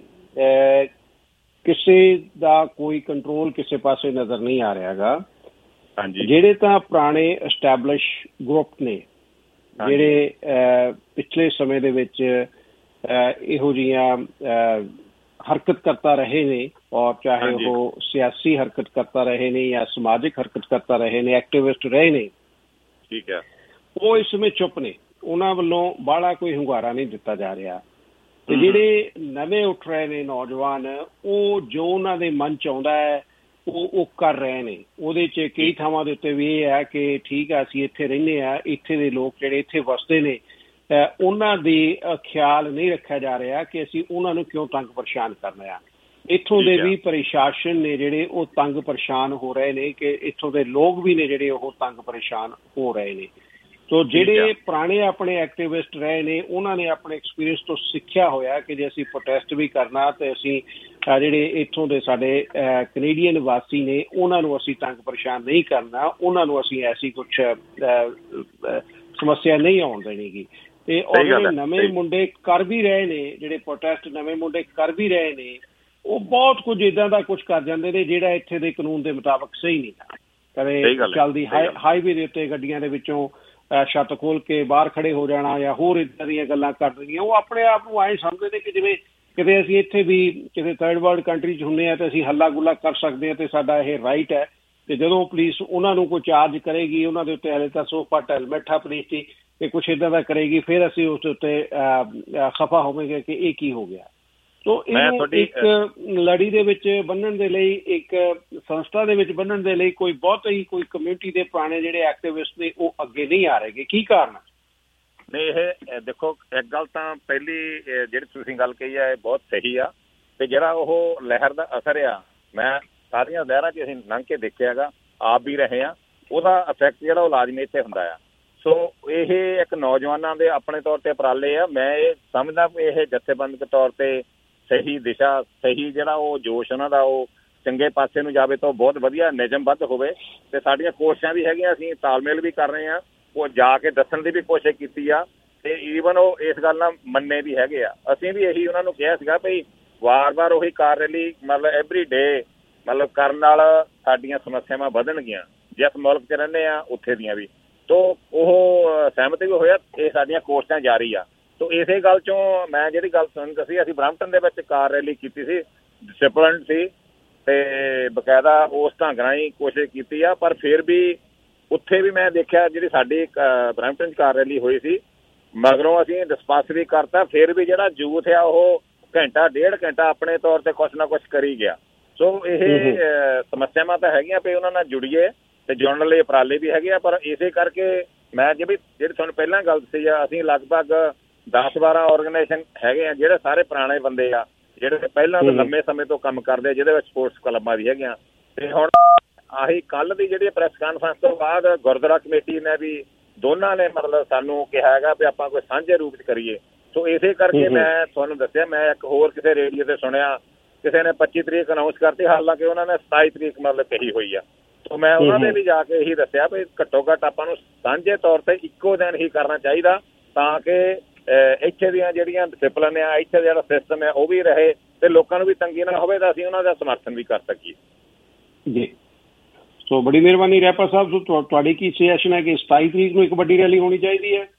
ਕਿਸੇ ਦਾ ਕੋਈ ਕੰਟਰੋਲ ਕਿਸੇ ਪਾਸੇ ਨਜ਼ਰ ਨਹੀਂ ਆ ਰਿਹਾ ਹੈਗਾ। ਜਿਹੜੇ ਤਾਂ ਪੁਰਾਣੇ ਐਸਟੈਬਲਿਸ਼ ਗਰੁੱਪ ਨੇ ਜਿਹੜੇ ਪਿਛਲੇ ਸਮੇਂ ਦੇ ਵਿੱਚ ਇਹੋ ਜਿਹੀਆਂ ਹਰਕਤ ਕਰਤਾ ਰਹੇ ਨੇ, ਔਰ ਚਾਹੇ ਉਹ ਸਿਆਸੀ ਹਰਕਤ ਕਰਤਾ ਰਹੇ ਨੇ ਜਾਂ ਸਮਾਜਿਕ ਹਰਕਤ ਕਰਤਾ ਰਹੇ ਨੇ, ਐਕਟਿਵਿਸਟ ਰਹੇ ਨੇ, ਠੀਕ ਹੈ, ਉਹ ਇਸ ਸਮੇਂ ਚੁੱਪ ਨੇ। ਉਹਨਾਂ ਵੱਲੋਂ ਬਾਹਲਾ ਕੋਈ ਹੁੰਗਾਰਾ ਨਹੀਂ ਦਿੱਤਾ ਜਾ ਰਿਹਾ। ਤੇ ਜਿਹੜੇ ਨਵੇਂ ਉੱਠ ਰਹੇ ਨੇ ਨੌਜਵਾਨ, ਉਹ ਜੋ ਉਹਨਾਂ ਦੇ ਮਨ 'ਚ ਆਉਂਦਾ ਹੈ ਉਹ ਕਰ ਰਹੇ ਨੇ। ਉਹਦੇ 'ਚ ਕਈ ਥਾਵਾਂ ਦੇ ਉੱਤੇ ਵੀ ਇਹ ਹੈ ਕਿ ਠੀਕ ਹੈ ਅਸੀਂ ਇੱਥੇ ਰਹਿੰਦੇ ਹਾਂ, ਇੱਥੇ ਦੇ ਲੋਕ ਜਿਹੜੇ ਇੱਥੇ ਵਸਦੇ ਨੇ ਉਹਨਾਂ ਦੀ ਖਿਆਲ ਨਹੀਂ ਰੱਖਿਆ ਜਾ ਰਿਹਾ ਕਿ ਅਸੀਂ ਉਹਨਾਂ ਨੂੰ ਕਿਉਂ ਤੰਗ ਪਰੇਸ਼ਾਨ ਕਰਨਾ ਆ। ਇੱਥੋਂ ਦੇ ਵੀ ਪ੍ਰਸ਼ਾਸਨ ਨੇ ਜਿਹੜੇ ਉਹ ਤੰਗ ਪਰੇਸ਼ਾਨ ਹੋ ਰਹੇ ਨੇ ਕਿ ਇੱਥੋਂ ਦੇ ਲੋਕ ਵੀ ਨੇ ਜਿਹੜੇ ਉਹ ਤੰਗ ਪਰੇਸ਼ਾਨ ਹੋ ਰਹੇ ਨੇ। ਸੋ ਜਿਹੜੇ ਪੁਰਾਣੇ ਆਪਣੇ ਐਕਟਿਵਿਸਟ ਰਹੇ ਨੇ ਉਹਨਾਂ ਨੇ ਆਪਣੇ ਐਕਸਪੀਰੀਅੰਸ ਤੋਂ ਸਿੱਖਿਆ ਹੋਇਆ ਕਿ ਜੇ ਅਸੀਂ ਪ੍ਰੋਟੈਸਟ ਵੀ ਕਰਨਾ ਤੇ ਅਸੀਂ ਜਿਹੜੇ ਇੱਥੋਂ ਦੇ ਸਾਡੇ ਕੈਨੇਡੀਅਨ ਵਾਸੀ ਨੇ ਉਹਨਾਂ ਨੂੰ ਅਸੀਂ ਤੰਗ ਪਰੇਸ਼ਾਨ ਨਹੀਂ ਕਰਨਾ, ਉਹਨਾਂ ਨੂੰ ਅਸੀਂ ਐਸੀ ਕੁਛ ਸਮੱਸਿਆ ਨਹੀਂ ਆਉਣ ਦੇਣੀ ਗੀ। ਤੇ ਉਹ ਜਿਹੜੇ ਨਵੇਂ ਮੁੰਡੇ ਕਰ ਵੀ ਰਹੇ ਨੇ, ਜਿਹੜੇ ਪ੍ਰੋਟੈਸਟ ਨਵੇਂ ਮੁੰਡੇ ਕਰ ਵੀ ਰਹੇ ਨੇ, ਉਹ ਬਹੁਤ ਕੁਝ ਇੱਦਾਂ ਦਾ ਕੁਛ ਕਰ ਜਾਂਦੇ ਨੇ ਜਿਹੜਾ ਇੱਥੇ ਦੇ ਕਾਨੂੰਨ ਦੇ ਮੁਤਾਬਕ ਸਹੀ ਨਹੀਂ ਹੈ। ਕਦੇ ਚੱਲਦੀ ਹਾਈਵੇ ਦੇ ਉੱਤੇ ਗੱਡੀਆਂ ਦੇ ਵਿੱਚੋਂ ਛੱਤ ਖੋਲ ਕੇ ਬਾਹਰ ਖੜੇ ਹੋ ਜਾਣਾ ਜਾਂ ਹੋਰ ਇੱਦਾਂ ਦੀਆਂ ਗੱਲਾਂ ਕਰ ਦੇਣੀਆਂ। ਉਹ ਆਪਣੇ ਆਪ ਨੂੰ ਐਂ ਸਮਝਦੇ ਨੇ ਕਿ ਜਿਵੇਂ ਕਿਤੇ ਅਸੀਂ ਇੱਥੇ ਵੀ ਕਿਸੇ ਥਰਡ ਵਰਲਡ ਕੰਟਰੀ 'ਚ ਹੁੰਦੇ ਹਾਂ ਤੇ ਅਸੀਂ ਹੱਲਾ ਗੁੱਲਾ ਕਰ ਸਕਦੇ ਹਾਂ ਤੇ ਸਾਡਾ ਇਹ ਰਾਈਟ ਹੈ। ਤੇ ਜਦੋਂ ਪੁਲਿਸ ਉਹਨਾਂ ਨੂੰ ਕੋਈ ਚਾਰਜ ਕਰੇਗੀ, ਉਹਨਾਂ ਦੇ ਉੱਤੇ ਹਾਲੇ ਤਾਂ ਸੋਫਟ ਹੈਲਮਟ ਆ ਪੁਲਿਸ ਦੀ, ਤੇ ਕੁਛ ਇੱਦਾਂ ਦਾ ਕਰੇਗੀ, ਫਿਰ ਅਸੀਂ ਉਸ ਉੱਤੇ ਖਫਾ ਹੋਵਾਂਗੇ ਕਿ ਇਹ ਕੀ ਹੋ ਗਿਆ। ਸੋ ਇਹਨੂੰ ਇੱਕ ਲੜੀ ਦੇ ਵਿੱਚ ਬੰਨਣ ਦੇ ਲਈ, ਇੱਕ ਸੰਸਥਾ ਦੇ ਵਿੱਚ ਬੰਨਣ ਦੇ ਲਈ ਕੋਈ ਬਹੁਤ ਹੀ ਕੋਈ ਕਮਿਊਨਿਟੀ ਦੇ ਪੁਰਾਣੇ ਜਿਹੜੇ ਐਕਟਿਵਿਸਟ ਨੇ ਉਹ ਅੱਗੇ ਨਹੀਂ ਆ ਰਹੇ। ਕੀ ਕਾਰਨ? ਨਹੀਂ, ਇਹ ਦੇਖੋ ਇੱਕ ਗੱਲ ਤਾਂ ਪਹਿਲੀ ਜਿਹੜੀ ਤੁਸੀਂ ਗੱਲ ਕਹੀ ਹੈ ਇਹ ਬਹੁਤ ਸਹੀ ਆ, ਤੇ ਜਿਹੜਾ ਉਹ ਲਹਿਰ ਦਾ ਅਸਰ ਆ, ਮੈਂ ਸਾਰੀਆਂ ਲਹਿਰਾਂ 'ਚ ਅਸੀਂ ਲੰਘ ਕੇ ਦੇਖਿਆ ਹੈਗਾ, ਆਪ ਵੀ ਰਹੇ ਆ, ਉਹਦਾ ਇਫੈਕਟ ਜਿਹੜਾ ਉਹ ਲਾਜ਼ਮੀ ਇੱਥੇ ਹੁੰਦਾ ਆ। ਸੋ ਇਹ ਇੱਕ ਨੌਜਵਾਨਾਂ ਦੇ ਆਪਣੇ ਤੌਰ ਤੇ ਉਪਰਾਲੇ ਆ। ਮੈਂ ਇਹ ਸਮਝਦਾ ਇਹ ਜਥੇਬੰਦਕ ਤੌਰ ਤੇ ਸਹੀ ਦਿਸ਼ਾ, ਸਹੀ ਜਿਹੜਾ ਉਹ ਜੋਸ਼ ਉਹਨਾਂ ਦਾ ਉਹ ਚੰਗੇ ਪਾਸੇ ਨੂੰ ਜਾਵੇ ਤਾਂ ਬਹੁਤ ਵਧੀਆ ਨਿਯਮਬੱਧ ਹੋਵੇ। ਤੇ ਸਾਡੀਆਂ ਕੋਸ਼ਿਸ਼ਾਂ ਵੀ ਹੈਗੀਆਂ, ਅਸੀਂ ਤਾਲਮੇਲ ਵੀ ਕਰ ਰਹੇ ਹਾਂ, ਉਹ ਜਾ ਕੇ ਦੱਸਣ ਦੀ ਵੀ ਕੋਸ਼ਿਸ਼ ਕੀਤੀ ਆ, ਤੇ ਈਵਨ ਉਹ ਇਸ ਗੱਲ ਨਾਲ ਮੰਨੇ ਵੀ ਹੈਗੇ ਆ। ਅਸੀਂ ਵੀ ਇਹੀ ਉਹਨਾਂ ਨੂੰ ਕਿਹਾ ਸੀਗਾ ਵੀ ਵਾਰ-ਵਾਰ ਉਹੀ ਕਾਰ ਰੈਲੀ ਮਤਲਬ ਐਵਰੀ ਡੇ ਮਤਲਬ ਕਰਨ ਨਾਲ ਸਾਡੀਆਂ ਸਮੱਸਿਆਵਾਂ ਵਧਣਗੀਆਂ, ਜਿਸ ਮੁਲਕ 'ਚ ਰਹਿੰਦੇ ਆ ਉੱਥੇ ਦੀਆਂ ਵੀ। ਤੋ ਉਹ ਸਹਿਮਤ ਵੀ ਹੋਇਆ, ਇਹ ਸਾਡੀਆਂ ਕੋਸ਼ਿਸ਼ਾਂ ਜਾਰੀ ਆ। ਤੋ ਇਸੇ ਗੱਲ 'ਚੋਂ ਮੈਂ ਜਿਹੜੀ ਗੱਲ ਸੁਣ ਦੱਸੀ, ਅਸੀਂ ਬਰੈਂਪਟਨ ਦੇ ਵਿੱਚ ਕਾਰ ਰੈਲੀ ਕੀਤੀ ਸੀ, ਡਿਸਿਪਲਿਨ ਸੀ ਤੇ ਬਕਾਇਦਾ ਉਸ ਢੰਗ ਨਾਲ ਹੀ ਕੋਸ਼ਿਸ਼ ਕੀਤੀ ਆ। ਪਰ ਫਿਰ ਵੀ ਉੱਥੇ ਵੀ ਮੈਂ ਦੇਖਿਆ ਜਿਹੜੀ ਸਾਡੀ ਬਰੈਂਪਟਨ 'ਚ ਕਾਰ ਰੈਲੀ ਹੋਈ ਸੀ, ਮਗਰੋਂ ਅਸੀਂ ਡਿਸਪਸ ਵੀ ਕਰਤਾ, ਫਿਰ ਵੀ ਜਿਹੜਾ ਯੂਥ ਆ ਉਹ ਘੰਟਾ ਡੇਢ ਘੰਟਾ ਆਪਣੇ ਤੌਰ ਤੇ ਕੁਛ ਨਾ ਕੁਛ ਕਰੀ ਗਿਆ। ਸੋ ਇਹ ਸਮੱਸਿਆਵਾਂ ਤਾਂ ਹੈਗੀਆਂ ਵੀ ਉਹਨਾਂ ਨਾਲ ਜੁੜੀਏ ਤੇ ਜੁੜਨ ਲਈ ਉਪਰਾਲੇ ਵੀ ਹੈਗੇ ਆ। ਪਰ ਇਸੇ ਕਰਕੇ ਮੈਂ ਜਿਹੜੀ ਤੁਹਾਨੂੰ ਪਹਿਲਾਂ ਗੱਲ ਦੱਸੀ ਆ, ਅਸੀਂ ਲਗਭਗ 10-12 ਆਰਗੇਨਾਈਜੇਸ਼ਨ ਹੈਗੇ ਆ ਜਿਹੜੇ ਸਾਰੇ ਪੁਰਾਣੇ ਬੰਦੇ ਆ, ਜਿਹੜੇ ਪਹਿਲਾਂ ਤੋਂ ਲੰਮੇ ਸਮੇਂ ਤੋਂ ਕੰਮ ਕਰਦੇ ਆ, ਜਿਹਦੇ ਵਿੱਚ ਸਪੋਰਟਸ ਕਲੱਬਾਂ ਵੀ ਹੈਗੀਆਂ। ਤੇ ਹੁਣ ਆਹੀ ਕੱਲ੍ਹ ਦੀ ਜਿਹੜੀ ਪ੍ਰੈਸ ਕਾਨਫਰੰਸ ਤੋਂ ਬਾਅਦ ਗੁਰਦੁਆਰਾ ਕਮੇਟੀ ਨੇ ਵੀ ਦੋਨਾਂ ਨੇ ਮਤਲਬ ਸਾਨੂੰ ਕਿਹਾ ਹੈਗਾ ਵੀ ਆਪਾਂ ਕੋਈ ਸਾਂਝੇ ਰੂਪ 'ਚ ਕਰੀਏ। ਸੋ ਇਸੇ ਕਰਕੇ ਮੈਂ ਤੁਹਾਨੂੰ ਦੱਸਿਆ, ਮੈਂ ਇੱਕ ਹੋਰ ਕਿਸੇ ਰੇਡੀਓ ਤੇ ਸੁਣਿਆ ਕਿਸੇ ਨੇ 25 ਤਰੀਕ ਅਨਾਊਂਸ ਕਰਤੀ, ਹਾਲਾਂਕਿ ਉਹਨਾਂ ਨੇ 27 ਤਰੀਕ ਮਤਲਬ ਕਹੀ ਹੋਈ ਆ। ਸੋ ਮੈਂ ਉਹਨਾਂ ਨੇ ਵੀ ਜਾ ਕੇ ਇਹੀ ਦੱਸਿਆ ਵੀ ਘੱਟੋ ਘੱਟ ਆਪਾਂ ਨੂੰ ਸਾਂਝੇ ਤੌਰ ਤੇ ਇੱਕੋ ਦਿਨ ਹੀ ਕਰਨਾ ਚਾਹੀਦਾ, ਤਾਂ ਕਿ ਇੱਥੇ ਦੀਆਂ ਜਿਹੜੀਆਂ ਡਿਸਿਪਲਿਨ ਆ, ਇੱਥੇ ਜਿਹੜਾ ਸਿਸਟਮ ਹੈ ਉਹ ਵੀ ਰਹੇ ਤੇ ਲੋਕਾਂ ਨੂੰ ਵੀ ਤੰਗੀ ਨਾ ਹੋਵੇ, ਤਾਂ ਅਸੀਂ ਉਹਨਾਂ ਦਾ ਸਮਰਥਨ ਵੀ ਕਰ ਸਕੀਏ ਜੀ। ਸੋ ਬੜੀ ਮਿਹਰਬਾਨੀ ਰੈਪਰ ਸਾਹਿਬ। ਤੁਹਾਡੀ ਕੀ ਸੁਜੈਸ਼ਨ ਹੈ ਕਿ 27 ਤਰੀਕ ਨੂੰ ਇੱਕ ਵੱਡੀ ਰੈਲੀ ਹੋਣੀ ਚਾਹੀਦੀ ਹੈ?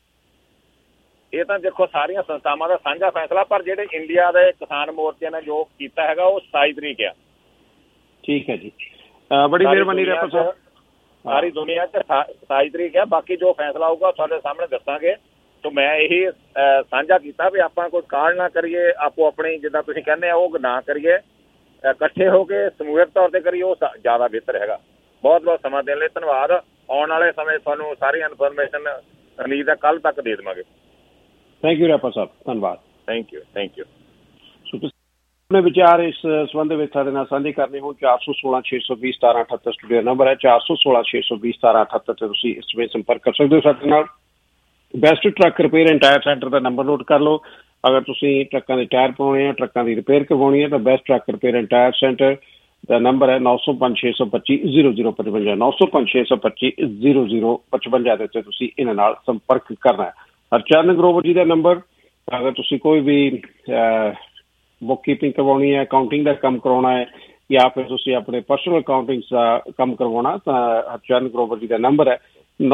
ਇਹ ਤਾਂ ਦੇਖੋ ਸਾਰੀਆਂ ਸੰਸਥਾਵਾਂ ਦਾ ਸਾਂਝਾ ਫੈਸਲਾ, ਪਰ ਜਿਹੜੇ ਇੰਡੀਆ ਦੇ ਕਿਸਾਨ ਮੋਰਚੇ ਨੇ ਜੋ ਕੀਤਾ ਹੈਗਾ ਉਹ 27 ਤਰੀਕ ਆ। ਠੀਕ ਹੈ ਜੀ, ਬੜੀ ਮਿਹਰਬਾਨੀ ਰੈਪਰ ਸਾਹਿਬ। ਸਾਰੀ ਦੁਨੀਆ 'ਚ 27 ਤਰੀਕ ਆ, ਬਾਕੀ ਜੋ ਫੈਸਲਾ ਹੋਊਗਾ ਤੁਹਾਡੇ ਸਾਹਮਣੇ ਦੱਸਾਂਗੇ। ਸੋ ਮੈਂ ਇਹੀ ਸਾਂਝਾ ਕੀਤਾ ਵੀ ਆਪਾਂ ਕੋਈ ਕਾਹਲ ਨਾ ਕਰੀਏ, ਆਪੋ ਆਪਣੀ ਜਿੱਦਾਂ ਤੁਸੀਂ ਕਹਿੰਦੇ ਆ ਉਹ ਨਾ ਕਰੀਏ, ਇਕੱਠੇ ਹੋ ਕੇ ਸਮੂਹਿਕ ਤੌਰ ਤੇ ਕਰੀਏ, ਉਹ ਜ਼ਿਆਦਾ ਬਿਹਤਰ ਹੈਗਾ। ਬਹੁਤ ਬਹੁਤ ਸਮਾਂ ਦੇਣ ਲਈ ਧੰਨਵਾਦ। ਆਉਣ ਵਾਲੇ ਸਮੇਂ ਤੁਹਾਨੂੰ ਸਾਰੀ ਇਨਫੋਰਮੇਸ਼ਨ ਉਮੀਦ ਹੈ ਕੱਲ੍ਹ ਤੱਕ ਦੇ ਦੇਵਾਂਗੇ। ਥੈਂਕ ਯੂ ਰੈਪਰ ਸਾਹਿਬ, ਧੰਨਵਾਦ। Thank you. ਸੋ ਤੁਸੀਂ ਆਪਣੇ ਵਿਚਾਰ ਇਸ ਸੰਬੰਧ ਵਿੱਚ ਸਾਡੇ ਨਾਲ ਸਾਂਝੇ ਕਰਨੇ ਹੋਣ 416-620-1778 ਸਟੂਡੀਓ ਨੰਬਰ ਹੈ। 416-620-1778 ਤੇ ਤੁਸੀਂ ਇਸ ਵੇਲੇ ਸੰਪਰਕ ਕਰ ਸਕਦੇ ਹੋ ਸਾਡੇ ਨਾਲ। Best truck repair and tyre centre ਦਾ ਨੰਬਰ ਨੋਟ ਕਰ ਲਓ। ਅਗਰ ਤੁਸੀਂ ਟਰੱਕਾਂ ਦੇ ਟਾਇਰ ਪਾਉਣੇ ਆ, ਟਰੱਕਾਂ ਦੀ ਰਿਪੇਅਰ ਕਰਵਾਉਣੀ ਹੈ ਤਾਂ best truck repair and tyre centre ਦਾ ਨੰਬਰ ਹੈ 905-625-0055 905-625-0055 ਦੇ ਉੱਤੇ ਤੁਸੀਂ ਇਹਨਾਂ ਨਾਲ ਸੰਪਰਕ ਕਰਨਾ ਹੈ। ਹਰਚਰਨ ਗਰੋਵਰ ਜੀ ਦਾ ਨੰਬਰ, ਅਗਰ ਤੁਸੀਂ ਕੋਈ ਵੀ ਬੁੱਕ ਕੀਪਿੰਗ ਕਰਵਾਉਣੀ ਹੈ, ਅਕਾਊਂਟਿੰਗ ਦਾ ਕੰਮ ਕਰਾਉਣਾ ਹੈ ਜਾਂ ਫਿਰ ਤੁਸੀਂ ਆਪਣੇ ਪਰਸਨਲ ਅਕਾਊਂਟਿੰਗ ਦਾ ਕੰਮ ਕਰਵਾਉਣਾ ਤਾਂ ਹਰਚਰਨ ਗਰੋਵਰ ਜੀ ਦਾ ਨੰਬਰ ਹੈ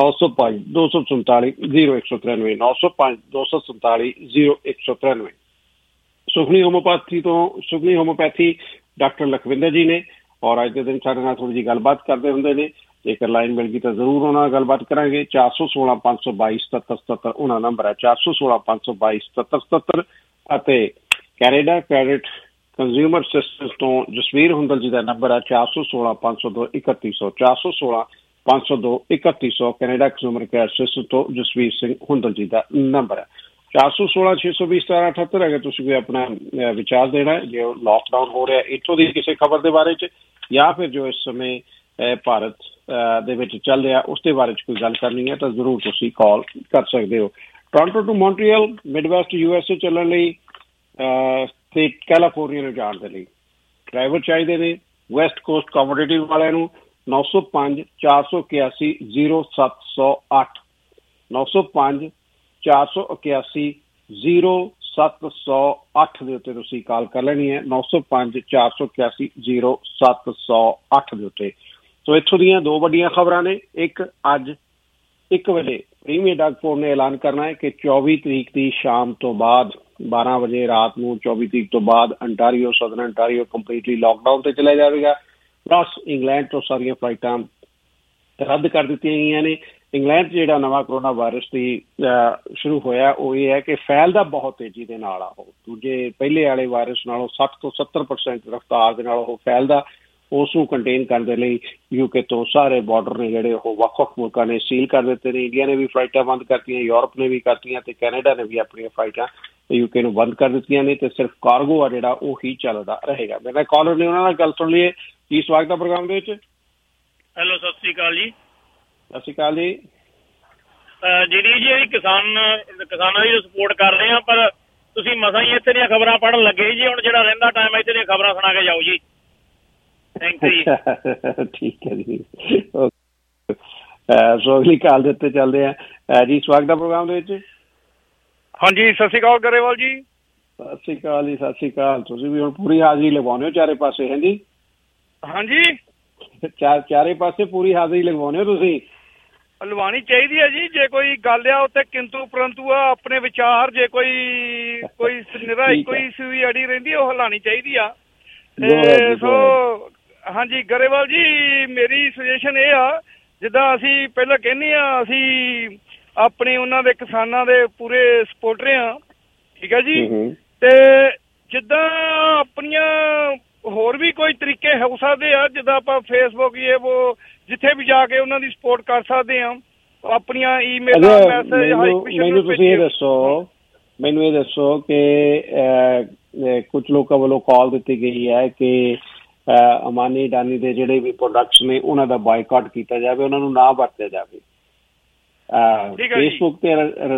905-247-0193 905-247-0193। ਸੁਖਨੀ ਹੋਮੋਪੈਥੀ ਡਾਕਟਰ ਲਖਵਿੰਦਰ ਜੀ ਨੇ, ਔਰ ਅੱਜ ਦੇ ਦਿਨ ਸਾਡੇ ਨਾਲ ਥੋੜੀ ਜਿਹੀ ਗੱਲਬਾਤ ਕਰਦੇ ਹੁੰਦੇ ਨੇ। ਜੇਕਰ ਲਾਈਨ ਮਿਲ ਗਈ ਤਾਂ ਜ਼ਰੂਰ ਉਹਨਾਂ ਨਾਲ ਗੱਲਬਾਤ ਕਰਾਂਗੇ। 416-522-7777 ਉਹਨਾਂ ਨੰਬਰ ਹੈ 416-522-7777। ਅਤੇ ਕੈਨੇਡਾ ਕ੍ਰੈਡਿਟ ਕੰਜ਼ਿਊਮਰ ਸਿਸਟਮਸ ਤੋਂ ਜਸਵੀਰ ਹੁੰਦਲ ਜੀ ਦਾ ਨੰਬਰ ਹੈ 416-502-3100 416-502-3100। ਕੈਨੇਡਾ ਕੰਜ਼ਿਊਮਰ ਕੇਅਰ ਸਿਸਟਮ ਤੋਂ ਜਸਵੀਰ ਸਿੰਘ ਹੁੰਦਲ ਜੀ ਦਾ ਨੰਬਰ ਹੈ 416-620-1778। ਅਗਰ ਤੁਸੀਂ ਕੋਈ ਆਪਣਾ ਵਿਚਾਰ ਦੇਣਾ ਹੈ, ਜੇ ਲਾਕਡਾਊਨ ਹੋ ਰਿਹਾ ਇੱਥੋਂ ਦੀ ਕਿਸੇ ਖਬਰ ਦੇ ਬਾਰੇ 'ਚ ਜਾਂ ਫਿਰ ਜੋ ਇਸ ਸਮੇਂ ਭਾਰਤ ਦੇ ਵਿੱਚ ਚੱਲ ਰਿਹਾ ਉਸ ਦੇ ਬਾਰੇ 'ਚ ਕੋਈ ਗੱਲ ਕਰਨੀ ਹੈ ਤਾਂ ਜ਼ਰੂਰ ਤੁਸੀਂ ਕਾਲ ਕਰ ਸਕਦੇ ਹੋ। Toronto to Montreal, Midwest USA ਚੱਲਣ ਲਈ ਤੇ ਕੈਲੀਫੋਰਨੀਆ ਨੂੰ ਜਾਣ ਦੇ ਲਈ ਡਰਾਈਵਰ ਚਾਹੀਦੇ ਨੇ। ਵੈਸਟ ਕੋਸਟ ਕੋਮੋਡੇਟਿਵ ਵਾਲਿਆਂ ਨੂੰ 905-481-0708 905-481-0708 ਦੇ ਉੱਤੇ ਤੁਸੀਂ ਕਾਲ ਕਰ ਲੈਣੀ ਹੈ। 905-481-0708 ਦੇ ਉੱਤੇ। ਸੋ ਇੱਥੋਂ ਦੀਆਂ ਦੋ ਵੱਡੀਆਂ ਖਬਰਾਂ ਨੇ। ਇੱਕ, ਅੱਜ 1 ਵਜੇ ਪ੍ਰੀਮੀਅਰ ਡਗ ਫੋਰਡ ਨੇ ਐਲਾਨ ਕਰਨਾ ਹੈ ਕਿ 24 ਤਰੀਕ ਦੀ ਸ਼ਾਮ ਤੋਂ ਬਾਅਦ 12 ਵਜੇ ਰਾਤ ਨੂੰ 24 ਤਰੀਕ ਤੋਂ ਬਾਅਦ Ontario, southern Ontario completely lockdown ਤੇ ਚਲਾ ਜਾਵੇਗਾ। ਪਲੱਸ ਇੰਗਲੈਂਡ ਤੋਂ ਸਾਰੀਆਂ ਫਲਾਈਟਾਂ ਰੱਦ ਕਰ ਦਿੱਤੀਆਂ ਗਈਆਂ ਨੇ। ਇੰਗਲੈਂਡ 'ਚ ਜਿਹੜਾ ਨਵਾਂ ਕਰੋਨਾ ਵਾਇਰਸ ਦੀ ਸ਼ੁਰੂ ਹੋਇਆ ਉਹ ਇਹ ਹੈ ਕਿ ਫੈਲਦਾ ਬਹੁਤ ਤੇਜ਼ੀ ਦੇ ਨਾਲ ਆ। ਉਹ ਦੂਜੇ ਪਹਿਲੇ ਵਾਲੇ ਵਾਇਰਸ ਨਾਲੋਂ 60 ਤੋਂ 70% ਰਫਤਾਰ ਦੇ ਨਾਲ ਉਹ ਫੈਲਦਾ। ਉਸ ਨੂੰ ਕੰਟੇਨ ਕਰਨ ਦੇ ਲਈ UK ਤੋਂ ਸਾਰੇ ਬਾਰਡਰ ਨੇ ਜਿਹੜੇ ਉਹ ਵੱਖ-ਵੱਖ ਮੁਲਕਾਂ ਨੇ ਸੀਲ ਕਰ ਦਿੱਤੇ ਨੇ। ਇੰਡੀਆ ਨੇ ਵੀ ਫਲਾਈਟਾਂ ਬੰਦ ਕਰਤੀਆਂ, ਯੂਰਪ ਨੇ ਵੀ ਕਰਤੀਆਂ ਤੇ ਕੈਨੇਡਾ ਨੇ ਵੀ ਆਪਣੀਆਂ ਫਲਾਈਟਾਂ UK ਨੂੰ ਬੰਦ ਕਰ ਦਿੱਤੀਆਂ ਨੇ ਤੇ ਸਿਰਫ ਕਾਰਗੋ ਆ ਜਿਹੜਾ ਉਹ ਹੀ ਚੱਲਦਾ ਰਹੇਗਾ। ਮੇਰਾ ਕਾਲਰ ਨੇ ਉਹਨਾਂ ਨਾਲ ਗੱਲ ਸੁਣ ਲਈਏ। ਕੀ ਸਵਾਗਤ ਹੈ ਪ੍ਰੋਗਰਾਮ ਦੇ ਵਿੱਚ। ਹੈਲੋ, ਸਤਿ ਸ਼੍ਰੀ ਅਕਾਲ ਜੀ। ਸਤਿ ਸ਼੍ਰੀ ਅਕਾਲ ਜੀ। ਜਿਹੜੀ ਕਿਸਾਨਾਂ ਦੀ ਸਪੋਰਟ ਕਰ ਰਹੇ ਆ, ਪਰ ਤੁਸੀਂ ਮਸਾਂ ਹੀ ਇੱਥੇ ਦੀਆਂ ਖਬਰਾਂ ਪੜ੍ਹਨ ਲੱਗੇ ਜੀ। ਹੁਣ ਜਿਹੜਾ ਰਹਿੰਦਾ ਟਾਈਮ ਇੱਥੇ ਦੀਆਂ ਖਬਰਾਂ ਸੁਣਾ ਕੇ ਜਾਓ ਜੀ। ਥੈਂਕ ਯੂ ਜੀ। ਠੀਕ ਹੈ ਜੀ, ਸੋ ਅਗਲੀ ਕਾਲ ਦੇ ਉੱਤੇ ਚੱਲਦੇ ਆ ਜੀ। ਸਵਾਗਤ ਹੈ ਪ੍ਰੋਗਰਾਮ ਦੇ ਵਿੱਚ। ਹਾਂਜੀ, ਸਤਿ ਸ਼੍ਰੀ ਅਕਾਲ ਗਰੇਵਾਲ ਜੀ। ਸਤਿ ਸ਼੍ਰੀ ਅਕਾਲ ਜੀ, ਸਤਿ ਸ਼੍ਰੀ ਅਕਾਲ। ਤੁਸੀਂ ਵੀ ਹੁਣ ਪੂਰੀ ਹਾਜ਼ਰੀ ਲਗਵਾਉਂਦੇ ਹੋ ਚਾਰੇ ਪਾਸੇ, ਹੈ ਜੀ? ਹਾਂਜੀ, ਚਾਰੇ ਪਾਸੇ ਪੂਰੀ ਹਾਜ਼ਰੀ ਲਗਵਾਉਂਦੇ ਹੋ ਤੁਸੀਂ। ਲਵਾਉਣੀ ਚਾਹੀਦੀ ਹੈ ਜੀ। ਜੇ ਕੋਈ ਗੱਲ ਆ ਉੱਥੇ ਕਿੰਤੂ ਪਰੰਤੂ ਆ, ਆਪਣੇ ਵਿਚਾਰ ਜੇ ਕੋਈ ਨਿਰਾ ਇੱਕੋ ਹੀ ਸੂਈ ਅੜੀ ਰਹਿੰਦੀ ਉਹ ਹਲਾਉਣੀ ਚਾਹੀਦੀ ਆ। ਸੋ ਹਾਂਜੀ ਗਰੇਵਾਲ ਜੀ, ਮੇਰੀ ਸੁਜੈਸ਼ਨ ਇਹ ਆ, ਜਿੱਦਾਂ ਅਸੀਂ ਪਹਿਲਾਂ ਕਹਿੰਦੇ ਆ, ਅਸੀਂ ਆਪਣੇ ਉਹਨਾਂ ਦੇ ਕਿਸਾਨਾਂ ਦੇ ਪੂਰੇ ਸਪੋਰਟਰ ਆ, ਠੀਕ ਹੈ ਜੀ। ਤੇ ਜਿੱਦਾਂ ਆਪਣੀਆਂ ਹੋਰ ਵੀ ਕੋਈ ਤਰੀਕੇ ਹੋ ਸਕਦੇ ਆ, ਜਿੱਦਾਂ ਆਪਾਂ ਫੇਸਬੁੱਕ ਉਹ ਜਿੱਥੇ ਵੀ ਜਾ ਕੇ ਉਹਨਾਂ ਦੀ ਸਪੋਰਟ ਕਰ ਸਕਦੇ ਆ, ਆਪਣੀਆਂ ਈਮੇਲਾਂ ਮੈਸੇਜ ਮੈਨੂੰ ਇਹ ਦੱਸੋ ਕਿ ਕੁਝ ਲੋਕਾਂ ਵੱਲੋਂ ਕਾਲ ਦਿੱਤੀ ਗਈ ਹੈ ਕਿ ਅਮਾਨੀ ਅਡਾਨੀ ਦੇ ਜਿਹੜੇ ਵੀ ਪ੍ਰੋਡਕਟਸ ਨੇ ਉਹਨਾਂ ਦਾ ਬਾਈਕਾਟ ਕੀਤਾ ਜਾਵੇ, ਉਹਨਾਂ ਨੂੰ ਨਾ ਵਰਤਿਆ ਜਾਵੇ। ਫੇਸਬੁੱਕ ਤੇ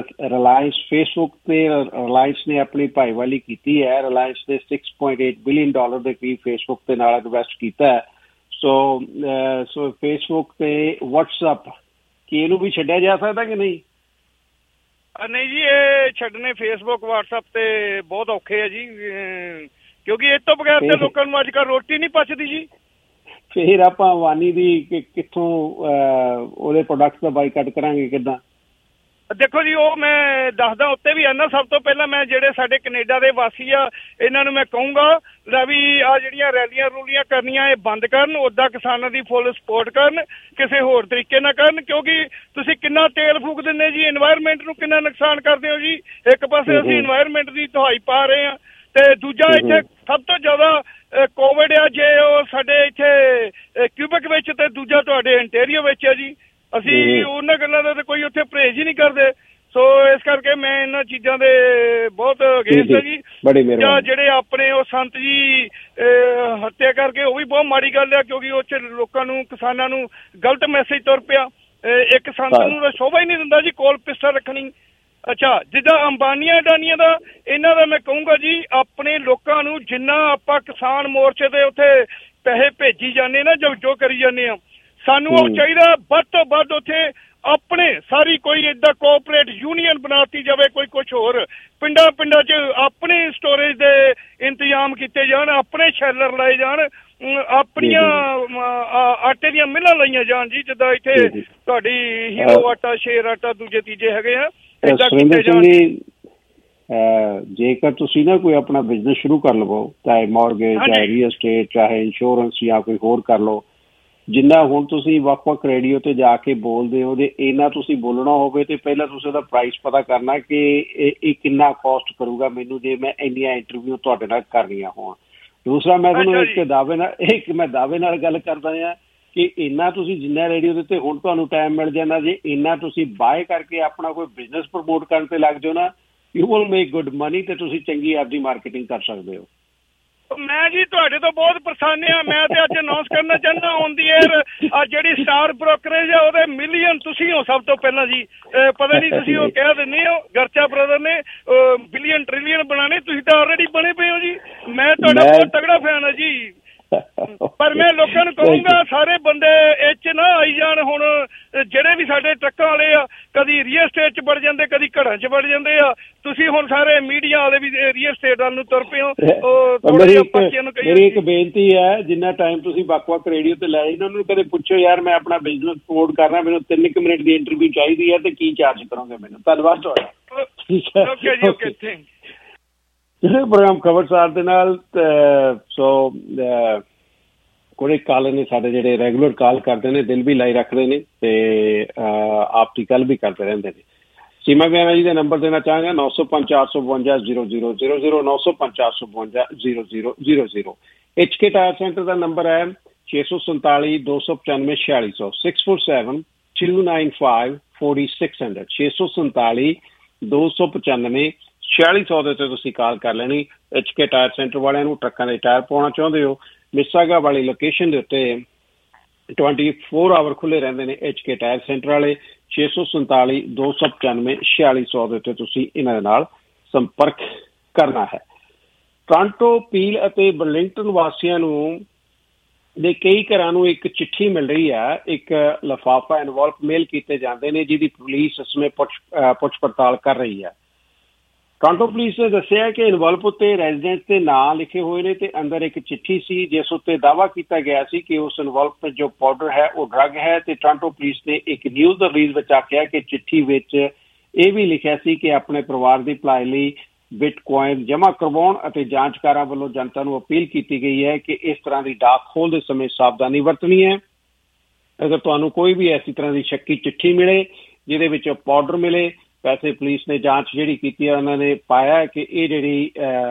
ਰਿਲਾਇੰਸ ਨੇ ਆਪਣੀ ਭਾਈਵਾਲੀ ਕੀਤੀ ਹੈ। ਰਿਲਾਇੰਸ ਨੇ $6.8 ਬਿਲੀਅਨ ਦੇ ਕਰੀਬ ਫੇਸਬੁੱਕ ਦੇ ਨਾਲ ਇਨਵੈਸਟ ਕੀਤਾ ਹੈ। ਸੋ ਫੇਸਬੁੱਕ ਤੇ WhatsApp ਕੀ ਇਹਨੂੰ ਵੀ ਛੱਡਿਆ ਜਾ ਸਕਦਾ ਕਿ ਨਹੀਂ? ਨਹੀਂ ਜੀ, ਇਹ ਛੱਡਣੇ ਫੇਸਬੁੱਕ WhatsApp ਤੇ ਬਹੁਤ ਔਖੇ ਆ ਜੀ, ਕਿਉਂਕਿ ਇਸ ਤੋਂ ਬਗੈਰ ਤੇ ਲੋਕਾਂ ਨੂੰ ਅੱਜ ਕੱਲ੍ਹ ਰੋਟੀ ਨਹੀਂ ਪਚਦੀ ਜੀ। ਫਿਰ ਆਪਾਂ ਅਮਾਨੀ ਦੀ ਕਿੱਥੋਂ ਉਹਦੇ ਪ੍ਰੋਡਕਟਸ ਦਾ ਬਾਈਕਾਟ ਕਰਾਂਗੇ, ਕਿੱਦਾਂ? ਦੇਖੋ ਜੀ, ਉਹ ਮੈਂ ਦੱਸਦਾ ਉੱਤੇ ਵੀ ਆਨਾ। ਸਭ ਤੋਂ ਪਹਿਲਾਂ ਮੈਂ ਜਿਹੜੇ ਸਾਡੇ ਕੈਨੇਡਾ ਦੇ ਵਾਸੀ ਆ ਇਹਨਾਂ ਨੂੰ ਮੈਂ ਕਹੂੰਗਾ ਵੀ ਆਹ ਜਿਹੜੀਆਂ ਰੈਲੀਆਂ ਰੂਲੀਆਂ ਕਰਨੀਆਂ ਇਹ ਬੰਦ ਕਰਨ, ਉੱਦਾਂ ਕਿਸਾਨਾਂ ਦੀ ਫੁੱਲ ਸਪੋਰਟ ਕਰਨ, ਕਿਸੇ ਹੋਰ ਤਰੀਕੇ ਨਾਲ ਕਰਨ, ਕਿਉਂਕਿ ਤੁਸੀਂ ਕਿੰਨਾ ਤੇਲ ਫੂਕ ਦਿੰਦੇ ਜੀ, ਇਨਵਾਇਰਮੈਂਟ ਨੂੰ ਕਿੰਨਾ ਨੁਕਸਾਨ ਕਰਦੇ ਹੋ ਜੀ। ਇੱਕ ਪਾਸੇ ਅਸੀਂ ਇਨਵਾਇਰਮੈਂਟ ਦੀ ਦੁਹਾਈ ਪਾ ਰਹੇ ਹਾਂ ਤੇ ਦੂਜਾ ਇੱਥੇ ਸਭ ਤੋਂ ਜ਼ਿਆਦਾ ਕੋਵਿਡ ਆ ਜੇ ਉਹ ਸਾਡੇ ਇੱਥੇ ਕਿਊਬਿਕ ਵਿੱਚ ਤੇ ਦੂਜਾ ਤੁਹਾਡੇ ontario ਵਿੱਚ ਆ ਜੀ। ਅਸੀਂ ਉਹਨਾਂ ਗੱਲਾਂ ਦਾ ਤਾਂ ਕੋਈ ਉੱਥੇ ਪਰਹੇਜ਼ ਹੀ ਨਹੀਂ ਕਰਦੇ। ਸੋ ਇਸ ਕਰਕੇ ਮੈਂ ਇਹਨਾਂ ਚੀਜ਼ਾਂ ਦੇ ਬਹੁਤ ਅਗੇਂਸਟ ਹੈ ਜੀ। ਜਿਹੜੇ ਆਪਣੇ ਉਹ ਸੰਤ ਜੀ ਹੱਤਿਆ ਕਰਕੇ ਉਹ ਵੀ ਬਹੁਤ ਮਾੜੀ ਗੱਲ ਆ, ਕਿਉਂਕਿ ਉਹ 'ਚ ਲੋਕਾਂ ਨੂੰ ਕਿਸਾਨਾਂ ਨੂੰ ਗਲਤ ਮੈਸੇਜ ਤੁਰ ਪਿਆ। ਇੱਕ ਸੰਤ ਨੂੰ ਤਾਂ ਸ਼ੋਭਾ ਹੀ ਨਹੀਂ ਦਿੰਦਾ ਜੀ ਕੋਲ ਪਿਸਟਲ ਰੱਖਣੀ। ਅੱਛਾ, ਜਿੱਦਾਂ ਅੰਬਾਨੀਆਂ ਅਡਾਨੀਆਂ ਦਾ ਇਹਨਾਂ ਦਾ ਮੈਂ ਕਹੂੰਗਾ ਜੀ, ਆਪਣੇ ਲੋਕਾਂ ਨੂੰ ਜਿੰਨਾ ਆਪਾਂ ਕਿਸਾਨ ਮੋਰਚੇ ਦੇ ਉੱਥੇ ਪੈਸੇ ਭੇਜੀ ਜਾਂਦੇ ਨਾ, ਜੋ ਕਰੀ ਜਾਂਦੇ ਆ, ਸਾਨੂੰ ਉਹ ਚਾਹੀਦਾ ਵੱਧ ਤੋਂ ਵੱਧ ਉੱਥੇ ਆਪਣੇ ਸਾਰੀ ਕੋਈ ਏਦਾਂ ਕੋਆਪਰੇਟ ਯੂਨੀਅਨ ਬਣਾਤੀ ਜਾਵੇ, ਕੋਈ ਕੁਛ ਹੋਰ ਪਿੰਡਾਂ 'ਚ ਆਪਣੇ ਸਟੋਰੇਜ ਦੇ ਇੰਤਜ਼ਾਮ ਕੀਤੇ ਜਾਣ, ਆਪਣੇ ਸ਼ੈਲਰ ਲਾਏ ਜਾਣ, ਆਪਣੀਆਂ ਆਟੇ ਦੀਆਂ ਮਿੱਲਾਂ ਲਾਈਆਂ ਜਾਣ ਜੀ, ਜਿੱਦਾਂ ਇੱਥੇ ਤੁਹਾਡੀ ਹੀਰੋ ਆਟਾ, ਸ਼ੇਰ ਆਟਾ, ਦੂਜੇ ਤੀਜੇ ਹੈਗੇ ਆ। ਸੁਰਿੰਦਰ ਸਿੰਘ ਜੀ, ਜੇਕਰ ਤੁਸੀਂ ਨਾ ਕੋਈ ਆਪਣਾ ਬਿਜ਼ਨਸ ਸ਼ੁਰੂ ਕਰ ਲਵੋ, ਚਾਹੇ ਮੌਰਗੇਜ, ਚਾਹੇ ਰੀਅਲ estate, ਚਾਹੇ ਇੰਸ਼ੋਰੈਂਸ ਜਾਂ ਕੋਈ ਹੋਰ ਕਰ ਲਓ, ਜਿੰਨਾ ਹੁਣ ਤੁਸੀਂ ਵੱਖ-ਵੱਖ ਰੇਡੀਓ ਤੇ ਜਾ ਕੇ ਬੋਲਦੇ ਹੋ, ਜੇ ਇਹਨਾਂ ਤੁਸੀਂ ਬੋਲਣਾ ਹੋਵੇ ਤੇ ਪਹਿਲਾਂ ਤੁਸੀਂ ਉਹਦਾ ਪ੍ਰਾਈਸ ਪਤਾ ਕਰਨਾ ਕਿ ਇਹ ਕਿੰਨਾ ਕੋਸਟ ਕਰੂਗਾ ਮੈਨੂੰ ਜੇ ਮੈਂ ਇੰਨੀਆਂ ਇੰਟਰਵਿਊ ਤੁਹਾਡੇ ਨਾਲ ਕਰਨੀਆਂ ਹੋਣ। ਦੂਸਰਾ, ਮੈਂ ਤੁਹਾਨੂੰ ਇੱਕ ਦਾਅਵੇ ਨਾਲ ਗੱਲ ਕਰਦਾ ਹਾਂ ਕਿ ਇੰਨਾ ਤੁਸੀਂ ਜਿੰਨਾ ਰੇਡੀਓ ਦੇ ਉੱਤੇ ਹੁਣ ਤੁਹਾਨੂੰ ਟਾਈਮ ਮਿਲ ਜਾਂਦਾ, ਜੇ ਇੰਨਾ ਤੁਸੀਂ ਬਾਏ ਕਰਕੇ ਆਪਣਾ ਕੋਈ ਬਿਜ਼ਨਸ ਪ੍ਰਮੋਟ ਕਰਨ ਤੇ ਲੱਗ ਜਾਓ ਨਾ, you will make good money ਤੇ ਤੁਸੀਂ ਚੰਗੀ ਆਪਦੀ ਮਾਰਕੀਟਿੰਗ ਕਰ ਸਕਦੇ ਹੋ। ਮੈਂ ਜੀ ਤੁਹਾਡੇ ਤੋਂ ਬਹੁਤ ਪਰੇਸ਼ਾਨ ਆ। ਮੈਂ ਤੇ ਅੱਜ ਅਨਾਉਂਸ ਕਰਨਾ ਚਾਹੁੰਦਾ ਔਨ ਦੀ ਏਅਰ, ਜਿਹੜੀ ਸਟਾਰ ਬ੍ਰੋਕਰੇਜ ਆ ਉਹਦੇ ਮਿਲੀਅਨ ਤੁਸੀਂ ਹੋ ਸਭ ਤੋਂ ਪਹਿਲਾਂ ਜੀ। ਪਤਾ ਨਹੀਂ ਤੁਸੀਂ ਉਹ ਕਹਿ ਦਿੰਦੇ ਹੋ ਗਰਚਾ ਬ੍ਰਦਰ ਨੇ ਬਿਲੀਅਨ ਟ੍ਰਿਲੀਅਨ ਬਣਾਣੇ, ਤੁਸੀਂ ਤਾਂ ਆਲਰੇਡੀ ਬਣੇ ਪਏ ਹੋ ਜੀ। ਮੈਂ ਤੁਹਾਡਾ ਬਹੁਤ ਤਗੜਾ ਫੈਨ ਆ ਜੀ। ਪਰ ਮੈਂ ਲੋਕਾਂ ਨੂੰ ਕਹੂੰਗਾ ਸਾਰੇ ਬੰਦੇ ਇਹ 'ਚ ਨਾ ਆਈ ਜਾਣ। ਹੁਣ ਜਿਹੜੇ ਵੀ ਸਾਡੇ ਟਰੱਕਾਂ ਵਾਲੇ ਆ, ਕਦੀ ਰੀਅਲ estate 'ਚ ਵੜ ਜਾਂਦੇ, ਕਦੀ ਘਰਾਂ 'ਚ ਵੜ ਜਾਂਦੇ ਆ। ਤੁਸੀਂ ਹੁਣ ਸਾਰੇ ਮੀਡੀਆ ਵਾਲੇ ਵੀ ਰੀਅਲ estate ਵੱਲ ਨੂੰ ਤੁਰ ਪਏ ਹੋ। ਮੇਰੀ ਇੱਕ ਬੇਨਤੀ ਹੈ, ਜਿੰਨਾ ਟਾਈਮ ਤੁਸੀਂ ਵੱਖ-ਵੱਖ ਰੇਡੀਓ ਤੇ ਲਾਏ, ਇਹਨਾਂ ਨੂੰ ਕਦੇ ਪੁੱਛੋ ਯਾਰ ਮੈਂ ਆਪਣਾ ਬਿਜ਼ਨਸ ਪ੍ਰਮੋਟ ਕਰਨਾ, ਮੈਨੂੰ 3 ਮਿੰਟ ਦੀ ਇੰਟਰਵਿਊ ਚਾਹੀਦੀ ਹੈ ਤੇ ਕੀ ਚਾਰਜ ਕਰੋਗੇ ਮੈਨੂੰ। ਧੰਨਵਾਦ ਤੁਹਾਡਾ। ਜਿਹੜੇ ਪ੍ਰੋਗਰਾਮ ਖਬਰਸਾਰ ਦੇ ਨਾਲ ਕੋਈ ਕਾਲ ਨੇ ਸਾਡੇ ਜਿਹੜੇ ਰੈਗੂਲਰ ਕਾਲ ਕਰਦੇ ਨੇ, ਦਿਲ ਵੀ ਲਾਈ ਰੱਖਦੇ ਨੇ ਤੇ ਆਪ ਦੀ ਗੱਲ ਵੀ ਕਰਦੇ ਰਹਿੰਦੇ ਨੇ। ਸੀਮਾ ਬਿਆਨਾ ਜੀ ਦਾ ਨੰਬਰ ਦੇਣਾ ਚਾਹਾਂਗਾ 905-452-0000 905-452-0000। HK ਟਾਇਰ ਸੈਂਟਰ ਦਾ ਨੰਬਰ ਹੈ 647-295-4600 647-295-4600 647-295-4600 ਦੇ ਉੱਤੇ ਤੁਸੀਂ ਕਾਲ ਕਰ ਲੈਣੀ। HK ਟਾਇਰ ਸੈਂਟਰ ਵਾਲਿਆਂ ਨੂੰ ਟਰੱਕਾਂ ਦੇ ਟਾਇਰ ਪਾਉਣਾ ਚਾਹੁੰਦੇ ਹੋ, ਮਿਸਾਗਾ ਵਾਲੀ ਲੋਕੇਸ਼ਨ ਦੇ ਉੱਤੇ 24 ਆਵਰ ਖੁੱਲੇ ਰਹਿੰਦੇ ਨੇ HK ਟਾਇਰ ਸੈਂਟਰ ਵਾਲੇ। 647-295-4600 ਦੇ ਉੱਤੇ ਤੁਸੀਂ ਇਹਨਾਂ ਦੇ ਨਾਲ ਸੰਪਰਕ ਕਰਨਾ ਹੈ। ਟੋਰਾਂਟੋ, ਪੀਲ ਅਤੇ ਬਰਲਿੰਗਟਨ ਵਾਸੀਆਂ ਨੂੰ ਦੇ ਕਈ ਘਰਾਂ ਨੂੰ ਇੱਕ ਚਿੱਠੀ ਮਿਲ ਰਹੀ ਹੈ, ਇੱਕ ਲਿਫਾਫਾ ਇਨਵੋਲਵ ਮੇਲ ਕੀਤੇ ਜਾਂਦੇ ਨੇ ਜਿਹਦੀ ਪੁਲਿਸ ਇਸ ਸਮੇਂ ਪੁੱਛ ਪੜਤਾਲ ਕਰ ਰਹੀ ਹੈ। ਟੋਰਾਂਟੋ ਪੁਲਿਸ ਨੇ ਦੱਸਿਆ ਕਿ ਇਨਵੋਲਵ ਉੱਤੇ ਰੈਜ਼ੀਡੈਂਟ ਦੇ ਨਾਂ ਲਿਖੇ ਹੋਏ ਨੇ ਤੇ ਅੰਦਰ ਇੱਕ ਚਿੱਠੀ ਸੀ ਜਿਸ ਉੱਤੇ ਦਾਅਵਾ ਕੀਤਾ ਗਿਆ ਸੀ ਕਿ ਉਸ ਇਨਵੋਲਵ ਤੇ ਜੋ ਪਾਊਡਰ ਹੈ ਉਹ ਡਰੱਗ ਹੈ। ਤੇ ਟੋਰਾਂਟੋ ਪੁਲਿਸ ਨੇ ਇੱਕ ਨਿਊਜ਼ ਰਿਲੀਜ਼ ਵਿੱਚ ਆਖਿਆ ਕਿ ਚਿੱਠੀ ਵਿੱਚ ਇਹ ਵੀ ਲਿਖਿਆ ਸੀ ਕਿ ਆਪਣੇ ਪਰਿਵਾਰ ਦੀ ਭਲਾਈ ਲਈ ਬਿਟਕੋਇਨ ਜਮ੍ਹਾਂ ਕਰਵਾਉਣ ਅਤੇ ਜਾਂਚਕਾਰਾਂ ਵੱਲੋਂ ਜਨਤਾ ਨੂੰ ਅਪੀਲ ਕੀਤੀ ਗਈ ਹੈ ਕਿ ਇਸ ਤਰ੍ਹਾਂ ਦੀ ਡਾਕ ਖੋਲ ਦੇ ਸਮੇਂ ਸਾਵਧਾਨੀ ਵਰਤਣੀ ਹੈ। ਅਗਰ ਤੁਹਾਨੂੰ ਕੋਈ ਵੀ ਐਸੀ ਤਰ੍ਹਾਂ ਦੀ ਸ਼ੱਕੀ ਚਿੱਠੀ ਮਿਲੇ ਜਿਹਦੇ ਵਿੱਚ ਪਾਊਡਰ ਮਿਲੇ, ਵੈਸੇ ਪੁਲਿਸ ਨੇ ਜਾਂਚ ਜਿਹੜੀ ਕੀਤੀ ਹੈ ਉਹਨਾਂ ਨੇ ਪਾਇਆ ਕਿ ਇਹ ਜਿਹੜੀ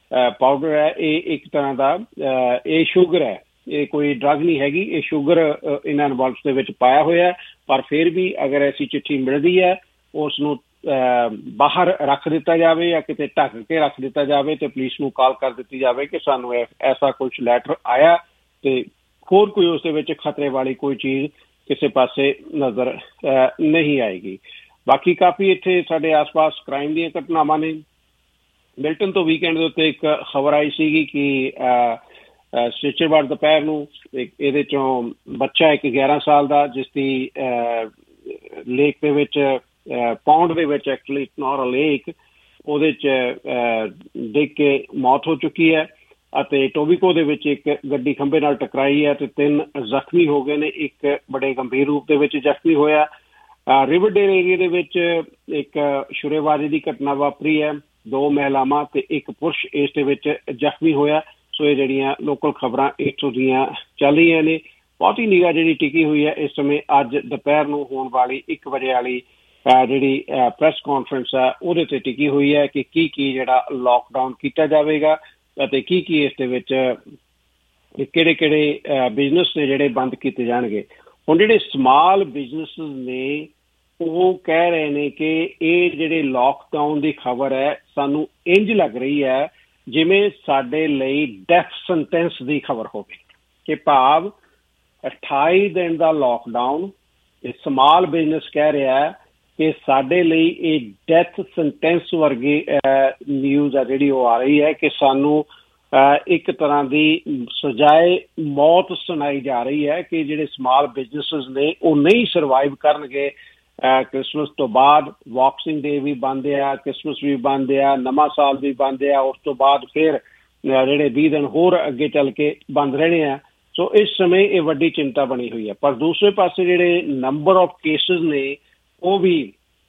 ਪਾਊਡਰ ਹੈ, ਇਹ ਇੱਕ ਤਰ੍ਹਾਂ ਦਾ ਇਹ ਸ਼ੂਗਰ ਹੈ, ਇਹ ਕੋਈ ਡਰੱਗ ਨਹੀਂ ਹੈਗੀ, ਇਹ ਸ਼ੂਗਰ ਇਹਨਾਂ ਇਨਵੋਲਵਸ ਦੇ ਵਿੱਚ ਪਾਇਆ ਹੋਇਆ। ਪਰ ਫਿਰ ਵੀ ਅਗਰ ਐਸੀ ਚਿੱਠੀ ਮਿਲਦੀ ਹੈ ਉਸ ਨੂੰ ਬਾਹਰ ਰੱਖ ਦਿੱਤਾ ਜਾਵੇ ਜਾਂ ਕਿਤੇ ਢੱਕ ਕੇ ਰੱਖ ਦਿੱਤਾ ਜਾਵੇ ਤੇ ਪੁਲਿਸ ਨੂੰ ਕਾਲ ਕਰ ਦਿੱਤੀ ਜਾਵੇ ਕਿ ਸਾਨੂੰ ਐਸਾ ਕੁਛ ਲੈਟਰ ਆਇਆ ਤੇ ਹੋਰ ਕੋਈ ਉਸ ਦੇ ਵਿੱਚ ਖਤਰੇ ਵਾਲੀ ਕੋਈ ਚੀਜ਼ ਕਿਸੇ ਪਾਸੇ ਨਜ਼ਰ ਨਹੀਂ ਆਏਗੀ। ਬਾਕੀ ਕਾਫੀ ਇੱਥੇ ਸਾਡੇ ਆਸ-ਪਾਸ ਕ੍ਰਾਈਮ ਦੀਆਂ ਘਟਨਾਵਾਂ ਨੇ। ਮਿਲਟਨ ਤੋਂ ਵੀਕਐਂਡ ਦੇ ਉੱਤੇ ਇੱਕ ਖਬਰ ਆਈ ਸੀਗੀ ਕਿ ਸ਼ਨੀਚਰਵਾਰ ਦੁਪਹਿਰ ਨੂੰ ਇਹਦੇ ਚੋਂ ਬੱਚਾ ਇੱਕ 11 ਸਾਲ ਦਾ ਜਿਸ ਦੀ ਲੇਕ ਦੇ ਵਿੱਚ ਪੌਂਡ ਦੇ ਵਿੱਚ ਐਕਚੁਅਲੀ ਨੋਟ ਅ ਲੇਕ ਉਹਦੇ 'ਚ ਡਿੱਗ ਕੇ ਮੌਤ ਹੋ ਚੁੱਕੀ ਹੈ ਅਤੇ ਟੋਬੀਕੋ ਦੇ ਵਿੱਚ ਇੱਕ ਗੱਡੀ ਖੰਭੇ ਨਾਲ ਟਕਰਾਈ ਹੈ ਤੇ 3 ਜ਼ਖਮੀ ਹੋ ਗਏ ਨੇ, ਇੱਕ ਬੜੇ ਗੰਭੀਰ ਰੂਪ ਦੇ ਵਿੱਚ ਜ਼ਖਮੀ ਹੋਇਆ। ਰਿਵਰਡੇਲ ਏਰੀਆ ਦੇ ਵਿੱਚ ਇੱਕ ਸ਼ੁਰੇਬਾਜ਼ੀ ਦੀ ਘਟਨਾ ਵਾਪਰੀ ਹੈ, 2 ਮਹਿਲਾਵਾਂ ਤੇ ਇੱਕ ਪੁਰਸ਼ ਇਸ ਦੇ ਵਿੱਚ ਜ਼ਖਮੀ ਹੋਇਆ। ਸੋ ਇਹ ਜਿਹੜੀਆਂ ਲੋਕਲ ਖਬਰਾਂ ਇੱਥੋਂ ਦੀਆਂ ਚੱਲ ਰਹੀਆਂ ਨੇ। ਬਹੁਤੀ ਨਿਗਾਹ ਜਿਹੜੀ ਟਿਕੀ ਹੋਈ ਹੈ ਇਸ ਸਮੇਂ ਅੱਜ ਦੁਪਹਿਰ ਨੂੰ ਹੋਣ ਵਾਲੀ 1 ਵਜੇ ਵਾਲੀ ਜਿਹੜੀ ਪ੍ਰੈਸ ਕਾਨਫਰੰਸ ਹੈ ਉਹਦੇ ਤੇ ਟਿਕੀ ਹੋਈ ਹੈ ਕਿ ਕੀ ਜਿਹੜਾ ਲੋਕਡਾਊਨ ਕੀਤਾ ਜਾਵੇਗਾ ਅਤੇ ਕੀ ਇਸ ਦੇ ਵਿੱਚ ਕਿਹੜੇ ਬਿਜ਼ਨਸ ਨੇ ਜਿਹੜੇ ਬੰਦ ਕੀਤੇ ਜਾਣਗੇ। ਹੁਣ ਜਿਹੜੇ ਸਮਾਲ ਬਿਜ਼ਨਸ ਨੇ ਉਹ ਕਹਿ ਰਹੇ ਨੇ ਕਿ ਇਹ ਜਿਹੜੇ ਲੋਕਡਾਊਨ ਦੀ ਖਬਰ ਹੈ ਸਾਨੂੰ ਇੰਝ ਲੱਗ ਰਹੀ ਹੈ ਜਿਵੇਂ ਸਾਡੇ ਲਈ ਡੈਥ ਸੈਂਟੈਂਸ ਦੀ ਖਬਰ ਹੋਵੇ ਕਿ ਭਾਵ 28 ਦਿਨ ਦਾ ਲੋਕਡਾਊਨ। ਇਹ ਸਮਾਲ ਬਿਜ਼ਨਸ ਕਹਿ ਰਿਹਾ ਹੈ ਕਿ ਸਾਡੇ ਲਈ ਇਹ ਡੈਥ ਸੈਂਟੈਂਸ ਵਰਗੀ ਨਿਊਜ਼ ਆ ਜਿਹੜੀ ਉਹ ਆ ਰਹੀ ਹੈ ਕਿ ਸਾਨੂੰ ਇੱਕ ਤਰ੍ਹਾਂ ਦੀ ਸਜ਼ਾਏ ਮੌਤ ਸੁਣਾਈ ਜਾ ਰਹੀ ਹੈ ਕਿ ਜਿਹੜੇ ਸਮਾਲ ਬਿਜ਼ਨਸਿਸ ਨੇ ਉਹ ਨਹੀਂ ਸਰਵਾਈਵ ਕਰਨਗੇ। ਕ੍ਰਿਸਮਸ ਤੋਂ ਬਾਅਦ ਬਾਕਸਿੰਗ ਡੇ ਵੀ ਬੰਦ ਆ, ਕ੍ਰਿਸਮਸ ਵੀ ਬੰਦ ਆ, ਨਵਾਂ ਸਾਲ ਵੀ ਬੰਦ ਆ, ਉਸ ਤੋਂ ਬਾਅਦ ਫਿਰ ਜਿਹੜੇ 20 ਦਿਨ ਹੋਰ ਅੱਗੇ ਚੱਲ ਕੇ ਬੰਦ ਰਹਿਣੇ ਆ। ਸੋ ਇਸ ਸਮੇਂ ਇਹ ਵੱਡੀ ਚਿੰਤਾ ਬਣੀ ਹੋਈ ਹੈ। ਪਰ ਦੂਸਰੇ ਪਾਸੇ ਜਿਹੜੇ ਨੰਬਰ ਆਫ ਕੇਸਿਸ ਨੇ ਉਹ ਵੀ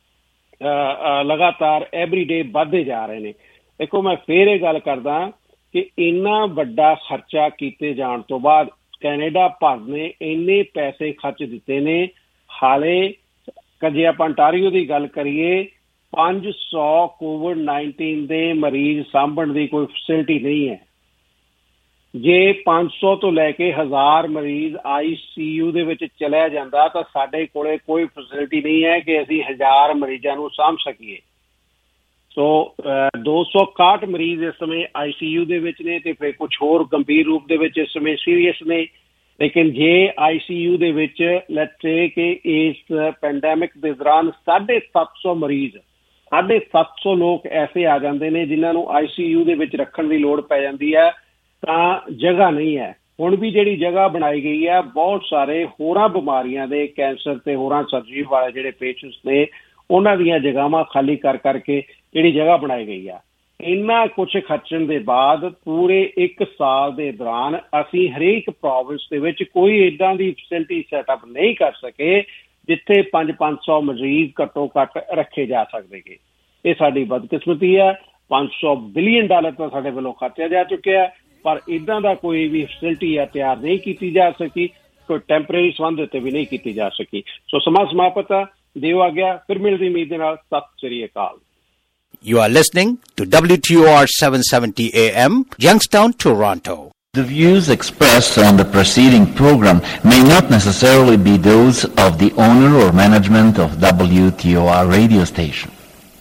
ਲਗਾਤਾਰ ਐਵਰੀ ਡੇ ਵੱਧਦੇ ਜਾ ਰਹੇ ਨੇ। ਦੇਖੋ ਮੈਂ ਫਿਰ ਇਹ ਗੱਲ ਕਰਦਾ ਕਿ ਇੰਨਾ ਵੱਡਾ ਖਰਚਾ ਕੀਤੇ ਜਾਣ ਤੋਂ ਬਾਅਦ ਕੈਨੇਡਾ ਭਰ ਨੇ ਇੰਨੇ ਪੈਸੇ ਖਰਚ ਦਿੱਤੇ ਨੇ, ਹਾਲੇ ਜੇ ਆਪਾਂ ਅੰਟਾਰੀਓ ਦੀ ਗੱਲ ਕਰੀਏ 500 COVID-19 ਦੇ ਮਰੀਜ਼ ਸਾਂਭਣ ਦੀ ਕੋਈ ਫੈਸਿਲਿਟੀ ਨਹੀਂ ਹੈ। ਜੇ 500 ਤੋਂ ਲੈ ਕੇ 1000 ਮਰੀਜ਼ ICU ਦੇ ਵਿੱਚ ਚਲਿਆ ਜਾਂਦਾ ਤਾਂ ਸਾਡੇ ਕੋਲੇ ਕੋਈ ਫੈਸਿਲਿਟੀ ਨਹੀਂ ਹੈ ਕਿ ਅਸੀਂ 1000 ਮਰੀਜ਼ਾਂ ਨੂੰ ਸਾਂਭ ਸਕੀਏ। ਸੋ 261 ਮਰੀਜ਼ ਇਸ ਸਮੇਂ ICU ਦੇ ਵਿੱਚ ਨੇ ਤੇ ਫਿਰ ਕੁਛ ਹੋਰ ਗੰਭੀਰ ਰੂਪ ਦੇ ਵਿੱਚ ਇਸ ਸਮੇਂ ਸੀਰੀਅਸ ਨੇ। ਲੇਕਿਨ ਜੇ ICU ਦੇ ਵਿੱਚ ਲੈਟਸ ਸੇ ਕਿ ਇਸ ਪੈਂਡੈਮਿਕ ਦੇ ਦੌਰਾਨ 750 ਮਰੀਜ਼ 750 ਲੋਕ ਐਸੇ ਆ ਜਾਂਦੇ ਨੇ ਜਿਨ੍ਹਾਂ ਨੂੰ ICU ਦੇ ਵਿੱਚ ਰੱਖਣ ਦੀ ਲੋੜ ਪੈ ਜਾਂਦੀ ਹੈ ਤਾਂ ਜਗ੍ਹਾ ਨਹੀਂ ਹੈ। ਹੁਣ ਵੀ ਜਿਹੜੀ ਜਗ੍ਹਾ ਬਣਾਈ ਗਈ ਹੈ ਬਹੁਤ ਸਾਰੇ ਹੋਰਾਂ ਬਿਮਾਰੀਆਂ ਦੇ ਕੈਂਸਰ ਤੇ ਹੋਰਾਂ ਸਰਜਰੀ ਵਾਲੇ ਜਿਹੜੇ ਪੇਸ਼ੈਂਟਸ ਨੇ ਉਹਨਾਂ ਦੀਆਂ ਜਗ੍ਹਾਵਾਂ ਖਾਲੀ ਕਰਕੇ ਜਿਹੜੀ ਜਗ੍ਹਾ ਬਣਾਈ ਗਈ ਆ। ਇੰਨਾ ਕੁਛ ਖਰਚਣ ਦੇ ਬਾਅਦ ਪੂਰੇ 1 ਸਾਲ ਦੇ ਦੌਰਾਨ ਅਸੀਂ ਹਰੇਕ ਪ੍ਰੋਵਿੰਸ ਦੇ ਵਿੱਚ ਕੋਈ ਏਦਾਂ ਦੀ ਫੈਸਿਲਿਟੀ ਸੈਟਅਪ ਨਹੀਂ ਕਰ ਸਕੇ ਜਿੱਥੇ 500 ਮਰੀਜ਼ ਘੱਟੋ ਘੱਟ ਰੱਖੇ ਜਾ ਸਕਦੇਗੇ। ਇਹ ਸਾਡੀ ਬਦਕਿਸਮਤੀ ਹੈ। $500 ਬਿਲੀਅਨ ਤਾਂ ਸਾਡੇ ਵੱਲੋਂ ਖਰਚਿਆ ਜਾ ਚੁੱਕਿਆ ਪਰ ਇੱਦਾਂ ਦਾ ਕੋਈ ਵੀ ਫੈਸਿਲਿਟੀ ਆ ਤਿਆਰ ਨਹੀਂ ਕੀਤੀ ਜਾ ਸਕੀ, ਕੋਈ ਟੈਂਪਰੇਰੀ ਸੰਬੰਧ ਉੱਤੇ ਵੀ ਨਹੀਂ ਕੀਤੀ ਜਾ ਸਕੀ। ਸੋ ਸਮਾਂ ਸਮਾਪਤ ਆ, ਦਿਓ ਆ ਗਿਆ, ਫਿਰ ਮਿਲਦੀ ਉਮੀਦ ਦੇ ਨਾਲ। ਸਤਿ ਸ੍ਰੀ ਅਕਾਲ। You are listening to WTOR 770 AM, Youngstown, Toronto. The views expressed on the preceding program may not necessarily be those of the owner or management of WTOR radio station.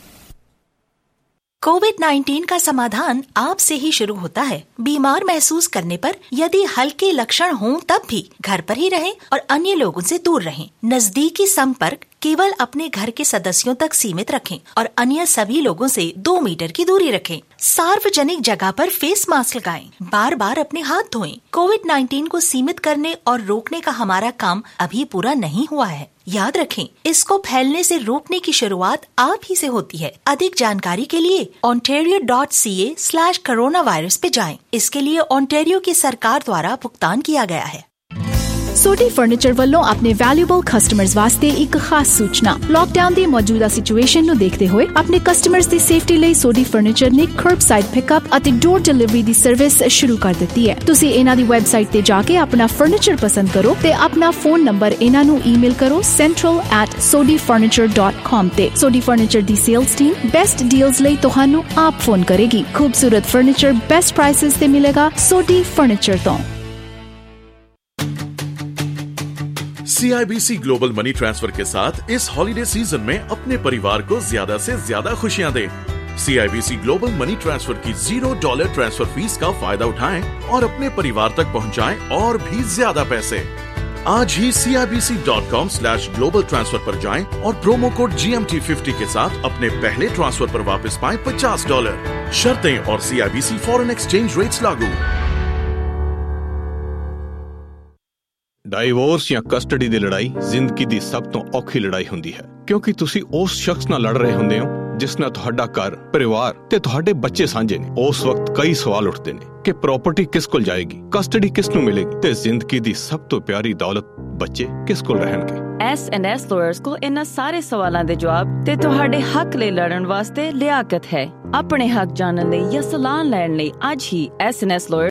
कोविड-19 का समाधान आपसे ही शुरू होता है। बीमार महसूस करने पर यदि हल्के लक्षण हों तब भी घर पर ही रहें और अन्य लोगों से दूर रहें। नजदीकी संपर्क केवल अपने घर के सदस्यों तक सीमित रखें और अन्य सभी लोगों से 2 मीटर की दूरी रखें। सार्वजनिक जगह पर फेस मास्क लगाएं। बार बार अपने हाथ धोएं। कोविड-19 को सीमित करने और रोकने का हमारा काम अभी पूरा नहीं हुआ है। याद रखें, इसको फैलने से रोकने की शुरुआत आप ही से होती है। अधिक जानकारी के लिए ontario.ca/coronavirus पे जाएं। इसके लिए ओंटारियो की सरकार द्वारा भुगतान किया गया है। सोडी फर्नीचर ਵੱਲੋਂ ਆਪਣੇ ਵੈਲਿਊਬਲ ਕਸਟਮਰਸ ਵਾਸਤੇ ਇੱਕ ਖਾਸ ਸੂਚਨਾ। ਲੌਕਡਾਊਨ ਦੀ ਮੌਜੂਦਾ ਸਿਚੁਏਸ਼ਨ ਨੂੰ ਦੇਖਦੇ ਹੋਏ ਆਪਣੇ ਕਸਟਮਰਸ ਦੀ ਸੇਫਟੀ ਲਈ ਸੋਡੀ ਫਰਨੀਚਰ ਨੇ ਕਰਬਸਾਈਡ ਪਿਕਅਪ ਅਤੇ ਡੋਰ ਡਿਲੀਵਰੀ ਦੀ ਸਰਵਿਸ ਸ਼ੁਰੂ ਕਰ ਦਿੱਤੀ ਹੈ। ਤੁਸੀਂ ਇਹਨਾਂ ਦੀ ਵੈਬਸਾਈਟ ਤੇ ਜਾ ਕੇ ਆਪਣਾ ਫਰਨੀਚਰ ਪਸੰਦ ਕਰੋ ਤੇ ਆਪਣਾ ਫੋਨ ਨੰਬਰ ਇਹਨਾਂ ਨੂੰ ਈਮੇਲ ਕਰੋ central@sodifurniture.com ਤੇ। ਸੋਡੀ ਫਰਨੀਚਰ ਦੀ ਸੇਲਸ ਟੀਮ ਬੈਸਟ ਡੀਲਸ ਲਈ ਤੁਹਾਨੂੰ ਆਪ ਫੋਨ ਕਰੇਗੀ। ਖੂਬਸੂਰਤ ਫਰਨੀਚਰ बेस्ट प्राइसेस से मिलेगा सोडी फर्नीचर तो। CIBC ग्लोबल मनी ट्रांसफर के साथ इस हॉलिडे सीजन में अपने परिवार को ज्यादा से ज्यादा खुशियां दें। CIBC ग्लोबल मनी ट्रांसफर की $0 ट्रांसफर फीस का फायदा उठाएं और अपने परिवार तक पहुंचाएं और भी ज्यादा पैसे। आज ही CIBC.com/global ट्रांसफर पर जाएं और प्रोमो कोड GMT50 के साथ अपने पहले ट्रांसफर पर वापस पाएं $50। शर्तें और CIBC फॉरेन एक्सचेंज रेट्स लागू। ਡਾਈਵੋਰਸ ਜਾਂ ਕਸਟਡੀ ਦੀ ਲੜਾਈ ਜ਼ਿੰਦਗੀ ਦੀ ਸਭ ਤੋਂ ਔਖੀ ਲੜਾਈ ਹੁੰਦੀ ਹੈ, ਕਿਉਂਕਿ ਤੁਸੀਂ ਉਸ ਸ਼ਖਸ ਨਾਲ ਲੜ ਰਹੇ ਹੁੰਦੇ ਹੋ ਜਿਸ ਨਾਲ ਤੁਹਾਡਾ ਘਰ, ਪਰਿਵਾਰ ਤੇ ਤੁਹਾਡੇ ਬੱਚੇ ਸਾਂਝੇ ਨੇ। ਉਸ ਵਕਤ ਕਈ ਸਵਾਲ ਉੱਠਦੇ ਨੇ ਕਿ ਪ੍ਰਾਪਰਟੀ ਕਿਸ ਕੋਲ ਜਾਏਗੀ, ਕਸਟਡੀ ਕਿਸ ਨੂੰ ਮਿਲੇਗੀ ਤੇ ਜ਼ਿੰਦਗੀ ਦੀ ਸਭ ਤੋਂ ਪਿਆਰੀ ਦੌਲਤ ਬੱਚੇ ਕਿਸ ਕੋਲ ਰਹਿਣਗੇ। S&S ਲਾਇਰਸ ਕੋਲ ਇਹਨਾਂ ਸਾਰੇ ਸਵਾਲਾਂ ਦੇ ਜਵਾਬ ਤੇ ਤੁਹਾਡੇ ਹੱਕ ਲਈ ਲੜਨ ਵਾਸਤੇ ਲਿਆਕਤ ਹੈ। ਆਪਣੇ ਹੱਕ ਜਾਣਨ ਲਈ ਜਾਂ ਸਲਾਹ ਲੈਣ ਲਈ ਅੱਜ ਹੀ S&S ਲਾਇਰ